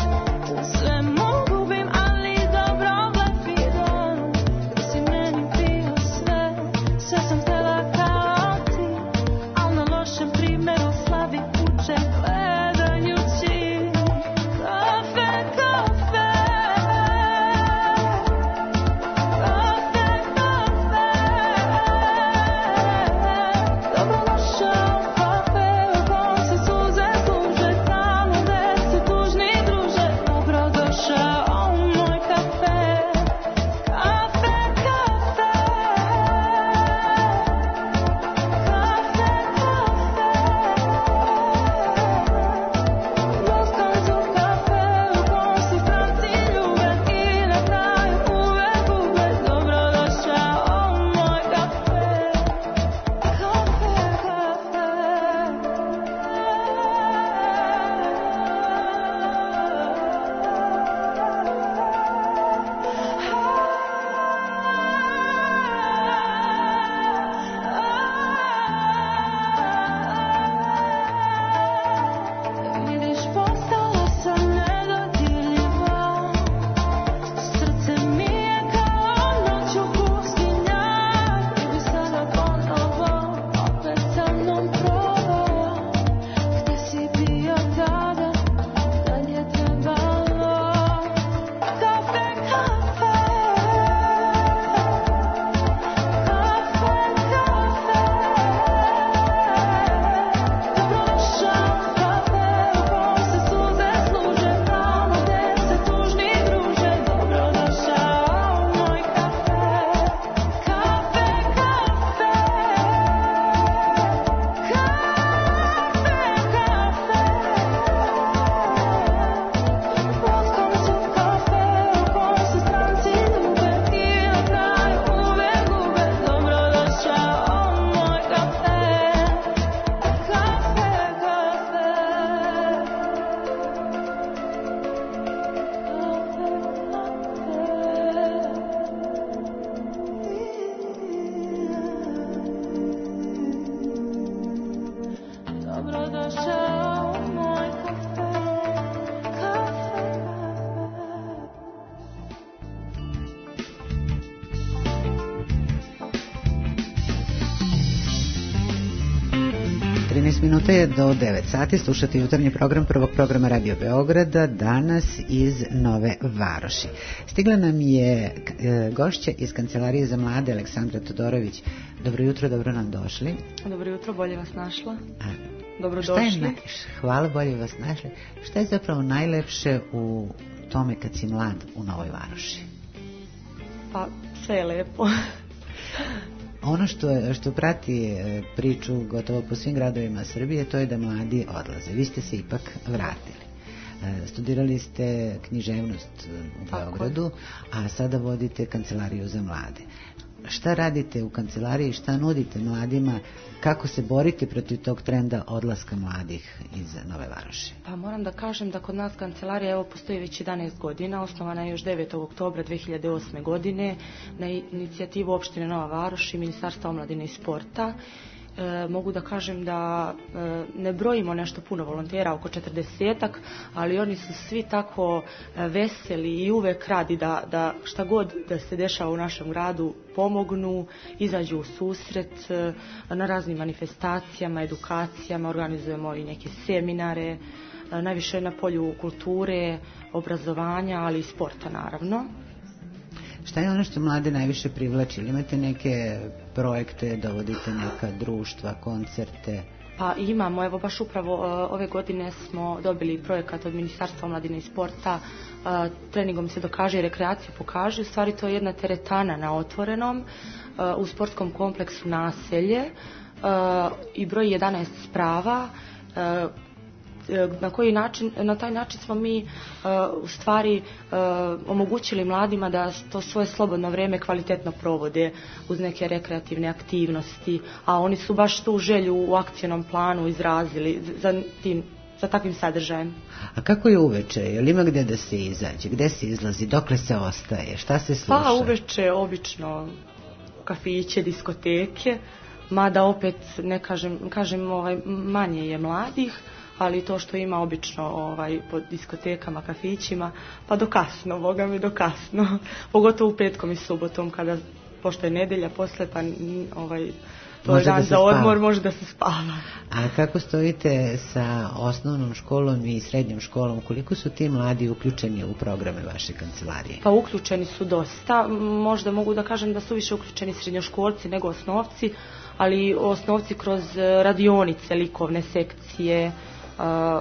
trinaest minuta je do devet sati. Slušate jutarnji program prvog programa Radio Beograda, danas iz Nove Varoši. Stigla nam je e, gošća iz Kancelarije za mlade, Aleksandra Todorović. Dobro jutro, dobro nam došli. Dobro jutro, bolje vas našla. A, dobro šta je došli. naj... Hvala, bolje vas našli. Šta je zapravo najlepše u tome kad si mlad u Novoj Varoši? Pa, sve je lepo. Ono što, što prati priču gotovo po svim gradovima Srbije, to je da mladi odlaze. Vi ste se ipak vratili. Studirali ste književnost u Beogradu, a sada vodite Kancelariju za mlade. Šta radite u kancelariji, šta nudite mladima, kako se borite protiv tog trenda odlaska mladih iz Nove Varoši? Pa moram da kažem da kod nas kancelarija evo postoji već jedanaest godina, osnovana je još devetog oktobra dve hiljade osme. godine na inicijativu opštine Nova Varoš i Ministarstva omladine i sporta. E, mogu da kažem da e, ne brojimo nešto puno volontera, oko četrdesetak, ali oni su svi tako e, veseli i uvek radi da, da šta god da se dešava u našem gradu pomognu, izađu u susret e, na raznim manifestacijama, edukacijama, organizujemo i neke seminare, e, najviše na polju kulture, obrazovanja, ali i sporta naravno. Šta je ono što mlade najviše privlači? Ili imate neke projekte, dovodite neka društva, koncerte? Pa imamo, evo baš upravo uh, ove godine smo dobili projekat od Ministarstva omladine i sporta, uh, treningom se dokaže i rekreaciju pokaže. U stvari to je jedna teretana na otvorenom uh, u sportskom kompleksu Naselje uh, i broj jedanaest sprava. Uh, na koji način, na taj način smo mi uh, u stvari uh, omogućili mladima da to svoje slobodno vrijeme kvalitetno provode uz neke rekreativne aktivnosti, a oni su baš tu želju u akcijnom planu izrazili za tim, za takvim sadržajem. A kako je uveče? Je li ima gde da se izađe? Gde se izlazi? Dokle se ostaje? Šta se sluša? Pa uveče obično kafiće, diskoteke, mada opet ne kažem, kažem ovaj, manje je mladih, ali to što ima obično ovaj, po diskotekama, kafićima, pa do kasno, boga mi do kasno, pogotovo petkom i subotom, kada, pošto je nedelja posle, pa ovaj, to može je dan za odmor, može da se spava. A kako stojite sa osnovnom školom i srednjom školom, koliko su ti mladi uključeni u programe vaše kancelarije? Pa uključeni su dosta, možda mogu da kažem da su više uključeni srednjoškolci nego osnovci, ali osnovci kroz radionice, likovne sekcije, Uh,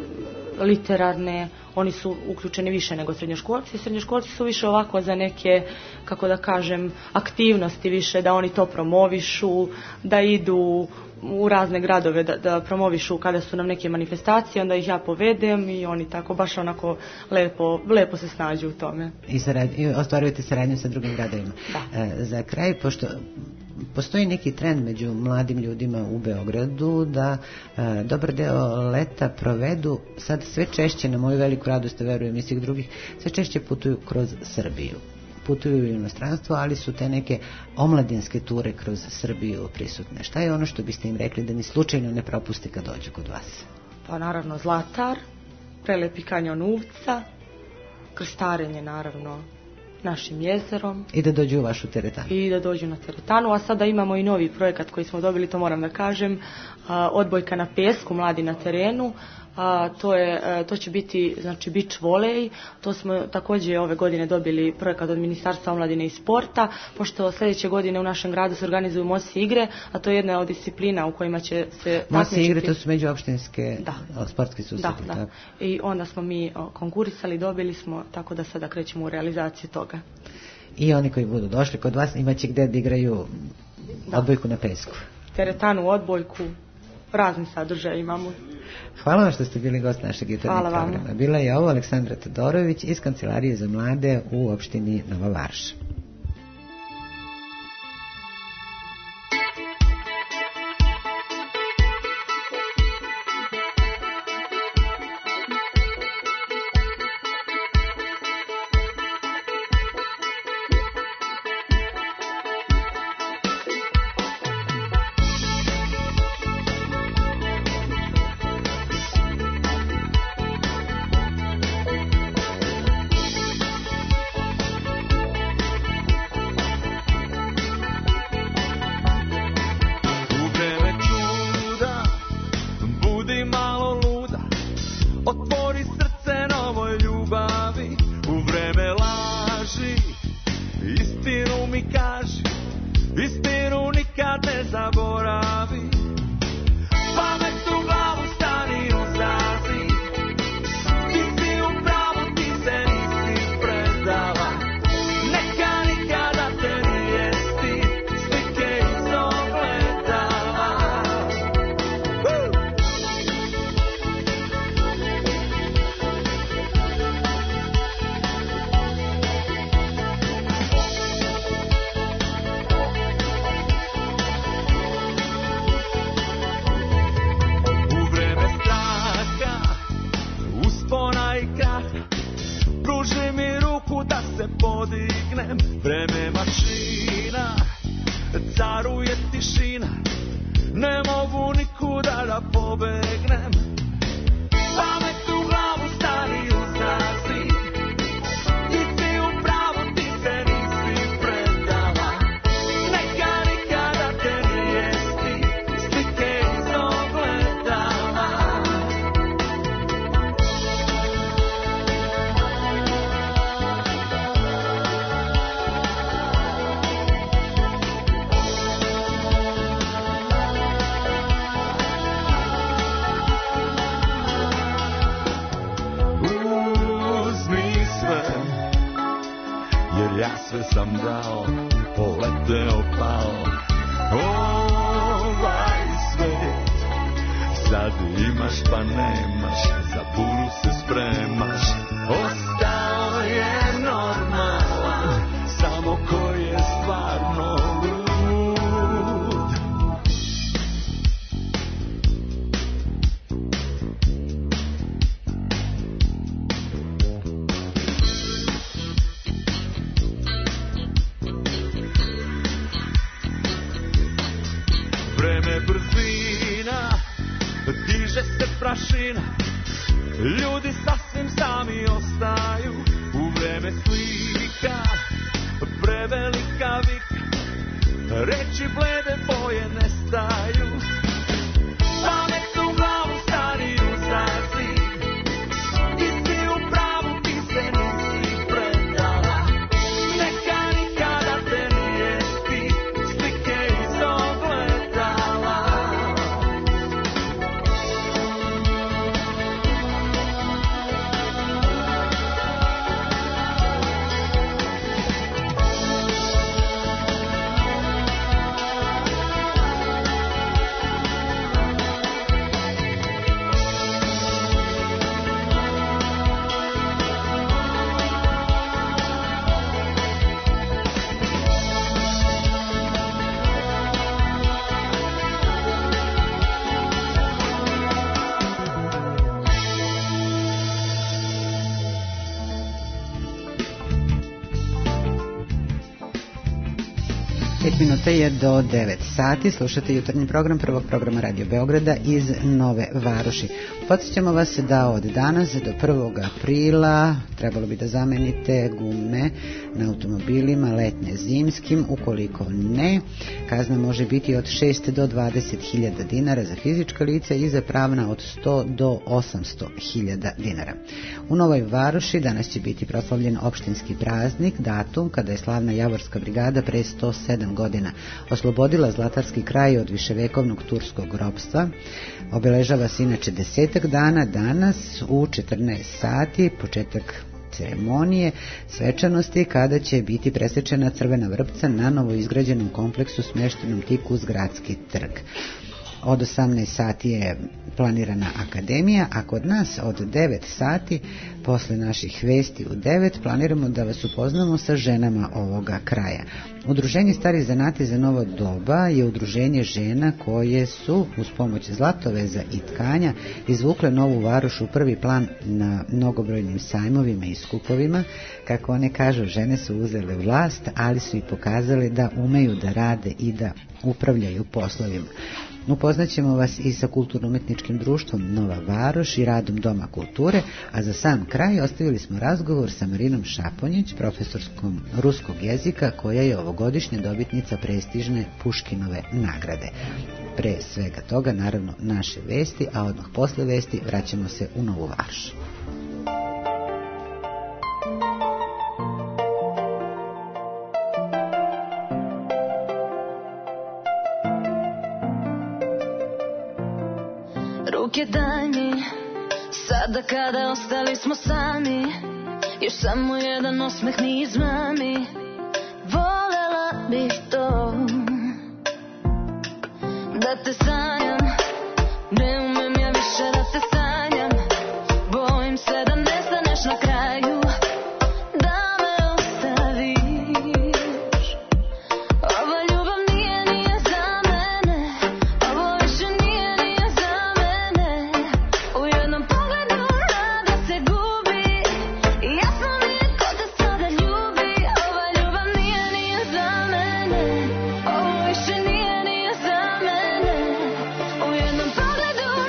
literarne, oni su uključeni više nego srednjoškolci. Srednjoškolci su više ovako za neke, kako da kažem, aktivnosti više, da oni to promovišu, da idu u razne gradove da, da promovišu kada su nam neke manifestacije, onda ih ja povedem i oni tako baš onako lepo, lepo se snađu u tome. I, sarad, i ostvarujete saradnju sa drugim gradovima. Da. E, za kraj, pošto postoji neki trend među mladim ljudima u Beogradu da e, dobar deo leta provedu, sad sve češće, na moju veliku radost, verujem i svih drugih, sve češće putuju kroz Srbiju. Putuju u inostranstvo, ali su te neke omladinske ture kroz Srbiju prisutne. Šta je ono što biste im rekli da ni slučajno ne propuste kad dođu kod vas? Pa naravno Zlatar, prelepi kanjon Uvca, krstarenje naravno našim jezerom. I da dođu u vašu teretanu. I da dođu na teretanu, a sada imamo i novi projekat koji smo dobili, to moram da kažem, odbojka na pesku, mladi na terenu. A, to, je, to će biti znači beach volej, to smo također ove godine dobili projekat od Ministarstva omladine i sporta, pošto sljedeće godine u našem gradu se organizuju Mosi igre, a to je jedna od disciplina u kojima će se Mosi igre, to su međuopštinske sportske susrete. Da, da. I onda smo mi konkurisali, dobili smo, tako da sada krećemo u realizaciju toga. I oni koji budu došli kod vas imaće gdje da igraju odbojku na pesku. Teretanu, odbojku, razni sadržaj imamo. Hvala vam što ste bili gost našeg jutarnjeg programa. Bila je ovo Aleksandra Todorović iz Kancelarije za mlade u opštini Nova Varoš. pobegnem. Pamet u glavu stani uzazi, ti si u pravu, ti se nisi predala. Neka nikada te nije stid, slike iz ogledala. Uzmi sve, jer ja sve sam dao, poleteo pao. Ovaj svet, sad imaš pa nemaš, za buru se spremaš. Ostao je normalan, samo ko je stvarno lud. Vreme brzina, diže se prašina, ljudi sasvim sami ostaju. U vreme slika, prevelika vika, reči blede boje nestaju. Pamet u glavu stani uzazi, ti si u pravu, ti se nisi predala. Neka nikada te nije stid, slike iz ogledala. Pet minuta je do devet sati, slušate jutarnji program prvog programa Radio Beograda iz Nove Varoši. Podsjećamo vas da od danas do prvog aprila trebalo bi da zamenite gume na automobilima letnje zimskim. Ukoliko ne, kazna može biti od šest do dvadeset hiljada dinara za fizička lica i za pravna od sto do osamsto hiljada dinara. U Novoj Varoši danas će biti proslavljen opštinski praznik, datum kada je slavna Javorska brigada pre sto sedam godina oslobodila Zlatarski kraj od viševekovnog turskog ropstva. Obeležava se inače desetak dana danas u četrnaest sati, početak ceremonije svečanosti kada će biti presečena crvena vrpca na novo izgrađenom kompleksu smeštenom tik uz Gradski trg. Od osamnaest sati je planirana akademija, a kod nas od devet sati, posle naših vesti u devet, planiramo da vas upoznamo sa ženama ovoga kraja. Udruženje Stari zanati za novo doba je udruženje žena koje su uz pomoć zlatoveza i tkanja izvukle Novu Varoš u prvi plan na mnogobrojnim sajmovima i skupovima. Kako one kažu, žene su uzele vlast, ali su i pokazale da umeju da rade i da upravljaju poslovima. Upoznaćemo vas i sa kulturno-umetničkim društvom Nova Varoš i radom Doma kulture, a za sam kraj ostavili smo razgovor sa Marinom Šaponjić, profesorskom ruskog jezika, koja je ovogodišnja dobitnica prestižne Puškinove nagrade. Pre svega toga, naravno, naše vesti, a odmah posle vesti vraćamo se u Novu Varoš. Ruke daj mi, sada kada ostali smo sami, još samo jedan osmeh mi izmami. Volela bih to, da te sanjam, ne umem ja više da te sanjam. Bojim se da nestaneš na kraju, da me ostaviš. Ova ljubav nije, nije za mene, ovo više nije, nije za mene. U jednom pogledu nada se gubi, i jasno mi je ko te sada ljubi. Ova ljubav nije, nije za mene, ovo više nije, nije za mene. U jednom pogledu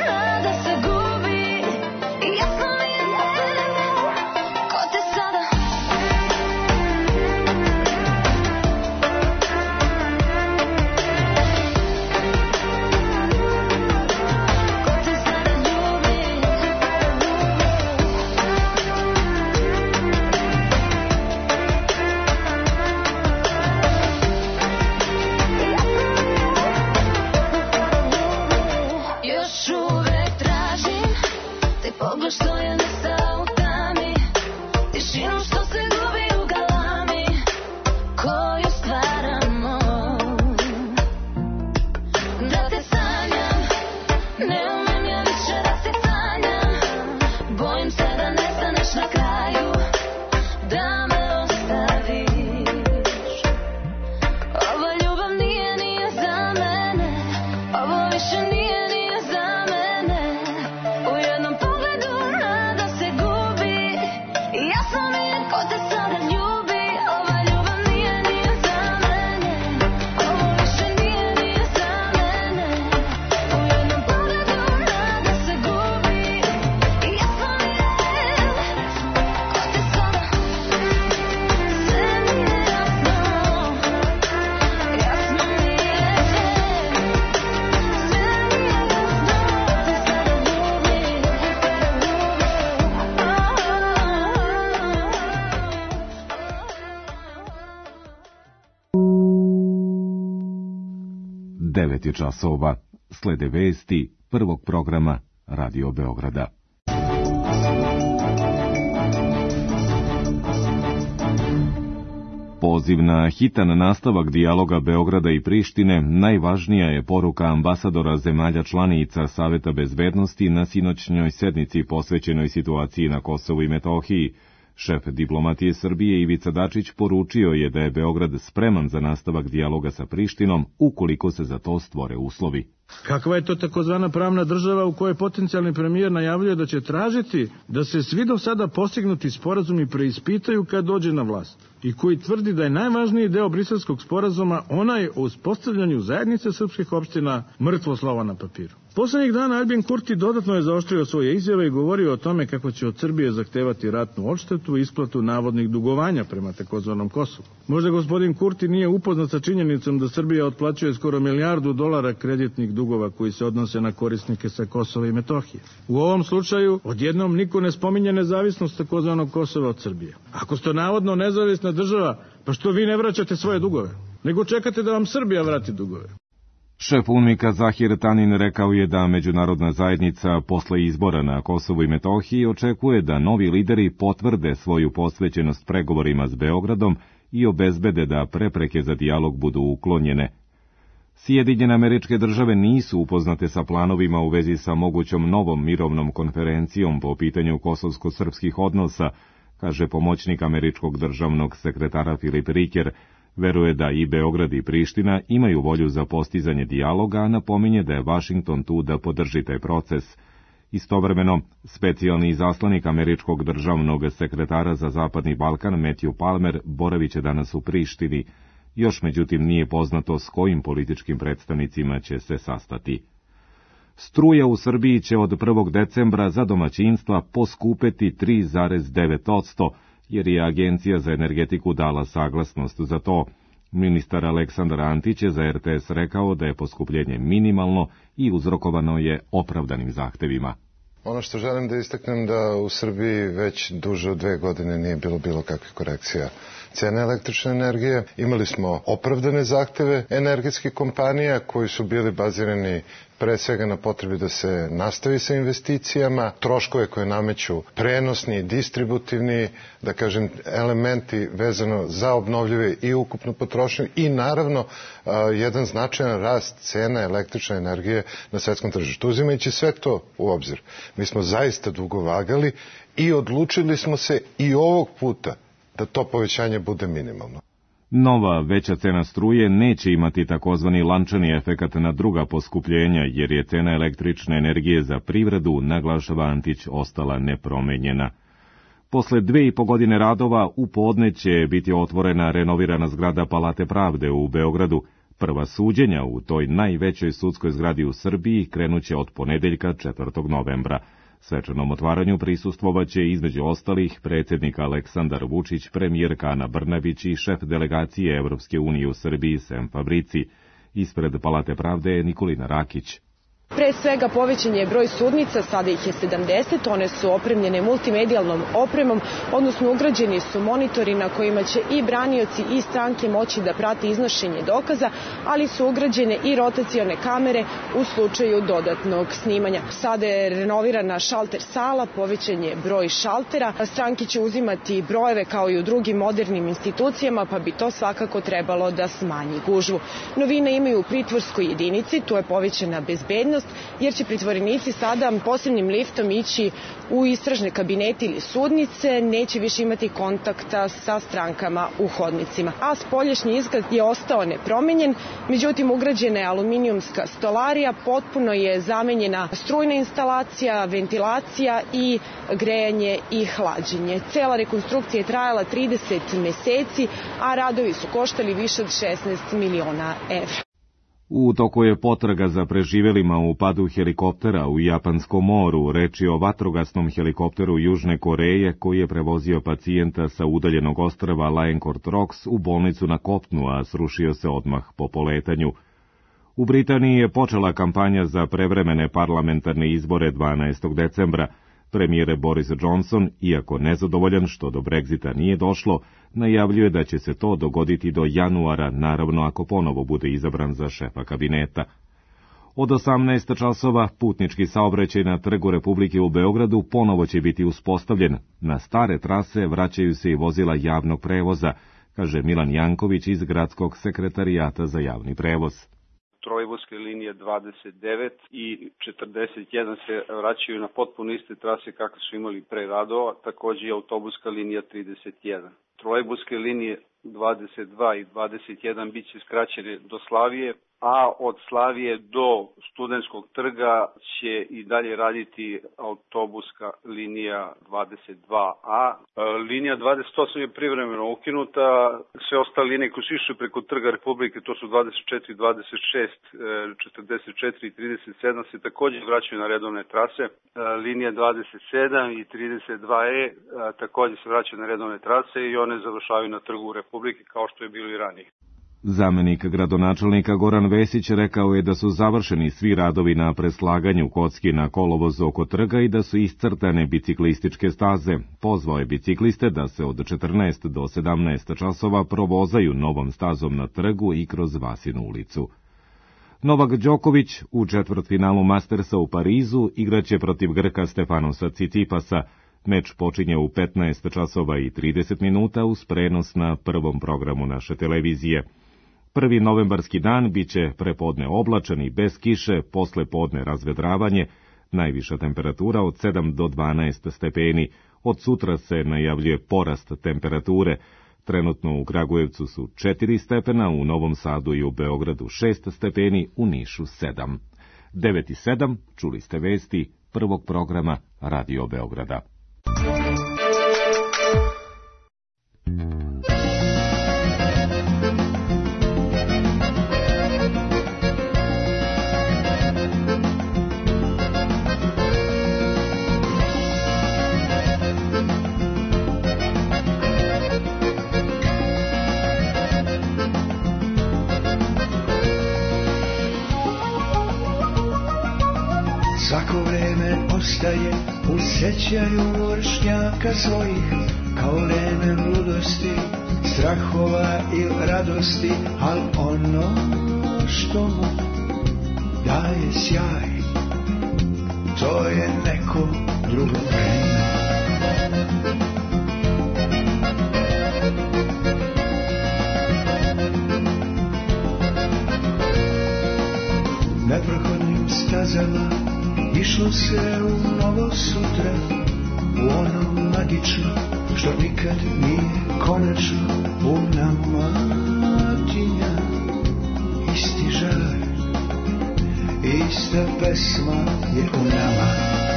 pogled što je nestao u tami, tišinu što se gubi u galami, koju stvaramo. Da te sanjam, ne umem ja više da se sanjam, bojim se da nestaneš na kraju, da me ostaviš. Ova ljubav nije, nije za mene, ovo više nije, nije za mene. U jednom pogledu nada se gubi, i jasno mi je ko te sada ljubi. Ova ljubav nije, nije za mene, ovo više nije, nije za mene. U jednom pogledu nada se gubi, i jasno mi je ko te sada. Sve mi je jasno, jasno mi je, sve mi je devet je časova. Slede vesti prvog programa Radio Beograda. Poziv na hitan nastavak dijaloga Beograda i Prištine najvažnija je poruka ambasadora zemalja članica Saveta bezbednosti na sinoćnjoj sednici posvećenoj situaciji na Kosovu i Metohiji. Šef diplomatije Srbije Ivica Dačić poručio je da je Beograd spreman za nastavak dijaloga sa Prištinom ukoliko se za to stvore uslovi. Kakva je to takozvana pravna država u kojoj potencijalni premijer najavljuje da će tražiti da se svi do sada postignuti sporazumi preispitaju kad dođe na vlast, i koji tvrdi da je najvažniji deo briselskog sporazuma onaj o uspostavljanju zajednice srpskih opština mrtvo slovo na papiru. Poslednjih dana Albin Kurti dodatno je zaoštrio svoje izjave i govorio o tome kako će od Srbije zahtevati ratnu odštetu i isplatu navodnih dugovanja prema takozvanom Kosovu. Možda gospodin Kurti nije upoznat sa činjenicom da Srbija otplaćuje skoro milijardu dolara kreditnih dugova koji se odnose na korisnike sa Kosova i Metohije. U ovom slučaju odjednom niko ne spominje nezavisnost takozvanog Kosova od Srbije. Ako ste navodno nezavisna država, pa što vi ne vraćate svoje dugove, nego čekate da vam Srbija vrati dugove? Šef UNMIK-a Zahir Tanin rekao je da međunarodna zajednica posle izbora na Kosovu i Metohiji očekuje da novi lideri potvrde svoju posvećenost pregovorima s Beogradom i obezbede da prepreke za dijalog budu uklonjene. Sjedinjene Američke Države nisu upoznate sa planovima u vezi sa mogućom novom mirovnom konferencijom po pitanju kosovsko-srpskih odnosa, kaže pomoćnik američkog državnog sekretara Filip Riker. Veruje da i Beograd i Priština imaju volju za postizanje dijaloga, a napominje da je Vašington tu da podrži taj proces. Istovremeno, specijalni izaslanik američkog državnog sekretara za Zapadni Balkan Matthew Palmer boraviće danas u Prištini. Još međutim nije poznato s kojim političkim predstavnicima će se sastati. Struja u Srbiji će od prvog decembra za domaćinstva poskupeti tri zarez devet posto, jer je Agencija za energetiku dala saglasnost za to. Ministar Aleksandar Antić je za R T S rekao da je poskupljenje minimalno i uzrokovano je opravdanim zahtevima. Ono što želim da istaknem da u Srbiji već duže od dve godine nije bilo bilo kakvih korekcija cene električne energije. Imali smo opravdane zahteve energetskih kompanija koji su bili bazirani pre svega na potrebi da se nastavi sa investicijama, troškove koje nameću prenosni i distributivni, da kažem, elementi vezano za obnovljive i ukupnu potrošnju i naravno jedan značajan rast cena električne energije na svetskom tržištu. Uzimajući sve to u obzir, mi smo zaista dugo vagali i odlučili smo se i ovog puta da to povećanje bude minimalno. Nova veća cena struje neće imati takozvani lančani efekat na druga poskupljenja, jer je cena električne energije za privredu, naglašava Antić, ostala nepromenjena. Posle dve i po godine radova, u podne će biti otvorena renovirana zgrada Palate pravde u Beogradu. Prva suđenja u toj najvećoj sudskoj zgradi u Srbiji krenuće od ponedeljka četvrtog novembra. Svečanom otvaranju prisustvovaće između ostalih predsjednik Aleksandar Vučić, premijerka Ana Brnabić i šef delegacije Evropske unije u Srbiji Sem Fabrici. Ispred Palate pravde je Nikolina Rakić. Pre svega povećan je broj sudnica, sada ih je sedamdeset, one su opremljene multimedijalnom opremom, odnosno ugrađeni su monitori na kojima će i branioci i stranke moći da prate iznošenje dokaza, ali su ugrađene i rotacione kamere u slučaju dodatnog snimanja. Sada je renovirana šalter sala, povećan je broj šaltera, stranke će uzimati brojeve kao i u drugim modernim institucijama, pa bi to svakako trebalo da smanji gužvu. Novine imaju u pritvorskoj jedinici, tu je povećana bezbednost, jer će pritvorenici sada posebnim liftom ići u istražne kabinete ili sudnice, neće više imati kontakta sa strankama u hodnicima. A spoljašnji izgled je ostao nepromenjen, međutim ugrađena je aluminijumska stolarija, potpuno je zamenjena strujna instalacija, ventilacija i grejanje i hlađenje. Cela rekonstrukcija je trajala trideset meseci, a radovi su koštali više od šesnaest miliona evra. U toku je potraga za preživelima u padu helikoptera u Japanskom moru. Reč je o vatrogasnom helikopteru Južne Koreje koji je prevozio pacijenta sa udaljenog ostrva Lioncourt Rocks u bolnicu na kopnu, a srušio se odmah po poletanju. U Britaniji je počela kampanja za prevremene parlamentarne izbore dvanaestog decembra. Premijer Boris Johnson, iako nezadovoljan što do Brexita nije došlo, najavljuje da će se to dogoditi do januara, naravno ako ponovo bude izabran za šefa kabineta. Od osamnaest časova putnički saobraćaj na Trgu Republike u Beogradu ponovo će biti uspostavljen. Na stare trase vraćaju se i vozila javnog prevoza, kaže Milan Janković iz Gradskog sekretarijata za javni prevoz. Trolejbuske linije dvadeset devet i četrdeset jedan se vraćaju na potpuno iste trase kakve su imali pre radova, takođe i autobuska linija trideset jedan. Trolejbuske linije dvadeset dva i dvadeset jedan biće skraćene do Slavije, a od Slavije do Studentskog trga će i dalje raditi autobuska linija dvadeset dva a. Linija dvadeset osam je privremeno ukinuta, sve ostale linije koje su išle preko Trga Republike, to su dvadeset četiri, dvadeset šest, četrdeset četiri i trideset sedam, se takođe vraćaju na redovne trase. Linija dvadeset sedam i trideset dva e takođe se vraćaju na redovne trase i one završavaju na Trgu Republike kao što je bilo i ranije. Zamenik gradonačelnika Goran Vesić rekao je da su završeni svi radovi na preslaganju kocki na kolovozu oko trga i da su iscrtane biciklističke staze. Pozvao je bicikliste da se od četrnaest do sedamnaest časova provozaju novom stazom na trgu i kroz Vasinu ulicu. Novak Đoković u četvrtfinalu Mastersa u Parizu igraće protiv Grka Stefanosa Cicipasa. Meč počinje u petnaest časova i trideset minuta uz prenos na prvom programu naše televizije. Prvi novembarski dan biće prepodne oblačan i bez kiše, posle podne razvedravanje, najviša temperatura od sedam do dvanaest stepeni. Od sutra se najavljuje porast temperature. Trenutno u Kragujevcu su četiri stepena, u Novom Sadu i u Beogradu šest stepeni, u Nišu sedam. devet i sedam, čuli ste vesti prvog programa Radio Beograda. Svako vreme ostaje u sećanju vršnjaka svojih, kao vreme ludosti, strahova i radosti, al ono što mu daje sjaj, to je neko drugo vreme. Neprohodnim stazama išlo se u novo sutra, u ono magično što nikad nije konačno. U nama tinja isti žar, ista pesma je u nama.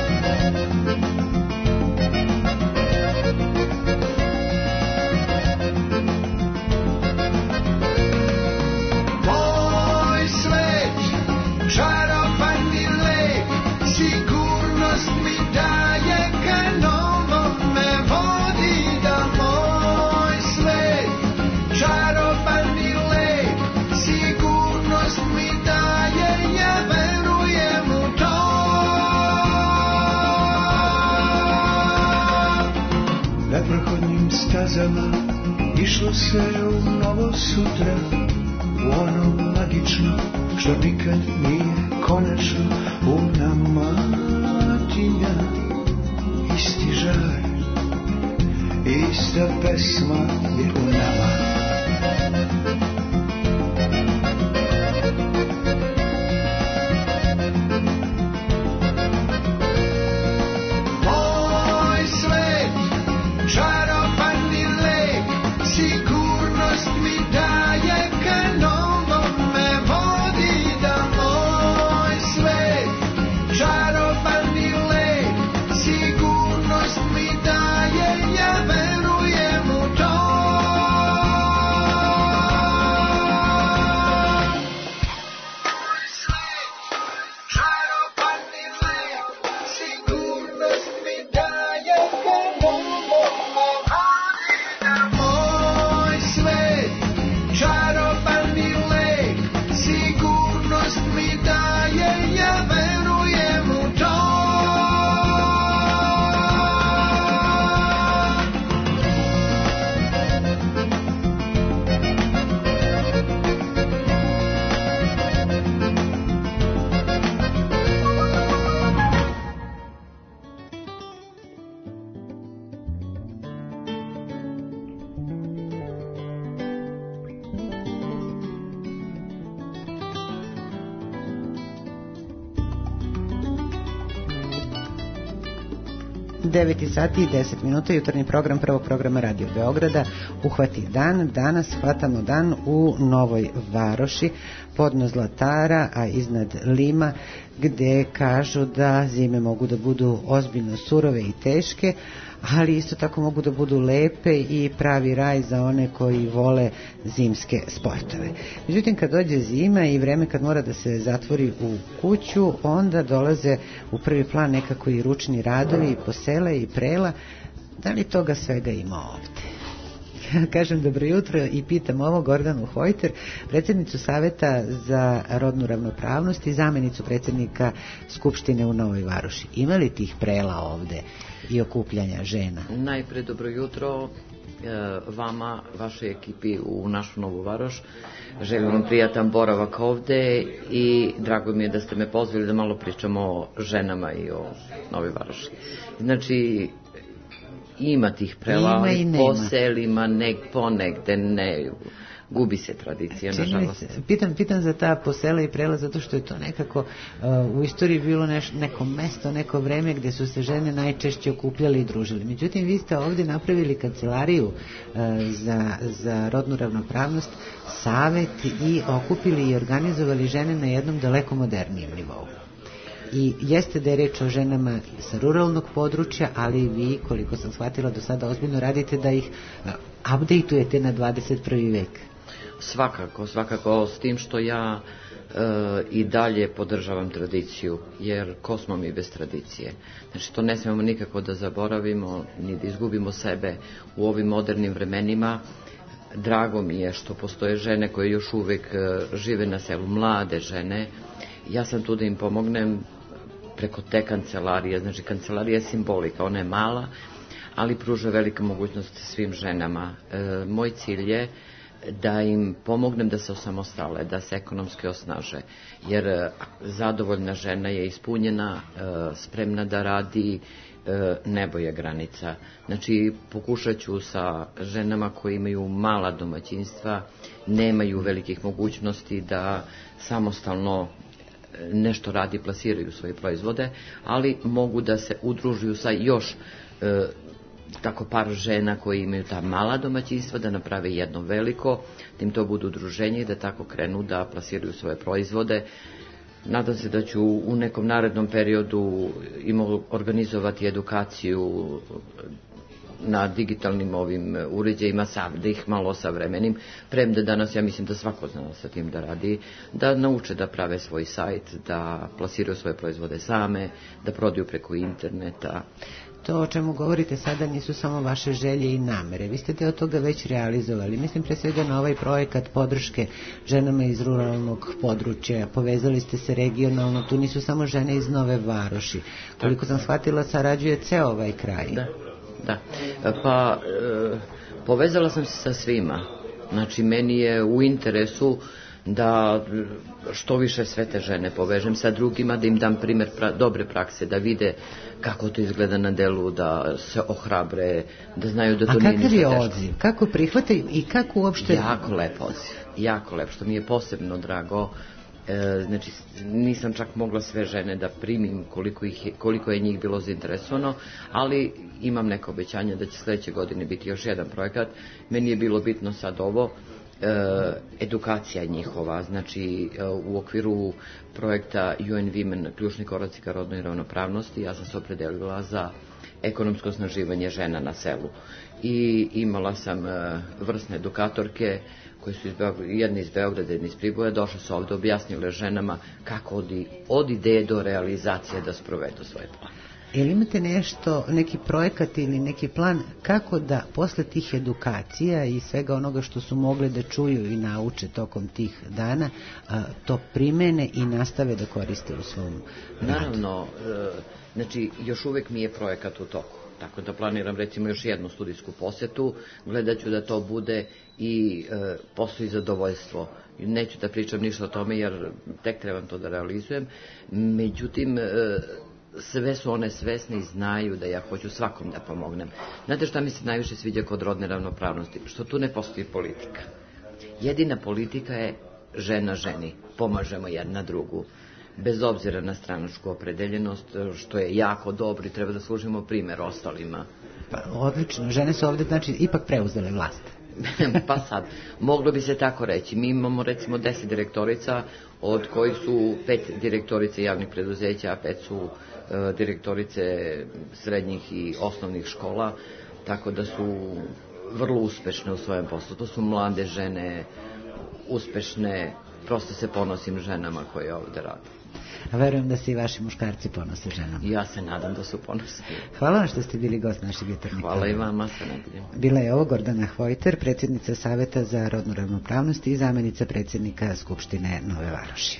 Moj svet, čaroban i lep, sigurnost mi daje, ka novom me vodi, da moj svet, čaroban i lep, sigurnost mi daje, ja verujem u stazama išlo se u novo sutra, u ono magično što nikad nije konačno. U nama tinja isti žar, ista pesma je u nama. Moj svet, čarobani lek, sigurnost mi daje, ka novom me vodi. Da moj svet, čarobani lek, sigurnost mi daje, ja verujem u to. Moj svet, čarobani lek, sigurnost mi daje, ka novom me vodi. Da moj svet, čarobani lek, sigurnost mi daje, ja verujem u to. devet sati i deset minuta, jutarnji program prvog programa Radio Beograda Uhvati dan. Danas hvatamo dan u Novoj Varoši, podno Zlatara, a iznad Lima, gde kažu da zime mogu da budu ozbiljno surove i teške, ali isto tako mogu da budu lepe i pravi raj za one koji vole zimske sportove. Međutim, kad dođe zima i vreme kad mora da se zatvori u kuću, onda dolaze u prvi plan nekako i ručni radovi, i posele i prela. Da li toga svega ima ovde? Kažem dobro jutro i pitam ovo Gordanu Hojter, predsjednicu Saveta za rodnu ravnopravnost i zamenicu predsjednika Skupštine u Novoj Varoši. Ima li tih prela ovde i okupljanja žena? Najpre dobro jutro vama, vašoj ekipi u našu Novu Varoš. Želim vam prijatan boravak ovde i drago mi je da ste me pozvali da malo pričamo o ženama i o Novoj Varoši. Znači, ima tih prela po selima, nek, ponegde ne, gubi se tradicija, nažalost. Pitam, pitam za ta posela i prela zato što je to nekako uh, u istoriji bilo neš, neko mesto, neko vreme gde su se žene najčešće okupljali i družili. Međutim, vi ste ovdje napravili kancelariju uh, za, za rodnu ravnopravnost, savet i okupili i organizovali žene na jednom daleko modernijem nivou. I jeste da je reč o ženama sa ruralnog područja, ali vi, koliko sam shvatila do sada, ozbiljno radite da ih updateujete na dvadeset prvi vek. Svakako, svakako, s tim što ja e, i dalje podržavam tradiciju, jer ko smo mi bez tradicije? Znači, to ne smemo nikako da zaboravimo, ni da izgubimo sebe u ovim modernim vremenima. Drago mi je što postoje žene koje još uvek žive na selu, mlade žene. Ja sam tu da im pomognem preko te kancelarije. Znači, kancelarija je simbolika, ona je mala, ali pruža velika mogućnost svim ženama. E, moj cilj je da im pomognem da se osamostale, da se ekonomski osnaže, jer zadovoljna žena je ispunjena, e, spremna da radi, e, nebo je granica. Znači, pokušat ću sa ženama koje imaju mala domaćinstva, nemaju velikih mogućnosti da samostalno nešto radi, plasiraju svoje proizvode, ali mogu da se udružuju sa još e, tako par žena koji imaju ta mala domaćinstva, da naprave jedno veliko, da im to budu udruženje i da tako krenu da plasiraju svoje proizvode. Nadam se da ću u nekom narednom periodu im organizovati edukaciju na digitalnim ovim uređajima, da ih malo savremenim, premda danas ja mislim da svako zna sa tim da radi, da nauče da prave svoj sajt, da plasiraju svoje proizvode same, da prodaju preko interneta. To o čemu govorite sada nisu samo vaše želje i namere. Vi ste te od toga već realizovali. Mislim pre svega na ovaj projekat podrške ženama iz ruralnog područja. Povezali ste se regionalno. Tu nisu samo žene iz Nove Varoši. Koliko sam shvatila, sarađuje ceo ovaj kraj. Da. Da. Pa, e, povezala sam se sa svima. Znači, meni je u interesu da što više sve te žene povežem sa drugima, da im dam primjer pra, dobre prakse, da vide kako to izgleda na delu, da se ohrabre, da znaju da to nije ništa teško. A kakav je odziv? Kako prihvataju i kako uopšte... Jako lep odziv, jako lep, što mi je posebno drago. E, znači, nisam čak mogla sve žene da primim koliko, ih je, koliko je njih bilo zainteresovano, ali imam neko obećanje da će sledeće godine biti još jedan projekat. Meni je bilo bitno sad ovo, e, edukacija njihova, znači e, u okviru projekta U N Women, ključni koraci ka rodnoj ravnopravnosti, ja sam se opredelila za ekonomsko osnaživanje žena na selu. I imala sam e, vrsne edukatorke koji su iz Beograda, jedna iz Beograda, jedna iz Priboja, došle su ovde, objasnile ženama kako od, od ideje do realizacije da sprovedu svoje plane. Jel imate nešto, neki projekat ili neki plan kako da posle tih edukacija i svega onoga što su mogle da čuju i nauče tokom tih dana, to primene i nastave da koriste u svom radu? Naravno, znači još uvek mi je projekat u toku. Tako da planiram recimo još jednu studijsku posjetu, gledat ću da to bude i e, posao i zadovoljstvo. Neću da pričam ništa o tome jer tek trebam to da realizujem. Međutim, e, sve su one svesne i znaju da ja hoću svakom da pomognem. Znate šta mi se najviše sviđa kod rodne ravnopravnosti? Što tu ne postoji politika. Jedina politika je žena ženi. Pomažemo jedna drugu. Bez obzira na stranačku opredeljenost, što je jako dobro i treba da služimo primjer ostalima. Pa, odlično. Žene su ovde, znači, ipak preuzele vlast. Pa sad, moglo bi se tako reći. Mi imamo recimo deset direktorica, od kojih su pet direktorice javnih preduzeća, a pet su e, direktorice srednjih i osnovnih škola, tako da su vrlo uspešne u svojem poslu. To su mlade žene, uspešne, prosto se ponosim ženama koje ovde rade. A verujem da se i vaši muškarci ponose ženama. Ja se nadam da su ponosni. Hvala vam što ste bili gost našeg jutarnjeg. Hvala i vama, se nadam. Bila je ovo Gordana Hojter, predsjednica Saveta za rodnu ravnopravnost i zamjenica predsjednika Skupštine Nove Varoši.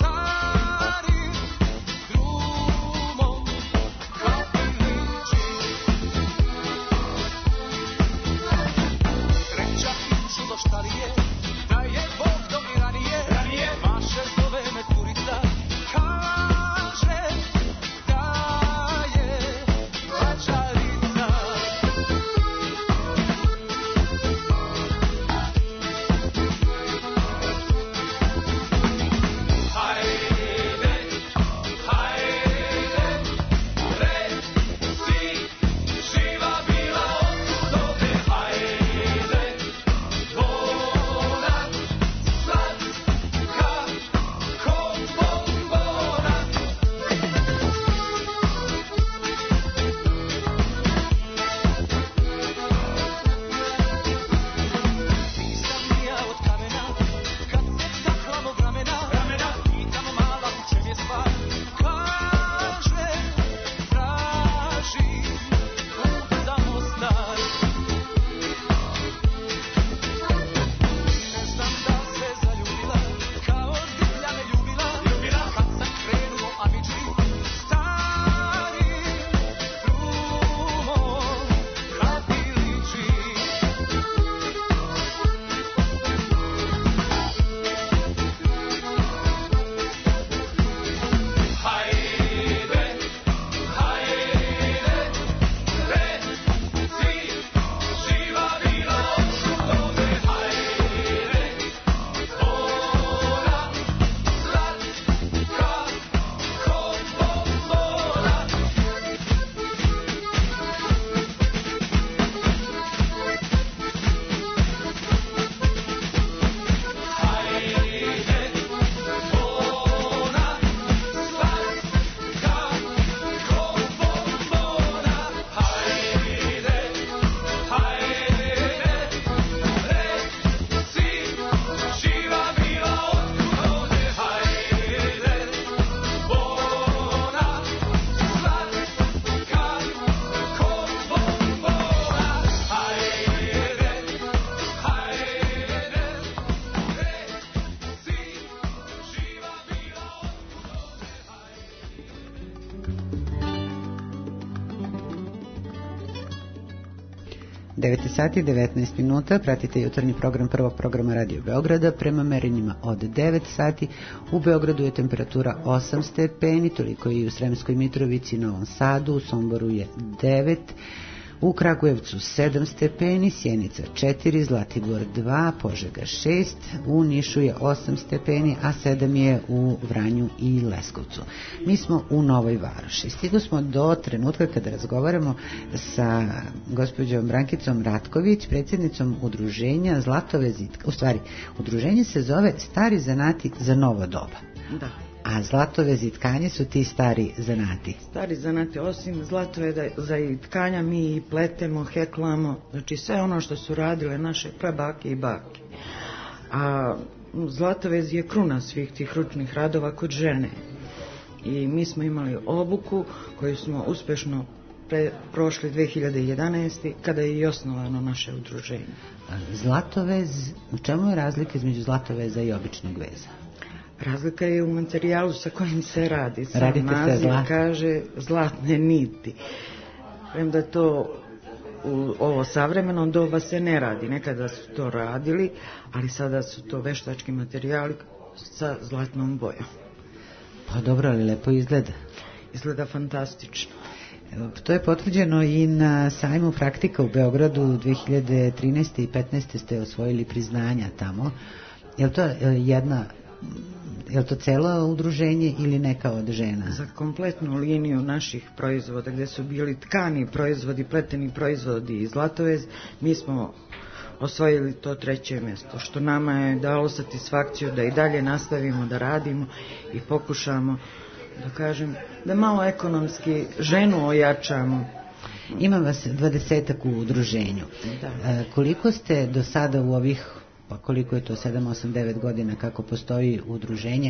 Drumom, kao peniči devet sati i devetnaest minuta, pratite jutarnji program prvog programa Radio Beograda. Prema merenjima od devet sati u Beogradu je temperatura osam stepeni, toliko i u Sremskoj Mitrovici, Novom Sadu, u Somboru je devet, u Kragujevcu sedam stepeni, Sjenica četiri, Zlatibor dva, Požega šest, u Nišu je osam stepeni, a sedam je u Vranju i Leskovcu. Mi smo u Novoj Varoši. Stigli smo do trenutka kada razgovaramo sa gospođom Brankicom Ratković, predsjednicom udruženja Zlatove zitke. U stvari, udruženje se zove Stari zanati za novo doba. Da. A zlatove zitkanje su ti stari zanati. Stari zanati, osim zlatove za tkanja mi i pletemo, heklamo, znači sve ono što su radile naše prabake i bake. A zlatovez je kruna svih tih ručnih radova kod žene. I mi smo imali obuku koju smo uspešno pre, prošli dve hiljade jedanaeste. kada je i osnovano naše udruženje. Zlatovez, u čemu je razlika između zlatoveza i običnog veza? Razlika je u materijalu sa kojim se radi. Sam Radite naziv zla... kaže zlatne niti. Premda to u ovo savremeno doba se ne radi. Nekada su to radili, ali sada su to veštački materijali sa zlatnom bojom. Pa dobro, ali lepo izgleda. Izgleda fantastično. To je potvrđeno i na sajmu Praktika u Beogradu dve hiljade trinaeste i petnaeste ste osvojili priznanja tamo. Je li to jedna... Je li to celo udruženje ili neka od žena? Za kompletnu liniju naših proizvoda, gde su bili tkani proizvodi, pleteni proizvodi i zlatovez, mi smo osvojili to treće mjesto, što nama je dalo satisfakciju da i dalje nastavimo da radimo i pokušamo, da kažem, da malo ekonomski ženu ojačamo. Ima vas dvadesetak u udruženju. Da. Koliko ste do sada u ovih, pa koliko je to, sedam, osam, devet godina kako postoji udruženje,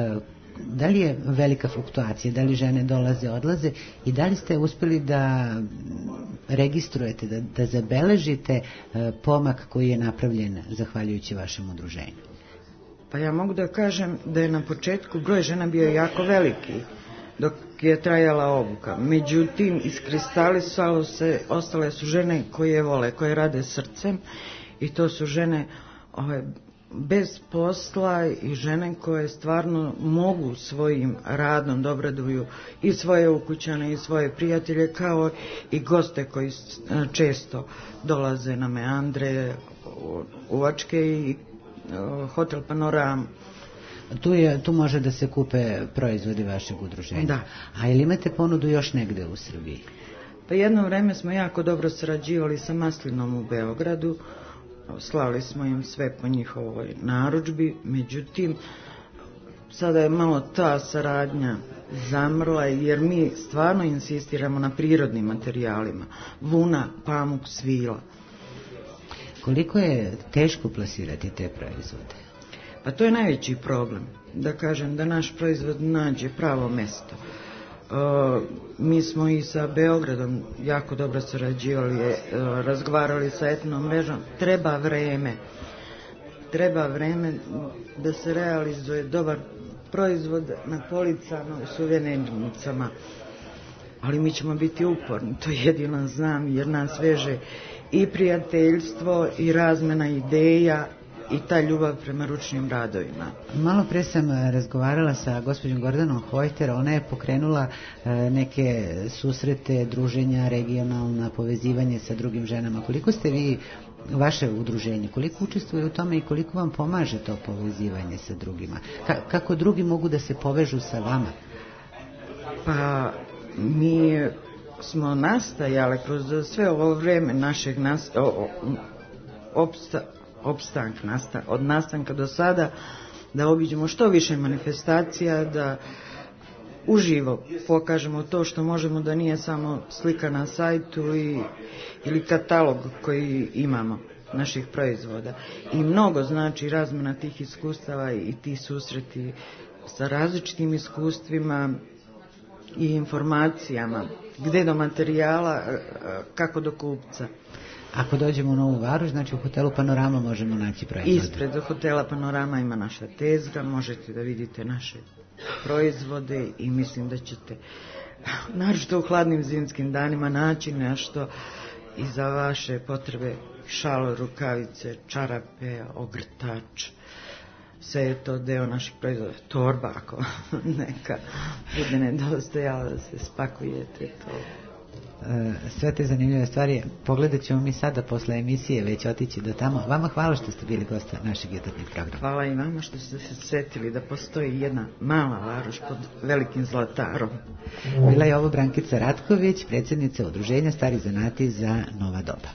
da li je velika fluktuacija, da li žene dolaze, odlaze i da li ste uspjeli da registrujete, da, da zabeležite pomak koji je napravljen zahvaljujući vašem udruženju? Pa ja mogu da kažem da je na početku broj žena bio jako veliki dok je trajala obuka. Međutim, iskristalisalo se, ostale su žene koje vole, koje rade srcem i to su žene ove, bez posla i žene koje stvarno mogu svojim radom da obraduju i svoje ukućane i svoje prijatelje, kao i goste koji često dolaze na meandre, uvačke i hotel Panoram. Tu, je, tu može da se kupe proizvodi vašeg udruženja. Da. A ili imate ponudu još negde u Srbiji? Pa jedno vreme smo jako dobro sarađivali sa Maslinom u Beogradu. Slali smo im sve po njihovoj narudžbi. Međutim, sada je malo ta saradnja zamrla, jer mi stvarno insistiramo na prirodnim materijalima. Vuna, pamuk, svila. Koliko je teško plasirati te proizvode? Pa to je najveći problem, da kažem, da naš proizvod nađe pravo mesto. Uh, mi smo i sa Beogradom jako dobro sarađivali, uh, razgovarali sa etnom mrežom. Treba vreme, treba vreme da se realizuje dobar proizvod na policama, u suvenirnicama. Ali mi ćemo biti uporni, to jedino znam, jer nas veže i prijateljstvo i razmena ideja i ta ljubav prema ručnim radovima. Malo pre sam razgovarala sa gospođom Gordanom Hojter, ona je pokrenula e, neke susrete, druženja, regionalna povezivanje sa drugim ženama. Koliko ste vi, vaše udruženje, koliko učestvuje u tome i koliko vam pomaže to povezivanje sa drugima? Ka, kako drugi mogu da se povežu sa vama? Pa mi smo nastajale kroz sve ovo vreme našeg nas, o, o, opsta, opstank, nasta, od nastanka do sada, da obiđemo što više manifestacija, da uživo pokažemo to što možemo, da nije samo slika na sajtu i, ili katalog koji imamo naših proizvoda. I mnogo znači razmena tih iskustava i ti susreti sa različitim iskustvima i informacijama, gde do materijala, kako do kupca. Ako dođemo u Novu Varoš, znači u hotelu Panorama možemo naći proizvode. Ispred hotela Panorama ima naša tezga, možete da vidite naše proizvode i mislim da ćete, naročito u hladnim zimskim danima, naći nešto i za vaše potrebe šal, rukavice, čarape, ogrtač. Sve je to deo naših proizvoda. Torba, ako neka bude nedostajala da se spakujete to. Sve te zanimljive stvari pogledat ćemo mi sada posle emisije, već otići do tamo. Vama hvala što ste bili gosta našeg jutarnjeg programa. Hvala i vama što ste se setili da postoji jedna mala varoš pod Velikim Zlatarom. Bila je ovo Brankica Ratković, predsjednica Udruženja Stari zanati za nova doba.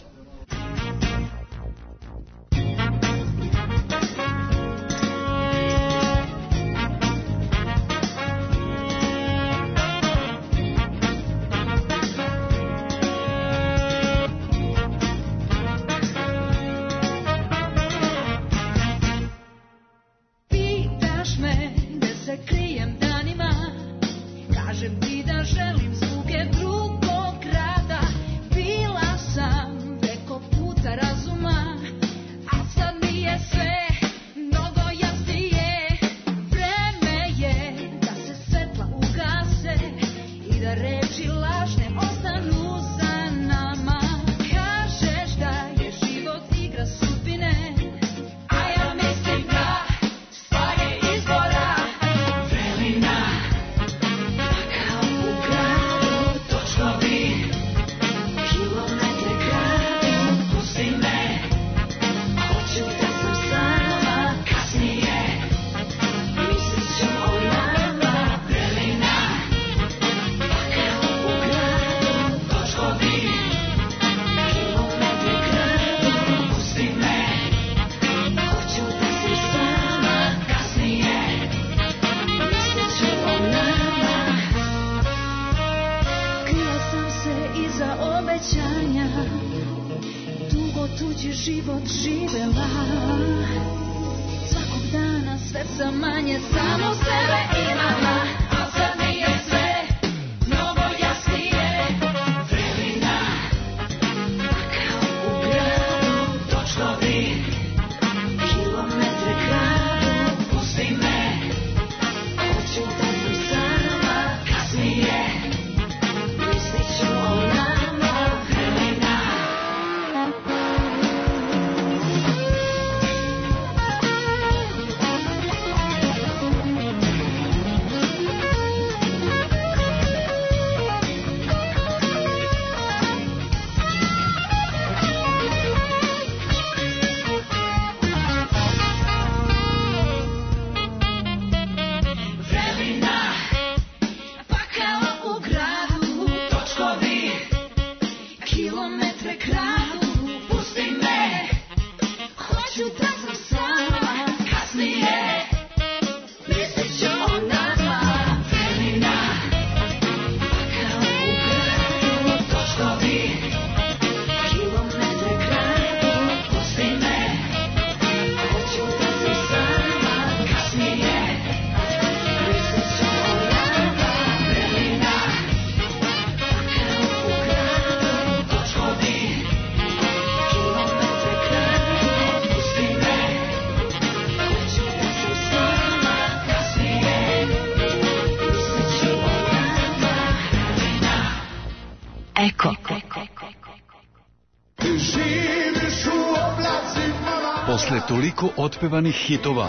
Posle toliko otpevanih hitova,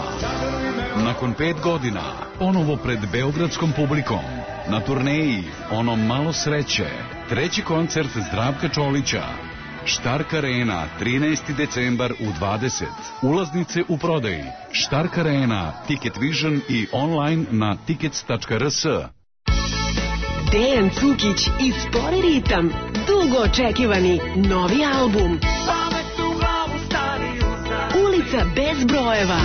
nakon pet godina, ponovo pred beogradskom publikom, na turneji Ono malo sreće, treći koncert Zdravka Čolića, Štark Arena, trinaesti decembar u dvadeset. Ulaznice u prodaji. Štark Arena, Ticket Vision i online na tickets tačka r s. Dejan Cukić i Spori ritam, dugo očekivani novi album. Ulica bez brojeva.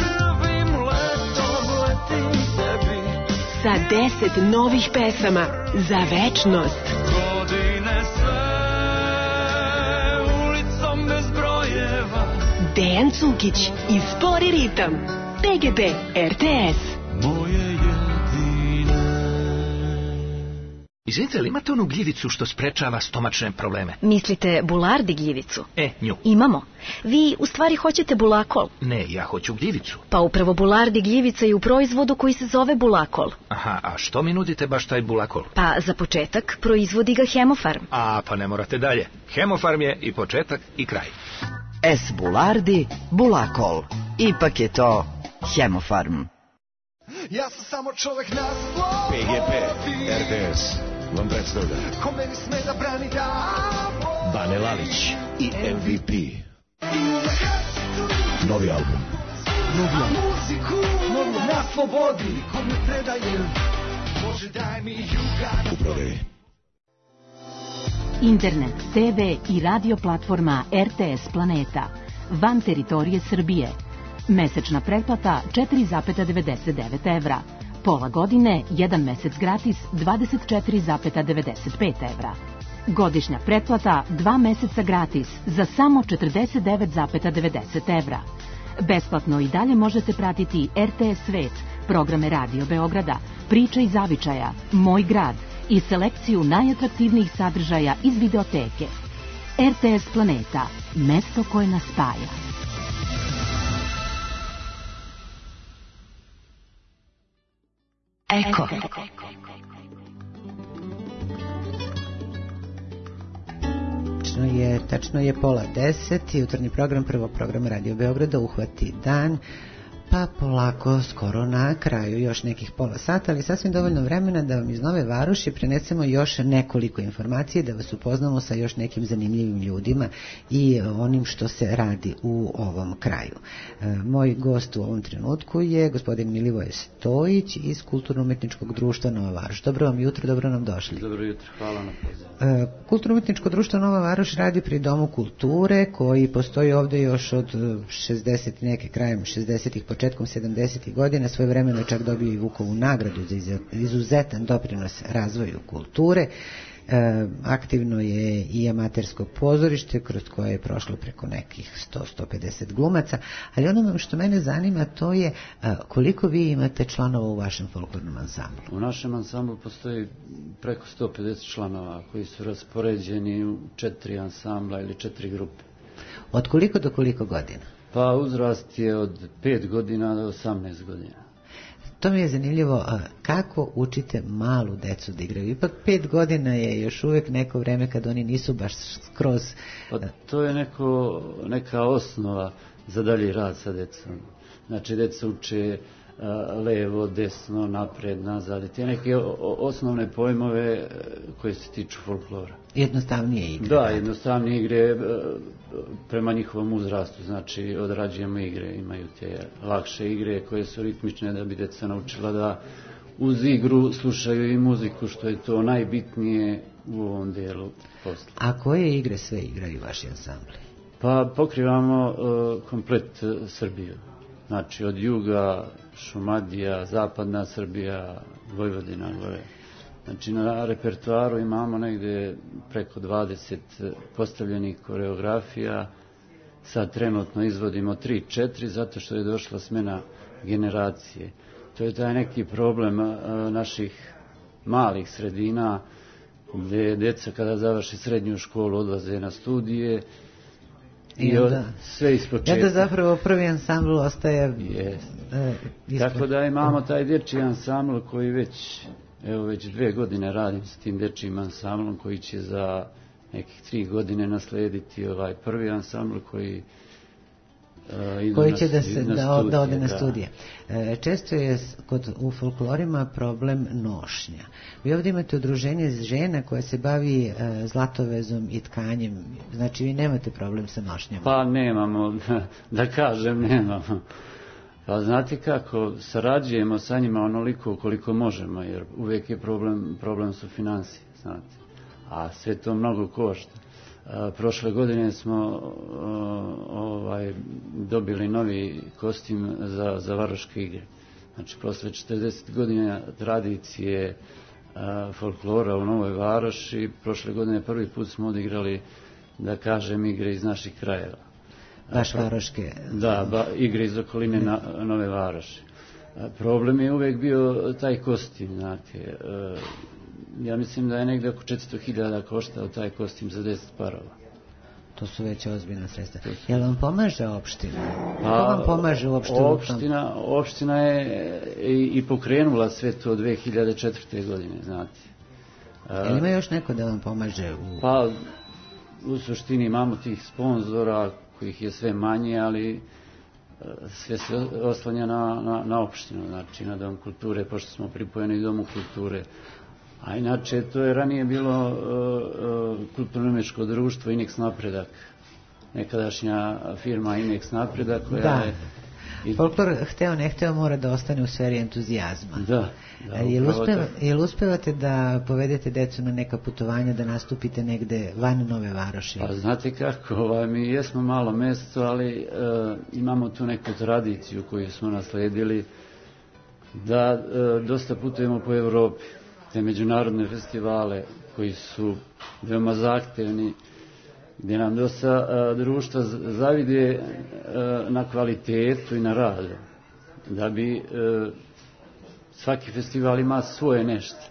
Sa deset novih pesama za večnost. Dejan Cukić i Spori ritam. T G P R T S. Izvinite, ali imate onu gljivicu što sprečava stomačne probleme? Mislite bulardi gljivicu? E, nju. Imamo. Vi u stvari hoćete bulakol. Ne, ja hoću gljivicu. Pa upravo bulardi gljivica je u proizvodu koji se zove bulakol. Aha, a što mi nudite baš taj bulakol? Pa za početak proizvodi ga Hemofarm. A, pa ne morate dalje. Hemofarm je i početak i kraj. S bulardi, bulakol. Ipak je to Hemofarm. Ja sam samo čovek na slobodi. P G P, R T S vam predstavlja Ko meni sme da brani da Bane Lalić i M V P. Novi album. Novi album. Novi na slobodi. Ko me predaje, Bože daj mi juga. Uprodaje. Internet, T V i radio platforma R T S Planeta. Van teritorije Srbije. Mesečna pretplata četiri zarez devedeset devet evra. Pola godine, jedan mesec gratis, dvadeset četiri zarez devedeset pet evra. Godišnja pretplata, dva meseca gratis, za samo četrdeset devet zarez devedeset evra. Besplatno i dalje možete pratiti R T S Svet, programe Radio Beograda, Priča iz zavičaja, Moj grad i selekciju najatraktivnijih sadržaja iz videoteke. R T S Planeta, mesto koje nas spaja. Eko. Tačno je, tačno je pola deset i jutarnji program prvog programa Radio Beograda uhvati dan, pa polako skoro na kraju, još nekih pola sata, ali sasvim dovoljno vremena da vam iz Nove Varoši prenesemo još nekoliko informacije, da vas upoznamo sa još nekim zanimljivim ljudima i onim što se radi u ovom kraju. E, moj gost u ovom trenutku je gospodin Milivoje Stojić iz Kulturno-umetničkog društva Nova Varoš. Dobro vam jutro, dobro nam došli. Dobro jutro, hvala na pozivu. E, Kulturno-umetničko društvo Nova Varoš radi pri Domu kulture, koji postoji ovde još od šezdeset neke, krajem šezdesetih, početkom sedamdesetih godina, svoje vremeno čak dobio i Vukovu nagradu za izuzetan doprinos razvoju kulture. E, aktivno je i amatersko pozorište kroz koje je prošlo preko nekih sto do sto pedeset glumaca, ali ono što mene zanima to je a, koliko vi imate članova u vašem folklornom ansamblu? U našem ansamblu postoji preko sto pedeset članova koji su raspoređeni u četiri ansambla ili četiri grupe. Od koliko do koliko godina? Pa uzrast je od pet godina do osamnaest godina. To mi je zanimljivo, kako učite malu decu da igraju? Ipak pet godina je još uvijek neko vreme kad oni nisu baš skroz... Pa to je neko, neka osnova za dalji rad sa decom. Znači, deca uče levo, desno, napred, nazad. Te neke osnovne pojmove koje se tiču folklora. Jednostavnije igre. Da, jednostavnije igre prema njihovom uzrastu. Znači, odrađujemo igre, imaju te lakše igre koje su ritmične da bi deca naučila da uz igru slušaju i muziku, što je to najbitnije u ovom delu posla. A koje igre sve igraju vaši ansambli? Pa pokrivamo uh, komplet Srbiju. Znači, od juga, Šumadija, zapadna Srbija, Vojvodina gore. Znači, na repertoaru imamo negde preko dvadeset postavljenih koreografija. Sad trenutno izvodimo tri četiri zato što je došla smena generacije. To je taj neki problem a, naših malih sredina, gde djeca kada završi srednju školu odlaze na studije, i od, sve ispočetka. Ja da zapravo prvi ansambl ostaje... Yes. E, Tako da imamo taj dječji ansambl koji već, evo već dve godine radim s tim dječjim ansamblom koji će za nekih tri godine naslediti ovaj prvi ansambl koji uh, koji na, će da, se, na da, studije, da ode na da. studije. E, često je kod, u folklorima problem nošnja. Vi ovdje imate udruženje žena koje se bavi e, zlatovezom i tkanjem. Znači vi nemate problem sa nošnjama? Pa nemamo, da kažem nemamo. Pa znate kako, sarađujemo sa njima onoliko koliko možemo, jer uvijek je problem, problem su financije, znate. A sve to mnogo košta. A, prošle godine smo a, ovaj, dobili novi kostim za, za varoške igre. Znači, posle četrdeset godina tradicije a, folklora u Novoj Varoši, prošle godine prvi put smo odigrali, da kažem, igre iz naših krajeva. Baš varoške. Da, ba, igre iz okoline na, Nove Varoši. A, problem je uvek bio taj kostim, znate. A, ja mislim da je negdje oko četiristo hiljada koštao taj kostim za deset parova. To su već ozbiljna sredstva. Jel vam pomaže opština? Pa, Ko vam pomaže uopšte opština, opština je i, i pokrenula sve to dve hiljade četvrte. godine, znate. Jel ima još neko da vam pomaže? U... Pa, u suštini imamo tih sponzora kojih je sve manje, ali sve se oslanja na, na, na opštinu, znači na Dom kulture, pošto smo pripojeni Domu kulture. A inače, to je ranije bilo uh, uh, kulturno-umjetničko društvo Inex Napredak, nekadašnja firma Inex Napredak, koja da. je... I... Folklor, hteo ne hteo, mora da ostane u sferi entuzijazma. Da. da jel, uspeva, jel uspevate da povedete decu na neka putovanja, da nastupite negde van Nove Varoši? Pa znate kako, ovaj, mi jesmo malo mesto, ali uh, imamo tu neku tradiciju koju smo nasledili, da uh, dosta putujemo po Evropi. Te međunarodne festivale koji su veoma zahtevni, gdje nam dosta a, društva zavide a, na kvalitetu i na radu, da bi a, svaki festival ima svoje nešto.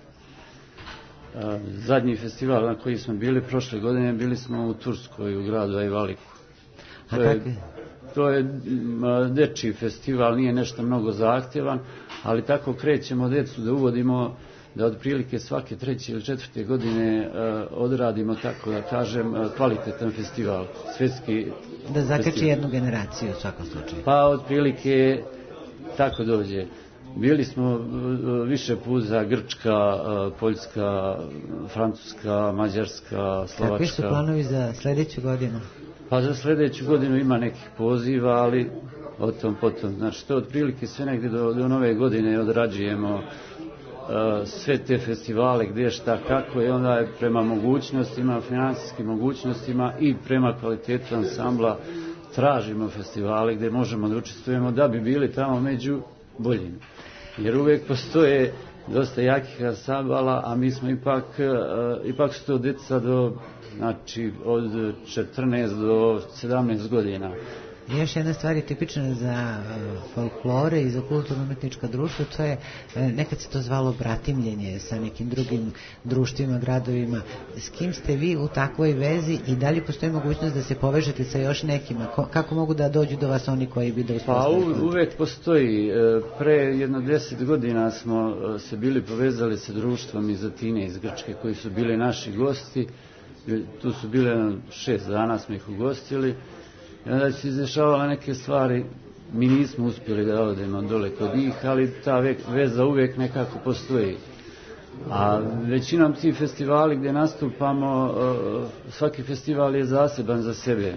A, zadnji festival na koji smo bili prošle godine, bili smo u Turskoj, u gradu Ajvaliku. To je, to je a, dečiji festival, nije nešto mnogo zahtjevan, ali tako krećemo decu da uvodimo, da otprilike svake treće ili četvrte godine uh, odradimo, tako da kažem, uh, kvalitetan festival, svjetski da zakači festival. Jednu generaciju u svakom slučaju. Pa otprilike tako dođe. Bili smo uh, više puta Grčka, uh, Poljska, Francuska, Mađarska, Slovačka. Kakvi su planovi za sljedeću godinu? Pa za sljedeću godinu ima nekih poziva, ali o tom potom. Znači to otprilike sve negdje do, do nove godine odrađujemo sve te festivale gdje šta kako, i onda je prema mogućnostima, financijskim mogućnostima i prema kvalitetu ansambla tražimo festivale gdje možemo da učestvujemo da bi bili tamo među boljim. Jer uvijek postoje dosta jakih ansambala, a mi smo ipak, ipak su to djeca do, znači, od četrnaest do sedamnaest godina. Još jedna stvar je tipična za folklore i za kulturno-umjetnička društva, to je, nekad se to zvalo bratimljenje sa nekim drugim društvima, gradovima. S kim ste vi u takvoj vezi i da li postoji mogućnost da se povežete sa još nekima? Kako mogu da dođu do vas oni koji bi da uspostavili? Pa uvijek postoji. Pre jedno deset godina smo se bili povezali sa društvom iz Atine, iz Grčke, koji su bili naši gosti. Tu su bile šest dana, smo ih ugostili. I onda se izdešavala neke stvari, mi nismo uspjeli da odemo dole kod njih, ali ta veza uvijek nekako postoji. A većinom ti festivali gdje nastupamo, svaki festival je zaseban za sebe.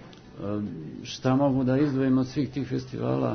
Šta mogu da izdvojim od svih tih festivala?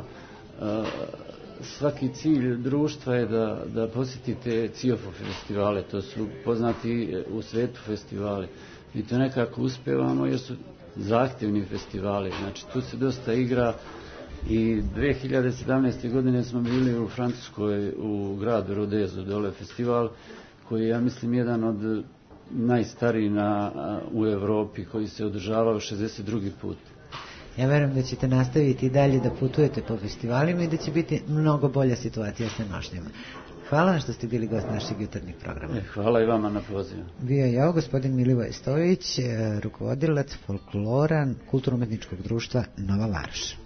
Svaki cilj društva je da, da posjetite C I O F festivale, to su poznati u svetu festivali. I to nekako uspevamo jer su zahtjevni festivali, znači tu se dosta igra i dve hiljade sedamnaeste. godine smo bili u Francuskoj, u gradu Rodez, dole festival koji je, ja mislim, jedan od najstarijih na, u Evropi, koji se održavao šezdeset drugi put. Ja verujem da ćete nastaviti i dalje da putujete po festivalima i da će biti mnogo bolja situacija sa nošnjama. Hvala vam što ste bili gost našeg jutarnjeg programa. E, hvala i vama na pozivu. Bio je ovo gospodin Milivoj Stojić, rukovodilac folklora kulturno-umjetničkog društva Nova Varoš.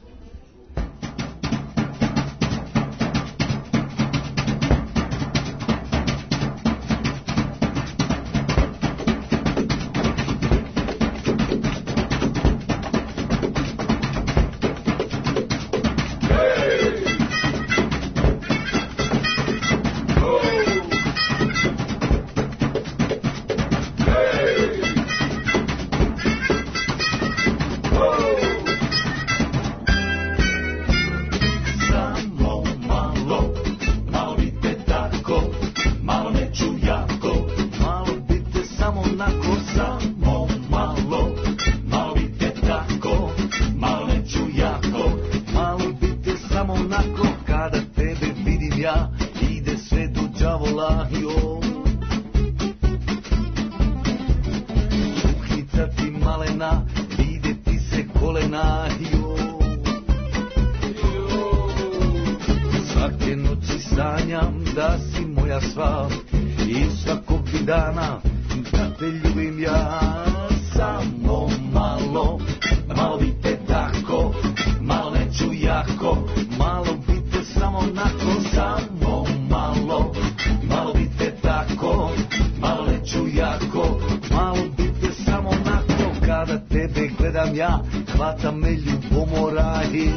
Svake noći sanjam da si moja sva i svakog ti dana da te ljubim ja. Samo malo, malo bite tako, malo neću jako, malo bite samo nako. Samo malo, malo bite tako, malo neću jako, malo bite samo nako. Kada tebe gledam ja, hvata me ljubomora i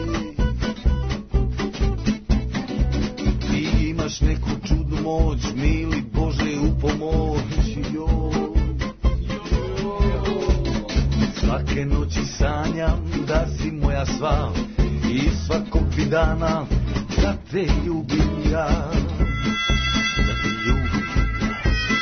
ti imaš neku čudnu moć, mili Bože u pomoć. Joj, svake noći sanjam da si moja sva i svakog ti dana da te ljubim ja, da te ljubim ja.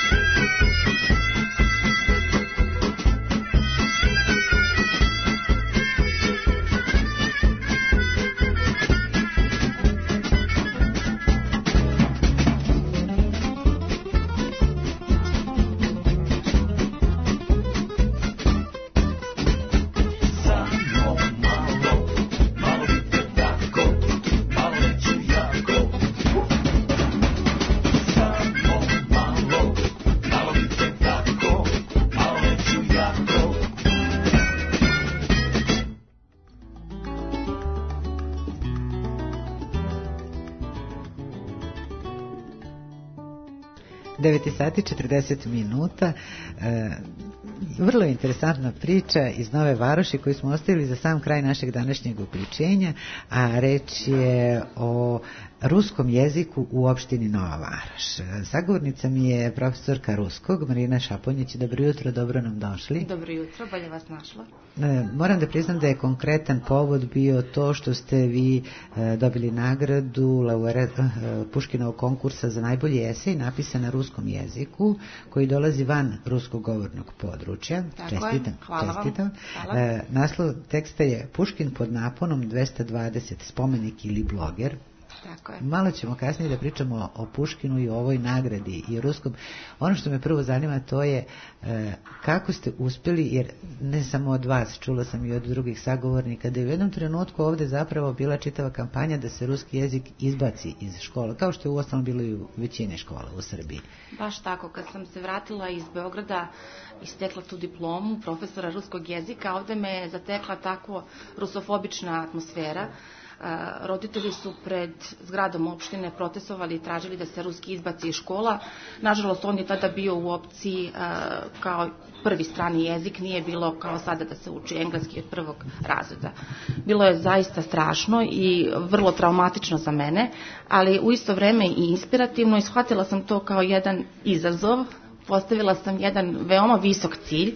devet sati četrdeset minuta. E, vrlo interesantna priča iz Nove Varoši koju smo ostavili za sam kraj našeg današnjeg uključenja, a reč je o ruskom jeziku u opštini Nova Varoš. Sagovornica mi je profesorka ruskog Marina Šaponjić. Dobro jutro, dobro nam došli. Dobro jutro, bolje vas našla. E, moram da priznam da je konkretan povod bio to što ste vi e, dobili nagradu laureat e, Puškinovog konkursa za najbolji esej napisan na ruskom jeziku koji dolazi van ruskog govornog područja. Tako čestitam, je, hvala čestitam. vam. Hvala. E, naslov teksta je Puškin pod naponom dvesta dvadeset, spomenik ili bloger. Tako je. Malo ćemo kasnije da pričamo o Puškinu i o ovoj nagradi i o ruskom. Ono što me prvo zanima to je e, kako ste uspjeli, jer ne samo od vas, čula sam i od drugih sagovornika, da je u jednom trenutku ovdje zapravo bila čitava kampanja da se ruski jezik izbaci iz škola, kao što je uostalom bilo i u većini škola u Srbiji. Baš tako, kad sam se vratila iz Beograda i stekla tu diplomu profesora ruskog jezika, ovdje me je zatekla tako rusofobična atmosfera. Roditelji su pred zgradom opštine protestovali i tražili da se ruski izbaci iz škola. Nažalost, on je tada bio u opciji kao prvi strani jezik, nije bilo kao sada da se uči engleski od prvog razreda. Bilo je zaista strašno i vrlo traumatično za mene, ali u isto vreme i inspirativno i shvatila sam to kao jedan izazov. Postavila sam jedan veoma visok cilj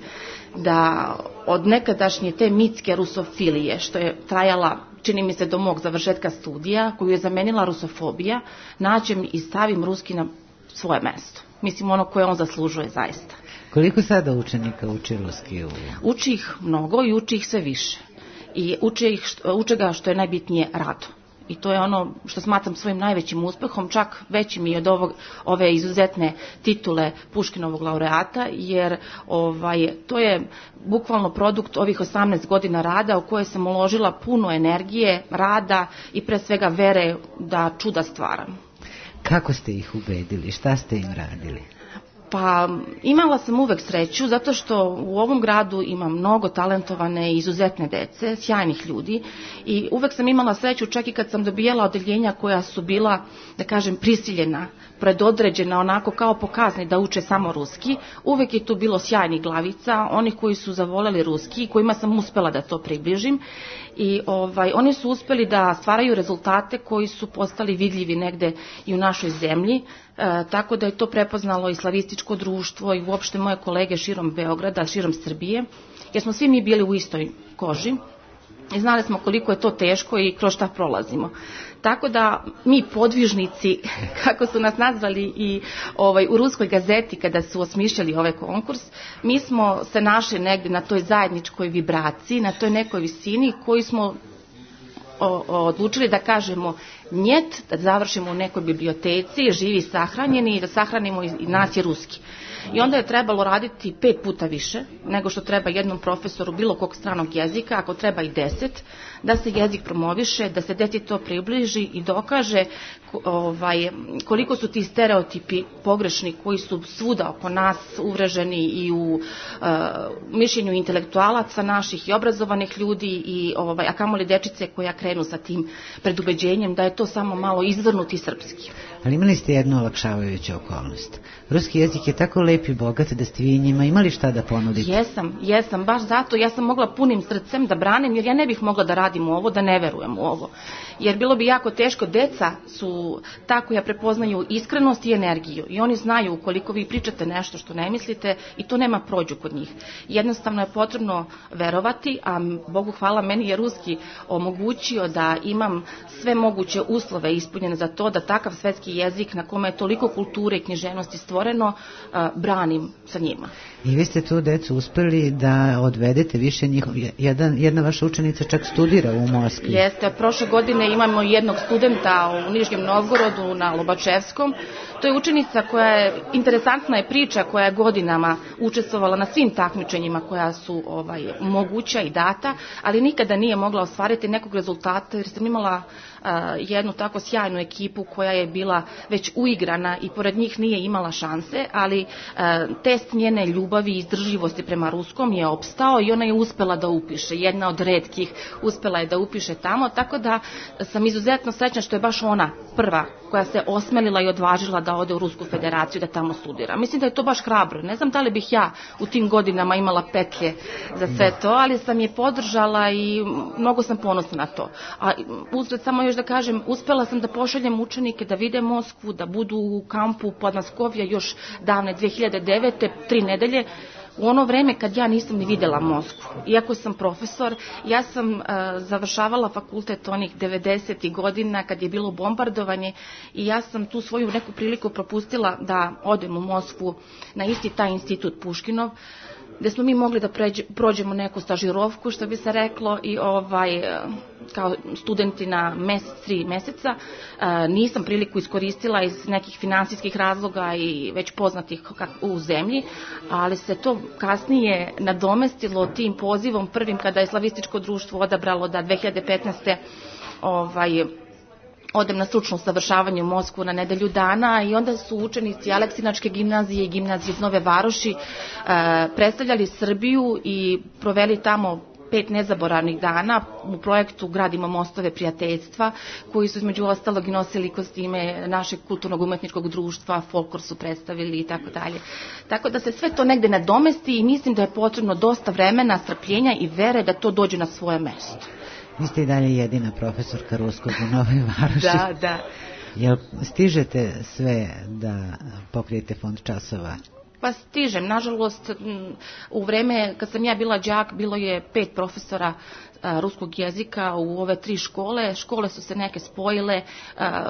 da od nekadašnje te mitske rusofilije, što je trajala, čini mi se, do mog završetka studija, koju je zamenila rusofobija, nađem i stavim ruski na svoje mesto. Mislim, ono koje on zaslužuje zaista. Koliko sada učenika uči ruski? U... Uči ih mnogo i uči ih sve više. I uče, ih, uče ga što je najbitnije rado. I to je ono što smatram svojim najvećim uspehom, čak većim i od ovog, ove izuzetne titule Puškinovog laureata, jer ovaj, to je bukvalno produkt ovih osamnaest godina rada u koje sam uložila puno energije, rada i pre svega vere da čuda stvaram. Kako ste ih ubedili? Šta ste im radili? Pa imala sam uvek sreću zato što u ovom gradu ima mnogo talentovane i izuzetne dece, sjajnih ljudi i uvek sam imala sreću čak i kad sam dobijala odeljenja koja su bila, da kažem, prisiljena, predodređena onako kao po kazni da uče samo ruski. Uvek je tu bilo sjajnih glavica, onih koji su zavoleli ruski i kojima sam uspela da to približim i ovaj, oni su uspeli da stvaraju rezultate koji su postali vidljivi negde i u našoj zemlji. E, tako da je to prepoznalo i slavističko društvo i uopšte moje kolege širom Beograda, širom Srbije, jer smo svi mi bili u istoj koži i znali smo koliko je to teško i kroz šta prolazimo. Tako da mi podvižnici, kako su nas nazvali i ovaj, u ruskoj gazeti kada su osmišljali ovaj konkurs, mi smo se našli negdje na toj zajedničkoj vibraciji, na toj nekoj visini koju smo odlučili da kažemo njet, da završimo u nekoj biblioteci, živi sahranjeni i da sahranimo i nas je ruski. I onda je trebalo raditi pet puta više nego što treba jednom profesoru bilo kog stranog jezika, ako treba i deset, da se jezik promoviše, da se deci to približi i dokaže ovaj, koliko su ti stereotipi pogrešni koji su svuda oko nas uvreženi i u uh, mišljenju intelektualaca naših i obrazovanih ljudi, i, ovaj, a kamoli dečice koja krenu sa tim predubeđenjem da je to samo malo izvrnuti srpski. Ali imali ste jednu olakšavajuću okolnost. Ruski jezik je tako lep i bogat da ste vi njima imali šta da ponudite. Jesam, jesam, baš zato ja sam mogla punim srcem da branim, jer ja ne bih mogla da radim u ovo, da ne verujem u ovo. Jer bilo bi jako teško, deca su ta koja prepoznaju iskrenost i energiju i oni znaju ukoliko vi pričate nešto što ne mislite i to nema prođu kod njih. Jednostavno je potrebno verovati, a Bogu hvala, meni je ruski omogućio da imam sve moguće uslove ispunjene za to da takav svetski jezik na kome je toliko kulture i književnosti stvoreno, branim sa njima. I vi ste tu decu uspeli da odvedete više njih. Jedan, jedna vaša učenica čak studira u Moskvi. Jeste, prošle godine imamo jednog studenta u Nižnjem Novgorodu na Lobačevskom. To je učenica koja je, interesantna je priča, koja je godinama učestvovala na svim takmičenjima koja su ovaj, moguća i data, ali nikada nije mogla ostvariti nekog rezultata jer sam imala uh, jednu tako sjajnu ekipu koja je bila već uigrana i pored njih nije imala šanse, ali uh, test njene ljubavi i izdržljivosti prema ruskom je opstao i ona je uspela da upiše, jedna od retkih uspela je da upiše tamo, tako da sam izuzetno srećna što je baš ona prva koja se osmelila i odvažila da ode u Rusku federaciju da tamo studira. Mislim da je to baš hrabro. Ne znam da li bih ja u tim godinama imala petlje za sve to, ali sam je podržala i mnogo sam ponosna na to. A uzgled samo još da kažem, uspela sam da pošaljem učenike da vide Moskvu, da budu u kampu Podmaskovlja još davne dve hiljade devete, tri nedelje, u ono vreme kad ja nisam ni videla Moskvu. Iako sam profesor, ja sam uh, završavala fakultet onih devedesetih godina kad je bilo bombardovanje i ja sam tu svoju neku priliku propustila da odem u Moskvu na isti taj institut Puškinov, gde smo mi mogli da pređe, prođemo neku stažirovku, što bi se reklo, i ovaj, kao studenti na mesec, tri meseca. Nisam priliku iskoristila iz nekih finansijskih razloga i već poznatih u zemlji, ali se to kasnije nadomestilo tim pozivom prvim kada je Slavističko društvo odabralo da dve hiljade petnaeste ovaj, odem na stručno usavršavanje u Moskvu na nedelju dana i onda su učenici Aleksinačke gimnazije i gimnazije iz Nove Varoši e, predstavljali Srbiju i proveli tamo pet nezaboravnih dana u projektu Gradimo mostove prijateljstva, koji su između ostalog i nosili kostime našeg kulturnog umetničkog društva, folklor su predstavili i tako dalje. Tako da se sve to negde nadomesti i mislim da je potrebno dosta vremena, strpljenja i vere da to dođe na svoje mesto. Vi ste i dalje jedina profesorka ruskog u Novoj Varoši. Da, da. Jel stižete sve da pokrijete fond časova? Pa stižem. Nažalost, u vreme kad sam ja bila đak, bilo je pet profesora a, ruskog jezika u ove tri škole. Škole su se neke spojile, a,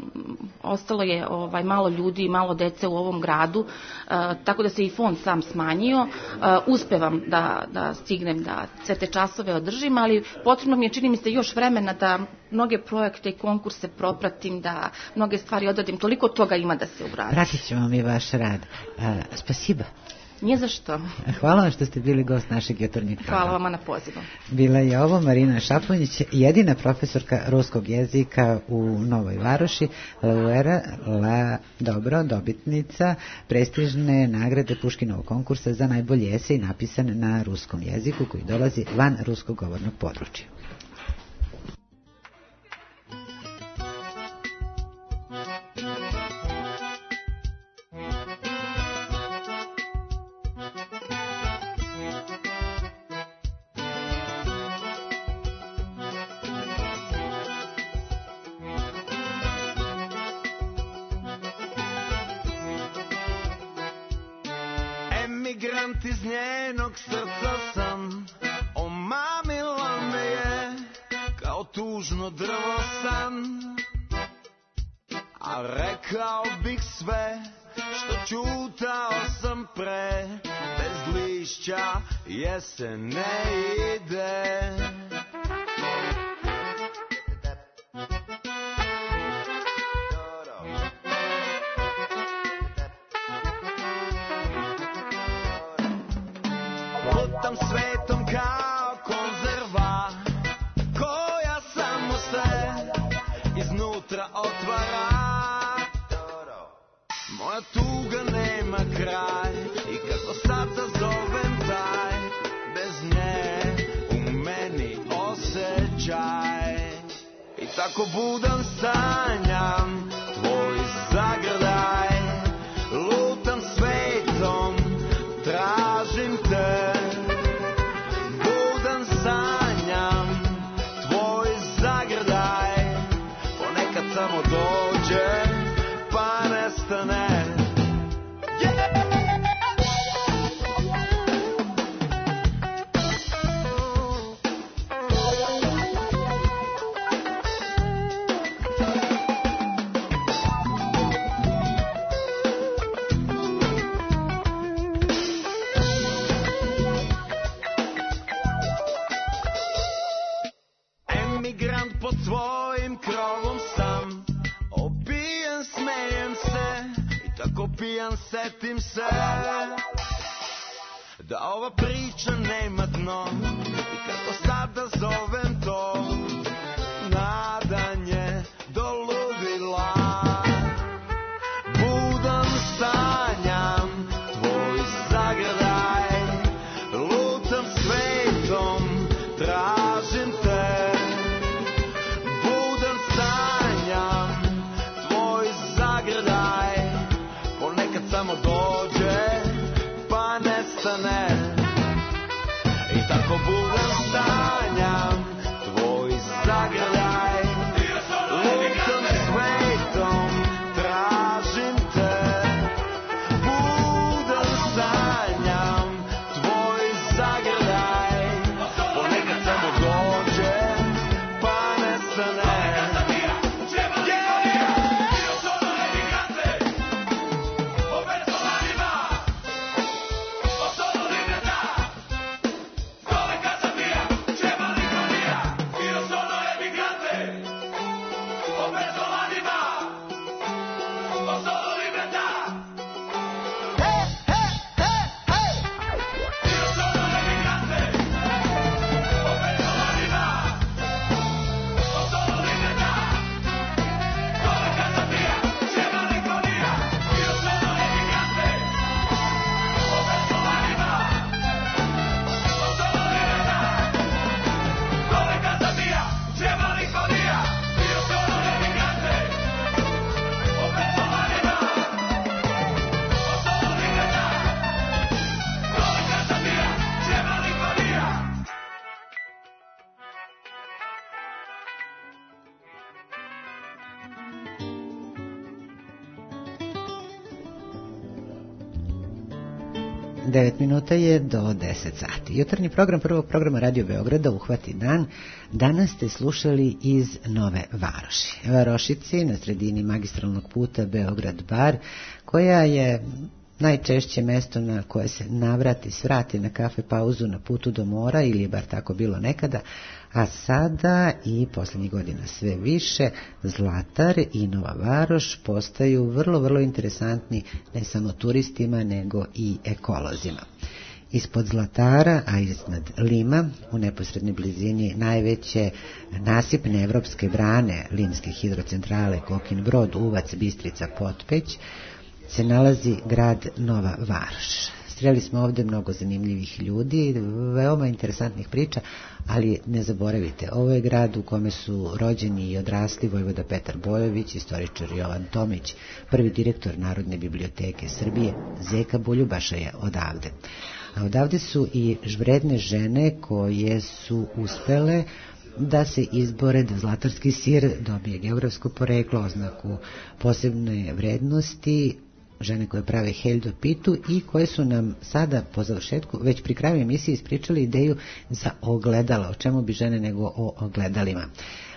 ostalo je ovaj, malo ljudi i malo dece u ovom gradu, a, tako da se i fond sam smanjio. A, uspevam da, da stignem da sve te časove održim, ali potrebno mi je, čini mi se, još vremena da mnoge projekte i konkurse propratim, da mnoge stvari odradim. Toliko toga ima da se uradi. Pratit ćemo mi vaš rad. A, spasiba. Nije za što. Hvala vam što ste bili gost našeg jutarnjeg programa. Hvala vama na pozivu. Bila je ovo Marina Šapunjić, jedina profesorka ruskog jezika u Novoj Varoši, laureata, la, dobro, dobitnica prestižne nagrade Puškinovog konkursa za najbolji esej napisan na ruskom jeziku koji dolazi van ruskog govornog područja. Emigrant iz njenog srca sam, omamila me je kao tužno drvo san. A rekao bih sve što čutao sam pre, bez lišća jesen ne ide. lutam svetom kao konzerva koja samo se iznutra otvara. Moja tuga nema kraj i kako sad da zovem taj, bez nje u meni osjećaj. I tako budan sanjam tvoj zagrljaj, lutam svetom, tražim te. Budan sanjam tvoj zagrljaj, ponekad samo dođe pa nestane. Pod svojim krovom sam opijen, smejem se i tako pijan setim se da ova priča nema dno i kako sada zovem to nadanje do ludila. Budan sanjam tvoj zagrljaj, lutam svetom, tražim te. Samo dođe pa nestane. I tako budem sanjam tvoj zagrljaj, lutam svetom, tražim te. Budem sanjam tvoj zagrljaj, ponekad samo dođe pa nestane. devet minuta je do deset sati. Jutarnji program prvog programa Radio Beograda Uhvati dan. Danas ste slušali iz Nove Varoši. Varošici na sredini magistralnog puta Beograd-Bar, koja je najčešće mesto na koje se navrati, svrati na kafe pauzu na putu do mora, ili je bar tako bilo nekada, a sada i posljednjih godina sve više, Zlatar i Nova Varoš postaju vrlo, vrlo interesantni ne samo turistima, nego i ekolozima. Ispod Zlatara, a iznad Lima, u neposrednoj blizini najveće nasipne evropske brane Limske hidrocentrale Kokin Brod, Uvac, Bistrica, Potpeć, se nalazi grad Nova Varoš. Sreli smo ovde mnogo zanimljivih ljudi, veoma interesantnih priča, ali ne zaboravite, ovo je grad u kome su rođeni i odrasli vojvoda Petar Bojović, istoričar Jovan Tomić, prvi direktor Narodne biblioteke Srbije, Zeka Buljubaša je odavde. A odavde su i vredne žene koje su uspele da se izbore da zlatarski sir dobije geografsko poreklo, oznaku posebne vrednosti, žene koje prave Heldo Pitu i koje su nam sada po završetku, već pri kraju emisije, ispričali ideju za ogledala. O čemu bi žene nego o ogledalima.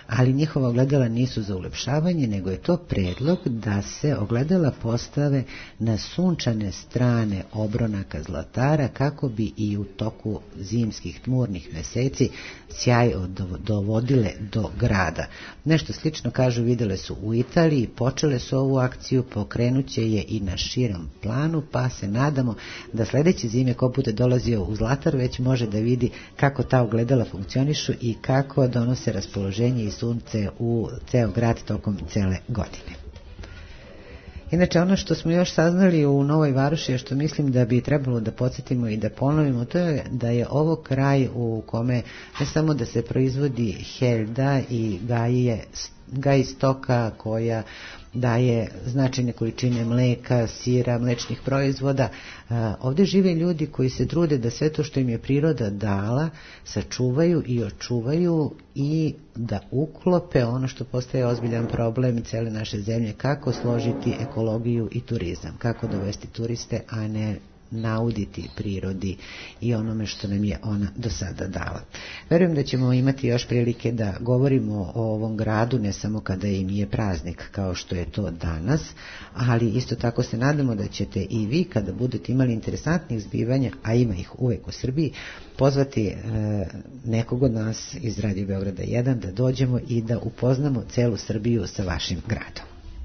ali njihova ogledala nisu za ulepšavanje, nego je to predlog da se ogledala postave na sunčane strane obronaka Zlatara kako bi i u toku zimskih tmurnih meseci sjaj dovodile do grada. Nešto slično, kažu, videle su u Italiji, počele su ovu akciju, pokrenuće je i na širom planu, pa se nadamo da sledeće zime ko bude dolazio u Zlatar već može da vidi kako ta ogledala funkcionišu i kako donose raspoloženje i sunce u ceo grad tokom cele godine. Inače, ono što smo još saznali u Novoj Varoši, što mislim da bi trebalo da podsjetimo i da ponovimo, to je da je ovo kraj u kome ne samo da se proizvodi helda i gaje, gaji stoka koja daje značajne količine mleka, sira, mlečnih proizvoda. Ovdje žive ljudi koji se trude da sve to što im je priroda dala sačuvaju i očuvaju i da uklope ono što postaje ozbiljan problem cele naše zemlje, kako složiti ekologiju i turizam, kako dovesti turiste, a ne nauditi prirodi i onome što nam je ona do sada dala. Verujem da ćemo imati još prilike da govorimo o ovom gradu, ne samo kada im je praznik kao što je to danas, ali isto tako se nadamo da ćete i vi, kada budete imali interesantnih zbivanja, a ima ih uvek u Srbiji, pozvati e, nekog od nas iz Radio Beograda jedan da dođemo i da upoznamo celu Srbiju sa vašim gradom.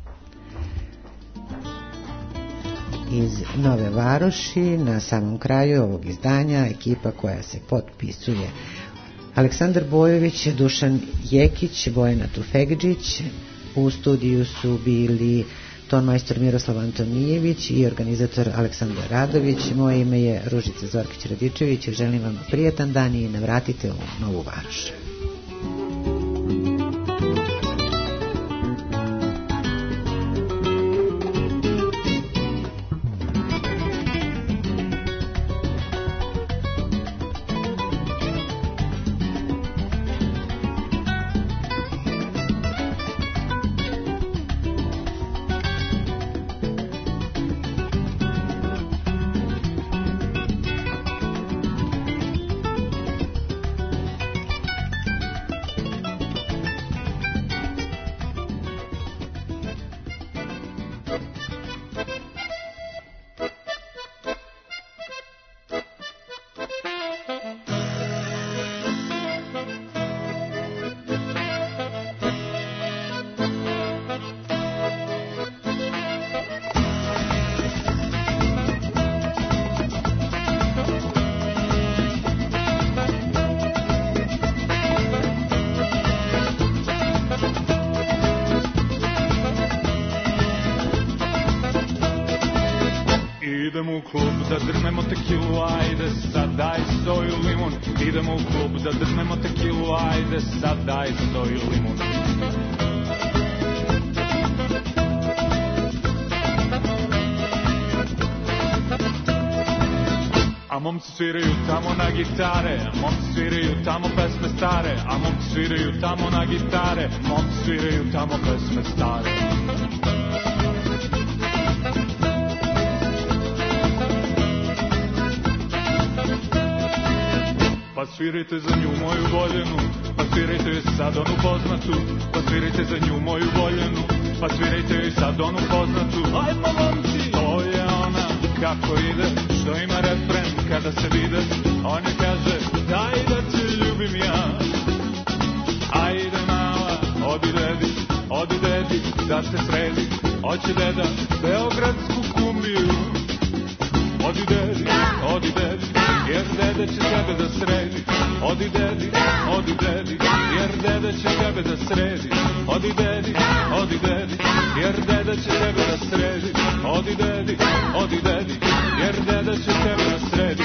Iz Nove Varoši, na samom kraju ovog izdanja, ekipa koja se potpisuje: Aleksandar Bojović, Dušan Jekić, Bojana Tufegđić. U studiju su bili ton majstor Miroslav Antonijević i organizator Aleksandar Radović. Moje ime je Ružica Zorkić-Radičević. Želim vam prijatan dan i navratite u Novu Varoš. Idemo u klub da drmemo tekilu, ajde sad daj soju limun. Idemo u klub da drmemo tekilu, ajde sad daj soju limun. A momci sviraju tamo na gitare, a momci sviraju tamo pesme stare, a momci sviraju tamo na gitare, momci sviraju tamo pesme stare. Pa svirajte za nju moju voljenu, pa svirajte sad onu poznatu, pa svirajte za nju moju voljenu, pa svirajte sad onu poznatu. Ajmo momci, to je ona, kako ide, što ima refren kada se vide. On je kaže, daj da te ljubim ja. Ajde mala, odi dedi, odi dedi, da te sredi. Oće deda beogradsku kumbiju. Odi dedi, odi dedi, jer dede će tebe da sredi. Odi dedi, odi dedi, jer dede će tebe da sredi. Odi dedi, odi dedi, jer dede će tebe da sredi. Odi dedi, odi dedi, jer dede će tebe da sredi.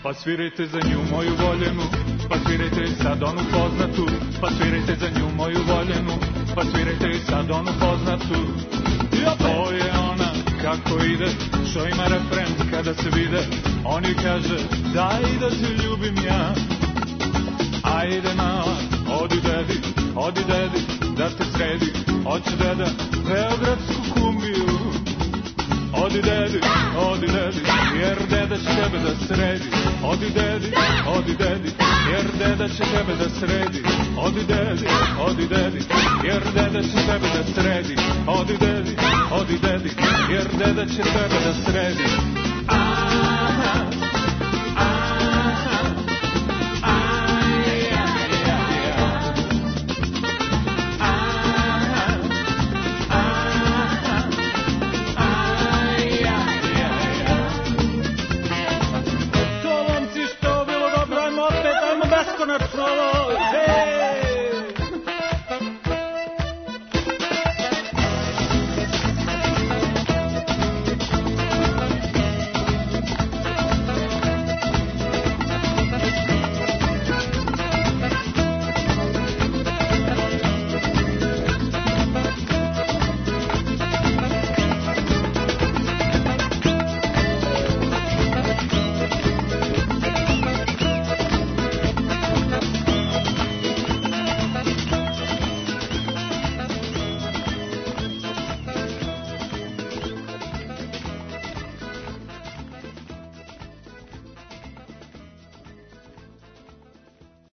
Pa svirajte za nju moju voljenu, pa svirajte sad onu poznatu, pa svirajte za nju moju voljenu, pa svirajte sad onu poznatu. To je ona kako ide, što ima refren kada se vide, on joj kaže daj da te ljubim ja. Ajde mala, odi dedi, odi dedi, da te sredi, hoće deda beogradsku kumbiju. Odi dedi, odi dedi, jer deda će tebe da sredi. Odi dedi, odi dedi, jer deda će tebe da sredi. Odi dedi, odi dedi, jer deda će tebe da sredi. Odi dedi, odi dedi, jer deda će tebe da sredi.